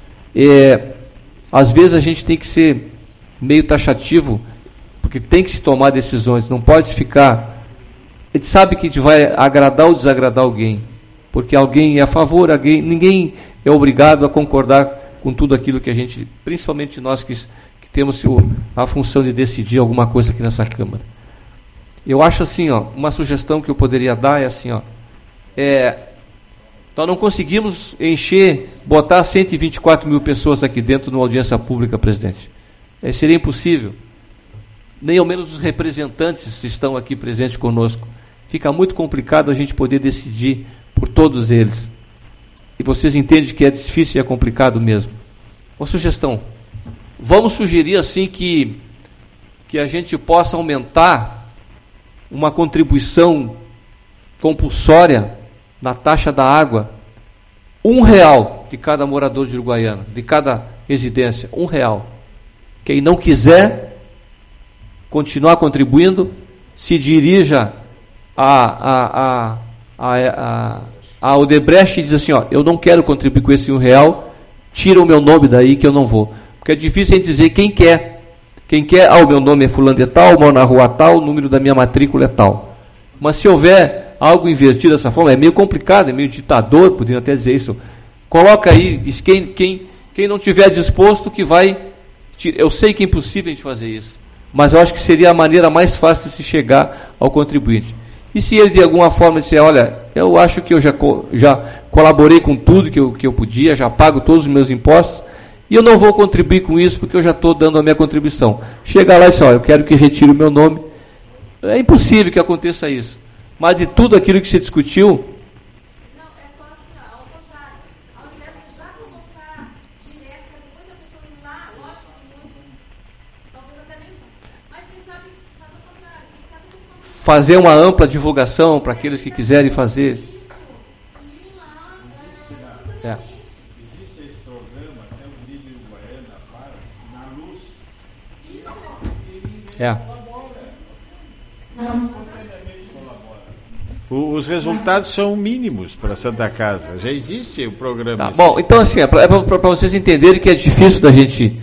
Às vezes a gente tem que ser meio taxativo, porque tem que se tomar decisões, não pode ficar... A gente sabe que a gente vai agradar ou desagradar alguém, porque alguém é a favor, ninguém é obrigado a concordar com tudo aquilo que a gente, principalmente nós que temos a função de decidir alguma coisa aqui nessa Câmara. Eu acho assim, uma sugestão que eu poderia dar é assim, nós não conseguimos botar 124 mil pessoas aqui dentro numa audiência pública, presidente. Seria impossível. Nem ao menos os representantes estão aqui presentes conosco. Fica muito complicado a gente poder decidir por todos eles. E vocês entendem que é difícil e é complicado mesmo. Uma sugestão. Vamos sugerir assim que a gente possa aumentar uma contribuição compulsória na taxa da água, R$1 de cada morador de Uruguaiana, de cada residência, R$1. Quem não quiser continuar contribuindo, se dirija a Odebrecht e diz assim, eu não quero contribuir com esse R$1, tira o meu nome daí que eu não vou. Porque é difícil a gente dizer quem quer. Quem quer, o meu nome é fulano de tal, moro na rua tal, o número da minha matrícula é tal. Mas se houver algo invertido dessa forma, é meio complicado, é meio ditador, poderiam até dizer isso. Coloca aí, diz quem não tiver disposto que vai... Eu sei que é impossível a gente fazer isso, mas eu acho que seria a maneira mais fácil de se chegar ao contribuinte. E se ele de alguma forma disser, olha, eu acho que eu já colaborei com tudo que eu podia, já pago todos os meus impostos, e eu não vou contribuir com isso porque eu já estou dando a minha contribuição. Chega lá e diz, eu quero que retire o meu nome. É impossível que aconteça isso. Mas de tudo aquilo que se discutiu... Não, é só assim, ao contrário. Ao invés de já colocar direto, para depois a pessoa ir lá, lógico que muitos, talvez até nem vão. Mas quem sabe faz o contrário. Fazer uma ampla divulgação para aqueles que quiserem fazer. Existe esse programa, até o Livre Uruguaiana faz, na luz. Os resultados são mínimos para a Santa Casa. Já existe o programa. Bom, então assim, para vocês entenderem que é difícil da gente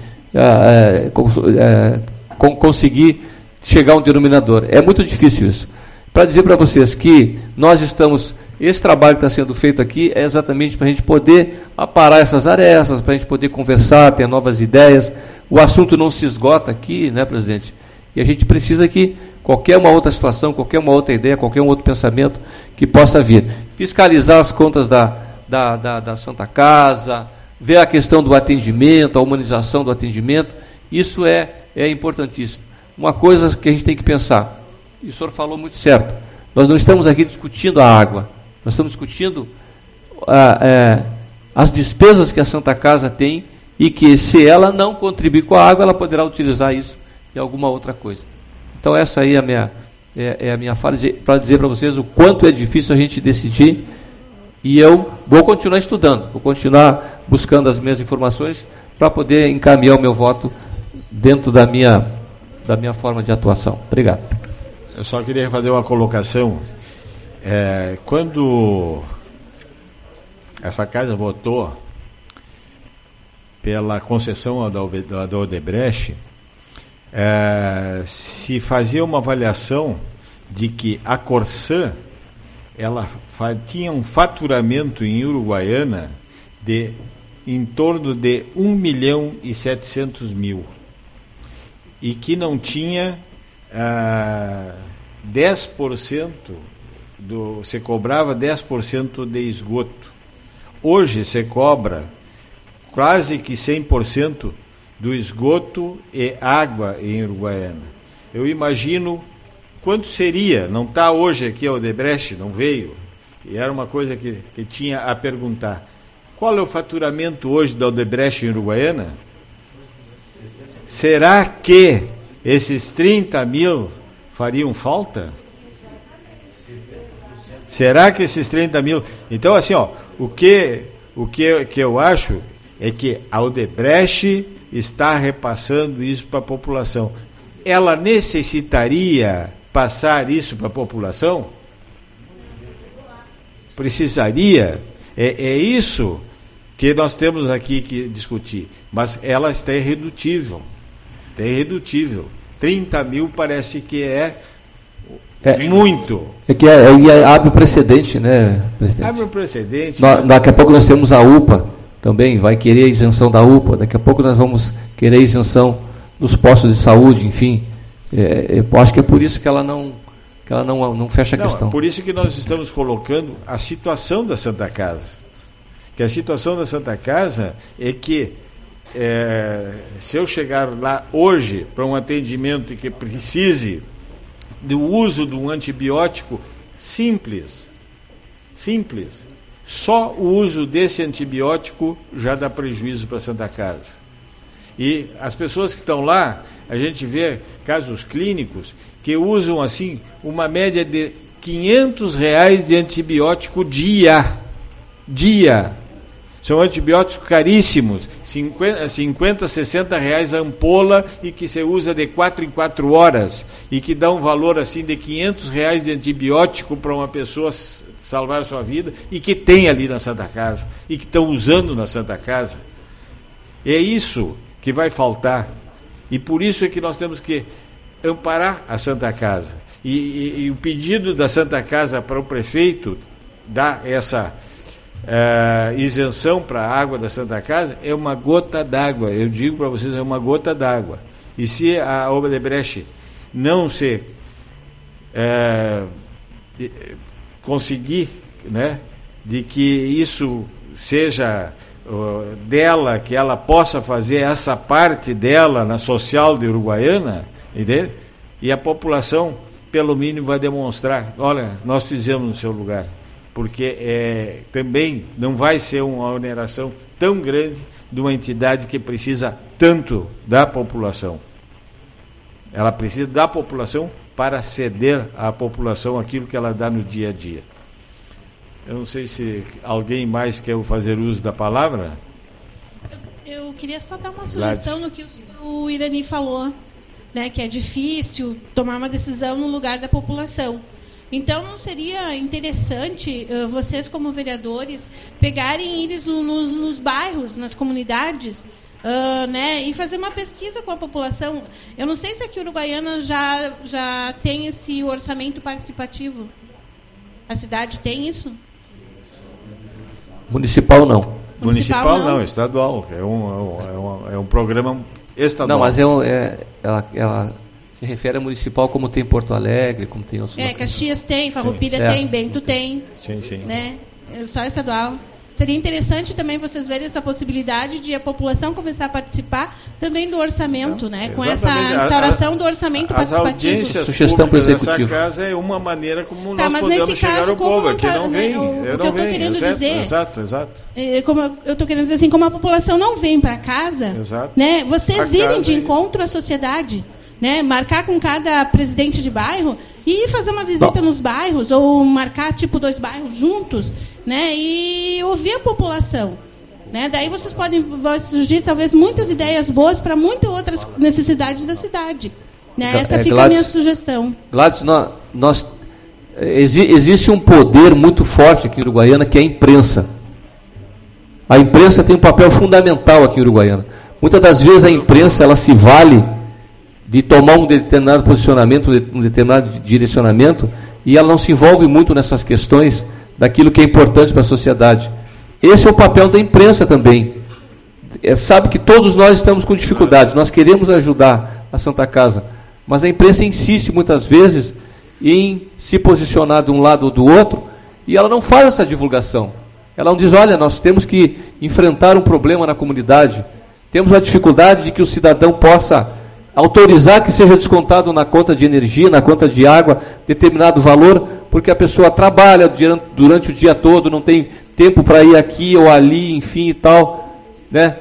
conseguir chegar a um denominador. É muito difícil isso. Para dizer para vocês que nós estamos... Esse trabalho que está sendo feito aqui é exatamente para a gente poder aparar essas arestas, para a gente poder conversar, ter novas ideias. O assunto não se esgota aqui, né, presidente? E a gente precisa que qualquer uma outra situação, qualquer uma outra ideia, qualquer um outro pensamento que possa vir. Fiscalizar as contas da Santa Casa, ver a questão do atendimento, a humanização do atendimento, isso é importantíssimo. Uma coisa que a gente tem que pensar, e o senhor falou muito certo, nós não estamos aqui discutindo a água, nós estamos discutindo as despesas que a Santa Casa tem e que, se ela não contribuir com a água, ela poderá utilizar isso em alguma outra coisa. Então essa aí é a minha fala, para dizer para vocês o quanto é difícil a gente decidir, e eu vou continuar estudando, vou continuar buscando as minhas informações para poder encaminhar o meu voto dentro da minha forma de atuação. Obrigado. Eu só queria fazer uma colocação. Quando essa casa votou pela concessão da Odebrecht, se fazia uma avaliação de que a Corsã ela tinha um faturamento em Uruguaiana de em torno de 1.700.000 e que não tinha 10% você cobrava 10% de esgoto. Hoje você cobra quase que 100% do esgoto e água em Uruguaiana. Eu imagino quanto seria, não está hoje aqui a Odebrecht, não veio, e era uma coisa que tinha a perguntar. Qual é o faturamento hoje da Odebrecht em Uruguaiana? Será que esses 30 mil fariam falta? Será que esses 30 mil... Então, assim, ó, o que eu acho é que a Odebrecht está repassando isso para a população. Ela necessitaria passar isso para a população? Precisaria? É isso que nós temos aqui que discutir. Mas ela está irredutível. 30 mil parece que é muito. É que aí abre o precedente, né, presidente? Abre o precedente. Daqui a pouco nós temos a UPA também, vai querer a isenção da UPA. Daqui a pouco nós vamos querer a isenção dos postos de saúde, enfim. Eu acho que é por isso que ela não fecha a questão. É por isso que nós estamos colocando a situação da Santa Casa. Que a situação da Santa Casa é que se eu chegar lá hoje para um atendimento que precise do uso de um antibiótico simples, só o uso desse antibiótico já dá prejuízo para a Santa Casa. E as pessoas que estão lá, a gente vê casos clínicos que usam assim uma média de R$500 de antibiótico dia. São antibióticos caríssimos, 50, 60 reais a ampola, e que se usa de 4 em 4 horas, e que dá um valor assim de R$500 de antibiótico para uma pessoa salvar a sua vida, e que tem ali na Santa Casa, e que estão usando na Santa Casa. É isso que vai faltar, e por isso é que nós temos que amparar a Santa Casa. E o pedido da Santa Casa para o prefeito dar essa isenção para a água da Santa Casa é uma gota d'água. Eu digo para vocês, é uma gota d'água. E se a Odebrecht não se conseguir, né, de que isso seja dela, que ela possa fazer essa parte dela na social de Uruguaiana, entende? E a população, pelo mínimo, vai demonstrar: olha, nós fizemos no seu lugar. Porque também não vai ser uma oneração tão grande de uma entidade que precisa tanto da população. Ela precisa da população para ceder à população aquilo que ela dá no dia a dia. Eu não sei se alguém mais quer fazer uso da palavra. Eu queria só dar uma sugestão no que o Irani falou, né, que é difícil tomar uma decisão no lugar da população. Então, não seria interessante vocês, como vereadores, pegarem eles nos bairros, nas comunidades, né, e fazer uma pesquisa com a população? Eu não sei se aqui Uruguaiana já tem esse orçamento participativo. A cidade tem isso? Municipal não. Municipal não, estadual. É um programa estadual. Não, mas ela se refere a municipal, como tem Porto Alegre, como tem outros. Caxias tem, Farroupilha tem, Bento tem. Sim. Né? É só estadual. Seria interessante também vocês verem essa possibilidade de a população começar a participar também do orçamento, né? Com essa instauração do orçamento participativo. As sugestão para o executivo. Essa casa é uma maneira como nós podemos chegar ao povo, que não vem. O que eu estou querendo dizer. Exato. Como eu estou querendo dizer assim, como a população não vem para casa, né? Vocês irem de encontro à sociedade, né? Marcar com cada presidente de bairro e fazer uma visita nos bairros, ou marcar tipo 2 bairros juntos, né? E ouvir a população, né? Daí vocês vai surgir talvez muitas ideias boas para muitas outras necessidades da cidade, né? Essa fica Gladys, a minha sugestão. Gladys, existe um poder muito forte aqui em Uruguaiana, que é a imprensa. A imprensa tem um papel fundamental aqui em Uruguaiana. Muitas das vezes a imprensa ela se vale de tomar um determinado posicionamento, um determinado direcionamento, e ela não se envolve muito nessas questões daquilo que é importante para a sociedade. Esse é o papel da imprensa também. Sabe que todos nós estamos com dificuldades, nós queremos ajudar a Santa Casa, mas a imprensa insiste muitas vezes em se posicionar de um lado ou do outro, e ela não faz essa divulgação. Ela não diz: olha, nós temos que enfrentar um problema na comunidade, temos a dificuldade de que o cidadão possa autorizar que seja descontado na conta de energia, na conta de água, determinado valor, porque a pessoa trabalha durante o dia todo, não tem tempo para ir aqui ou ali, enfim e tal, né?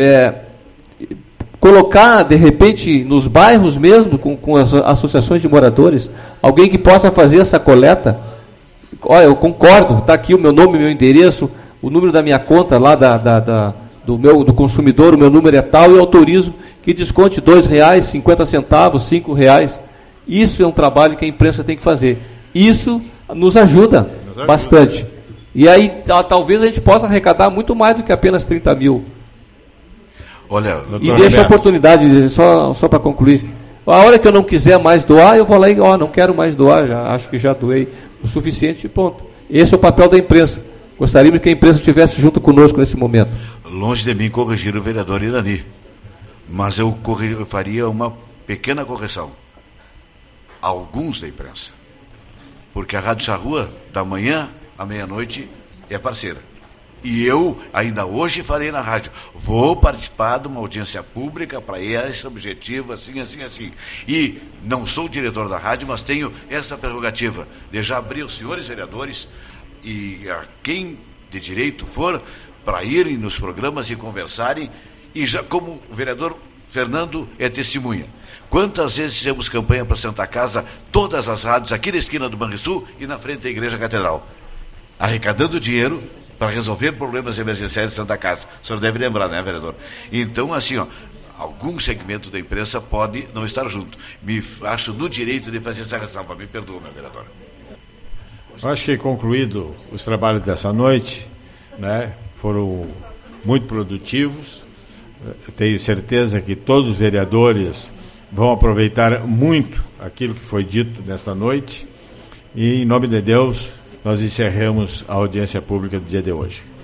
Colocar, de repente, nos bairros mesmo, com as associações de moradores, alguém que possa fazer essa coleta. Olha, eu concordo, está aqui o meu nome, meu endereço, o número da minha conta lá do consumidor, o meu número é tal, e eu autorizo que desconte R$2, 50 centavos, R$5. Isso é um trabalho que a imprensa tem que fazer. Isso nos ajuda bastante. E aí talvez a gente possa arrecadar muito mais do que apenas 30 mil. Olha, e deixa a oportunidade, só para concluir. A hora que eu não quiser mais doar, eu vou lá e não quero mais doar, acho que já doei o suficiente e ponto. Esse é o papel da imprensa. Gostaríamos que a imprensa estivesse junto conosco nesse momento. Longe de mim corrigir o vereador Irani, mas eu faria uma pequena correção. Alguns da imprensa. Porque a Rádio Charrua, da manhã à meia-noite, é parceira. E eu, ainda hoje, farei na rádio. Vou participar de uma audiência pública para esse objetivo, assim. E não sou diretor da rádio, mas tenho essa prerrogativa de já abrir os senhores vereadores e a quem de direito for, para irem nos programas e conversarem. E já como o vereador Fernando é testemunha. Quantas vezes fizemos campanha para Santa Casa, todas as rádios, aqui na esquina do Banrisul e na frente da Igreja Catedral, arrecadando dinheiro para resolver problemas emergenciais de Santa Casa. O senhor deve lembrar, né, vereador? Então, assim, algum segmento da imprensa pode não estar junto. Me acho no direito de fazer essa ressalva. Me perdoa, meu vereador. Eu acho que concluído os trabalhos dessa noite, né, foram muito produtivos. Eu tenho certeza que todos os vereadores vão aproveitar muito aquilo que foi dito nesta noite. E, em nome de Deus, nós encerramos a audiência pública do dia de hoje.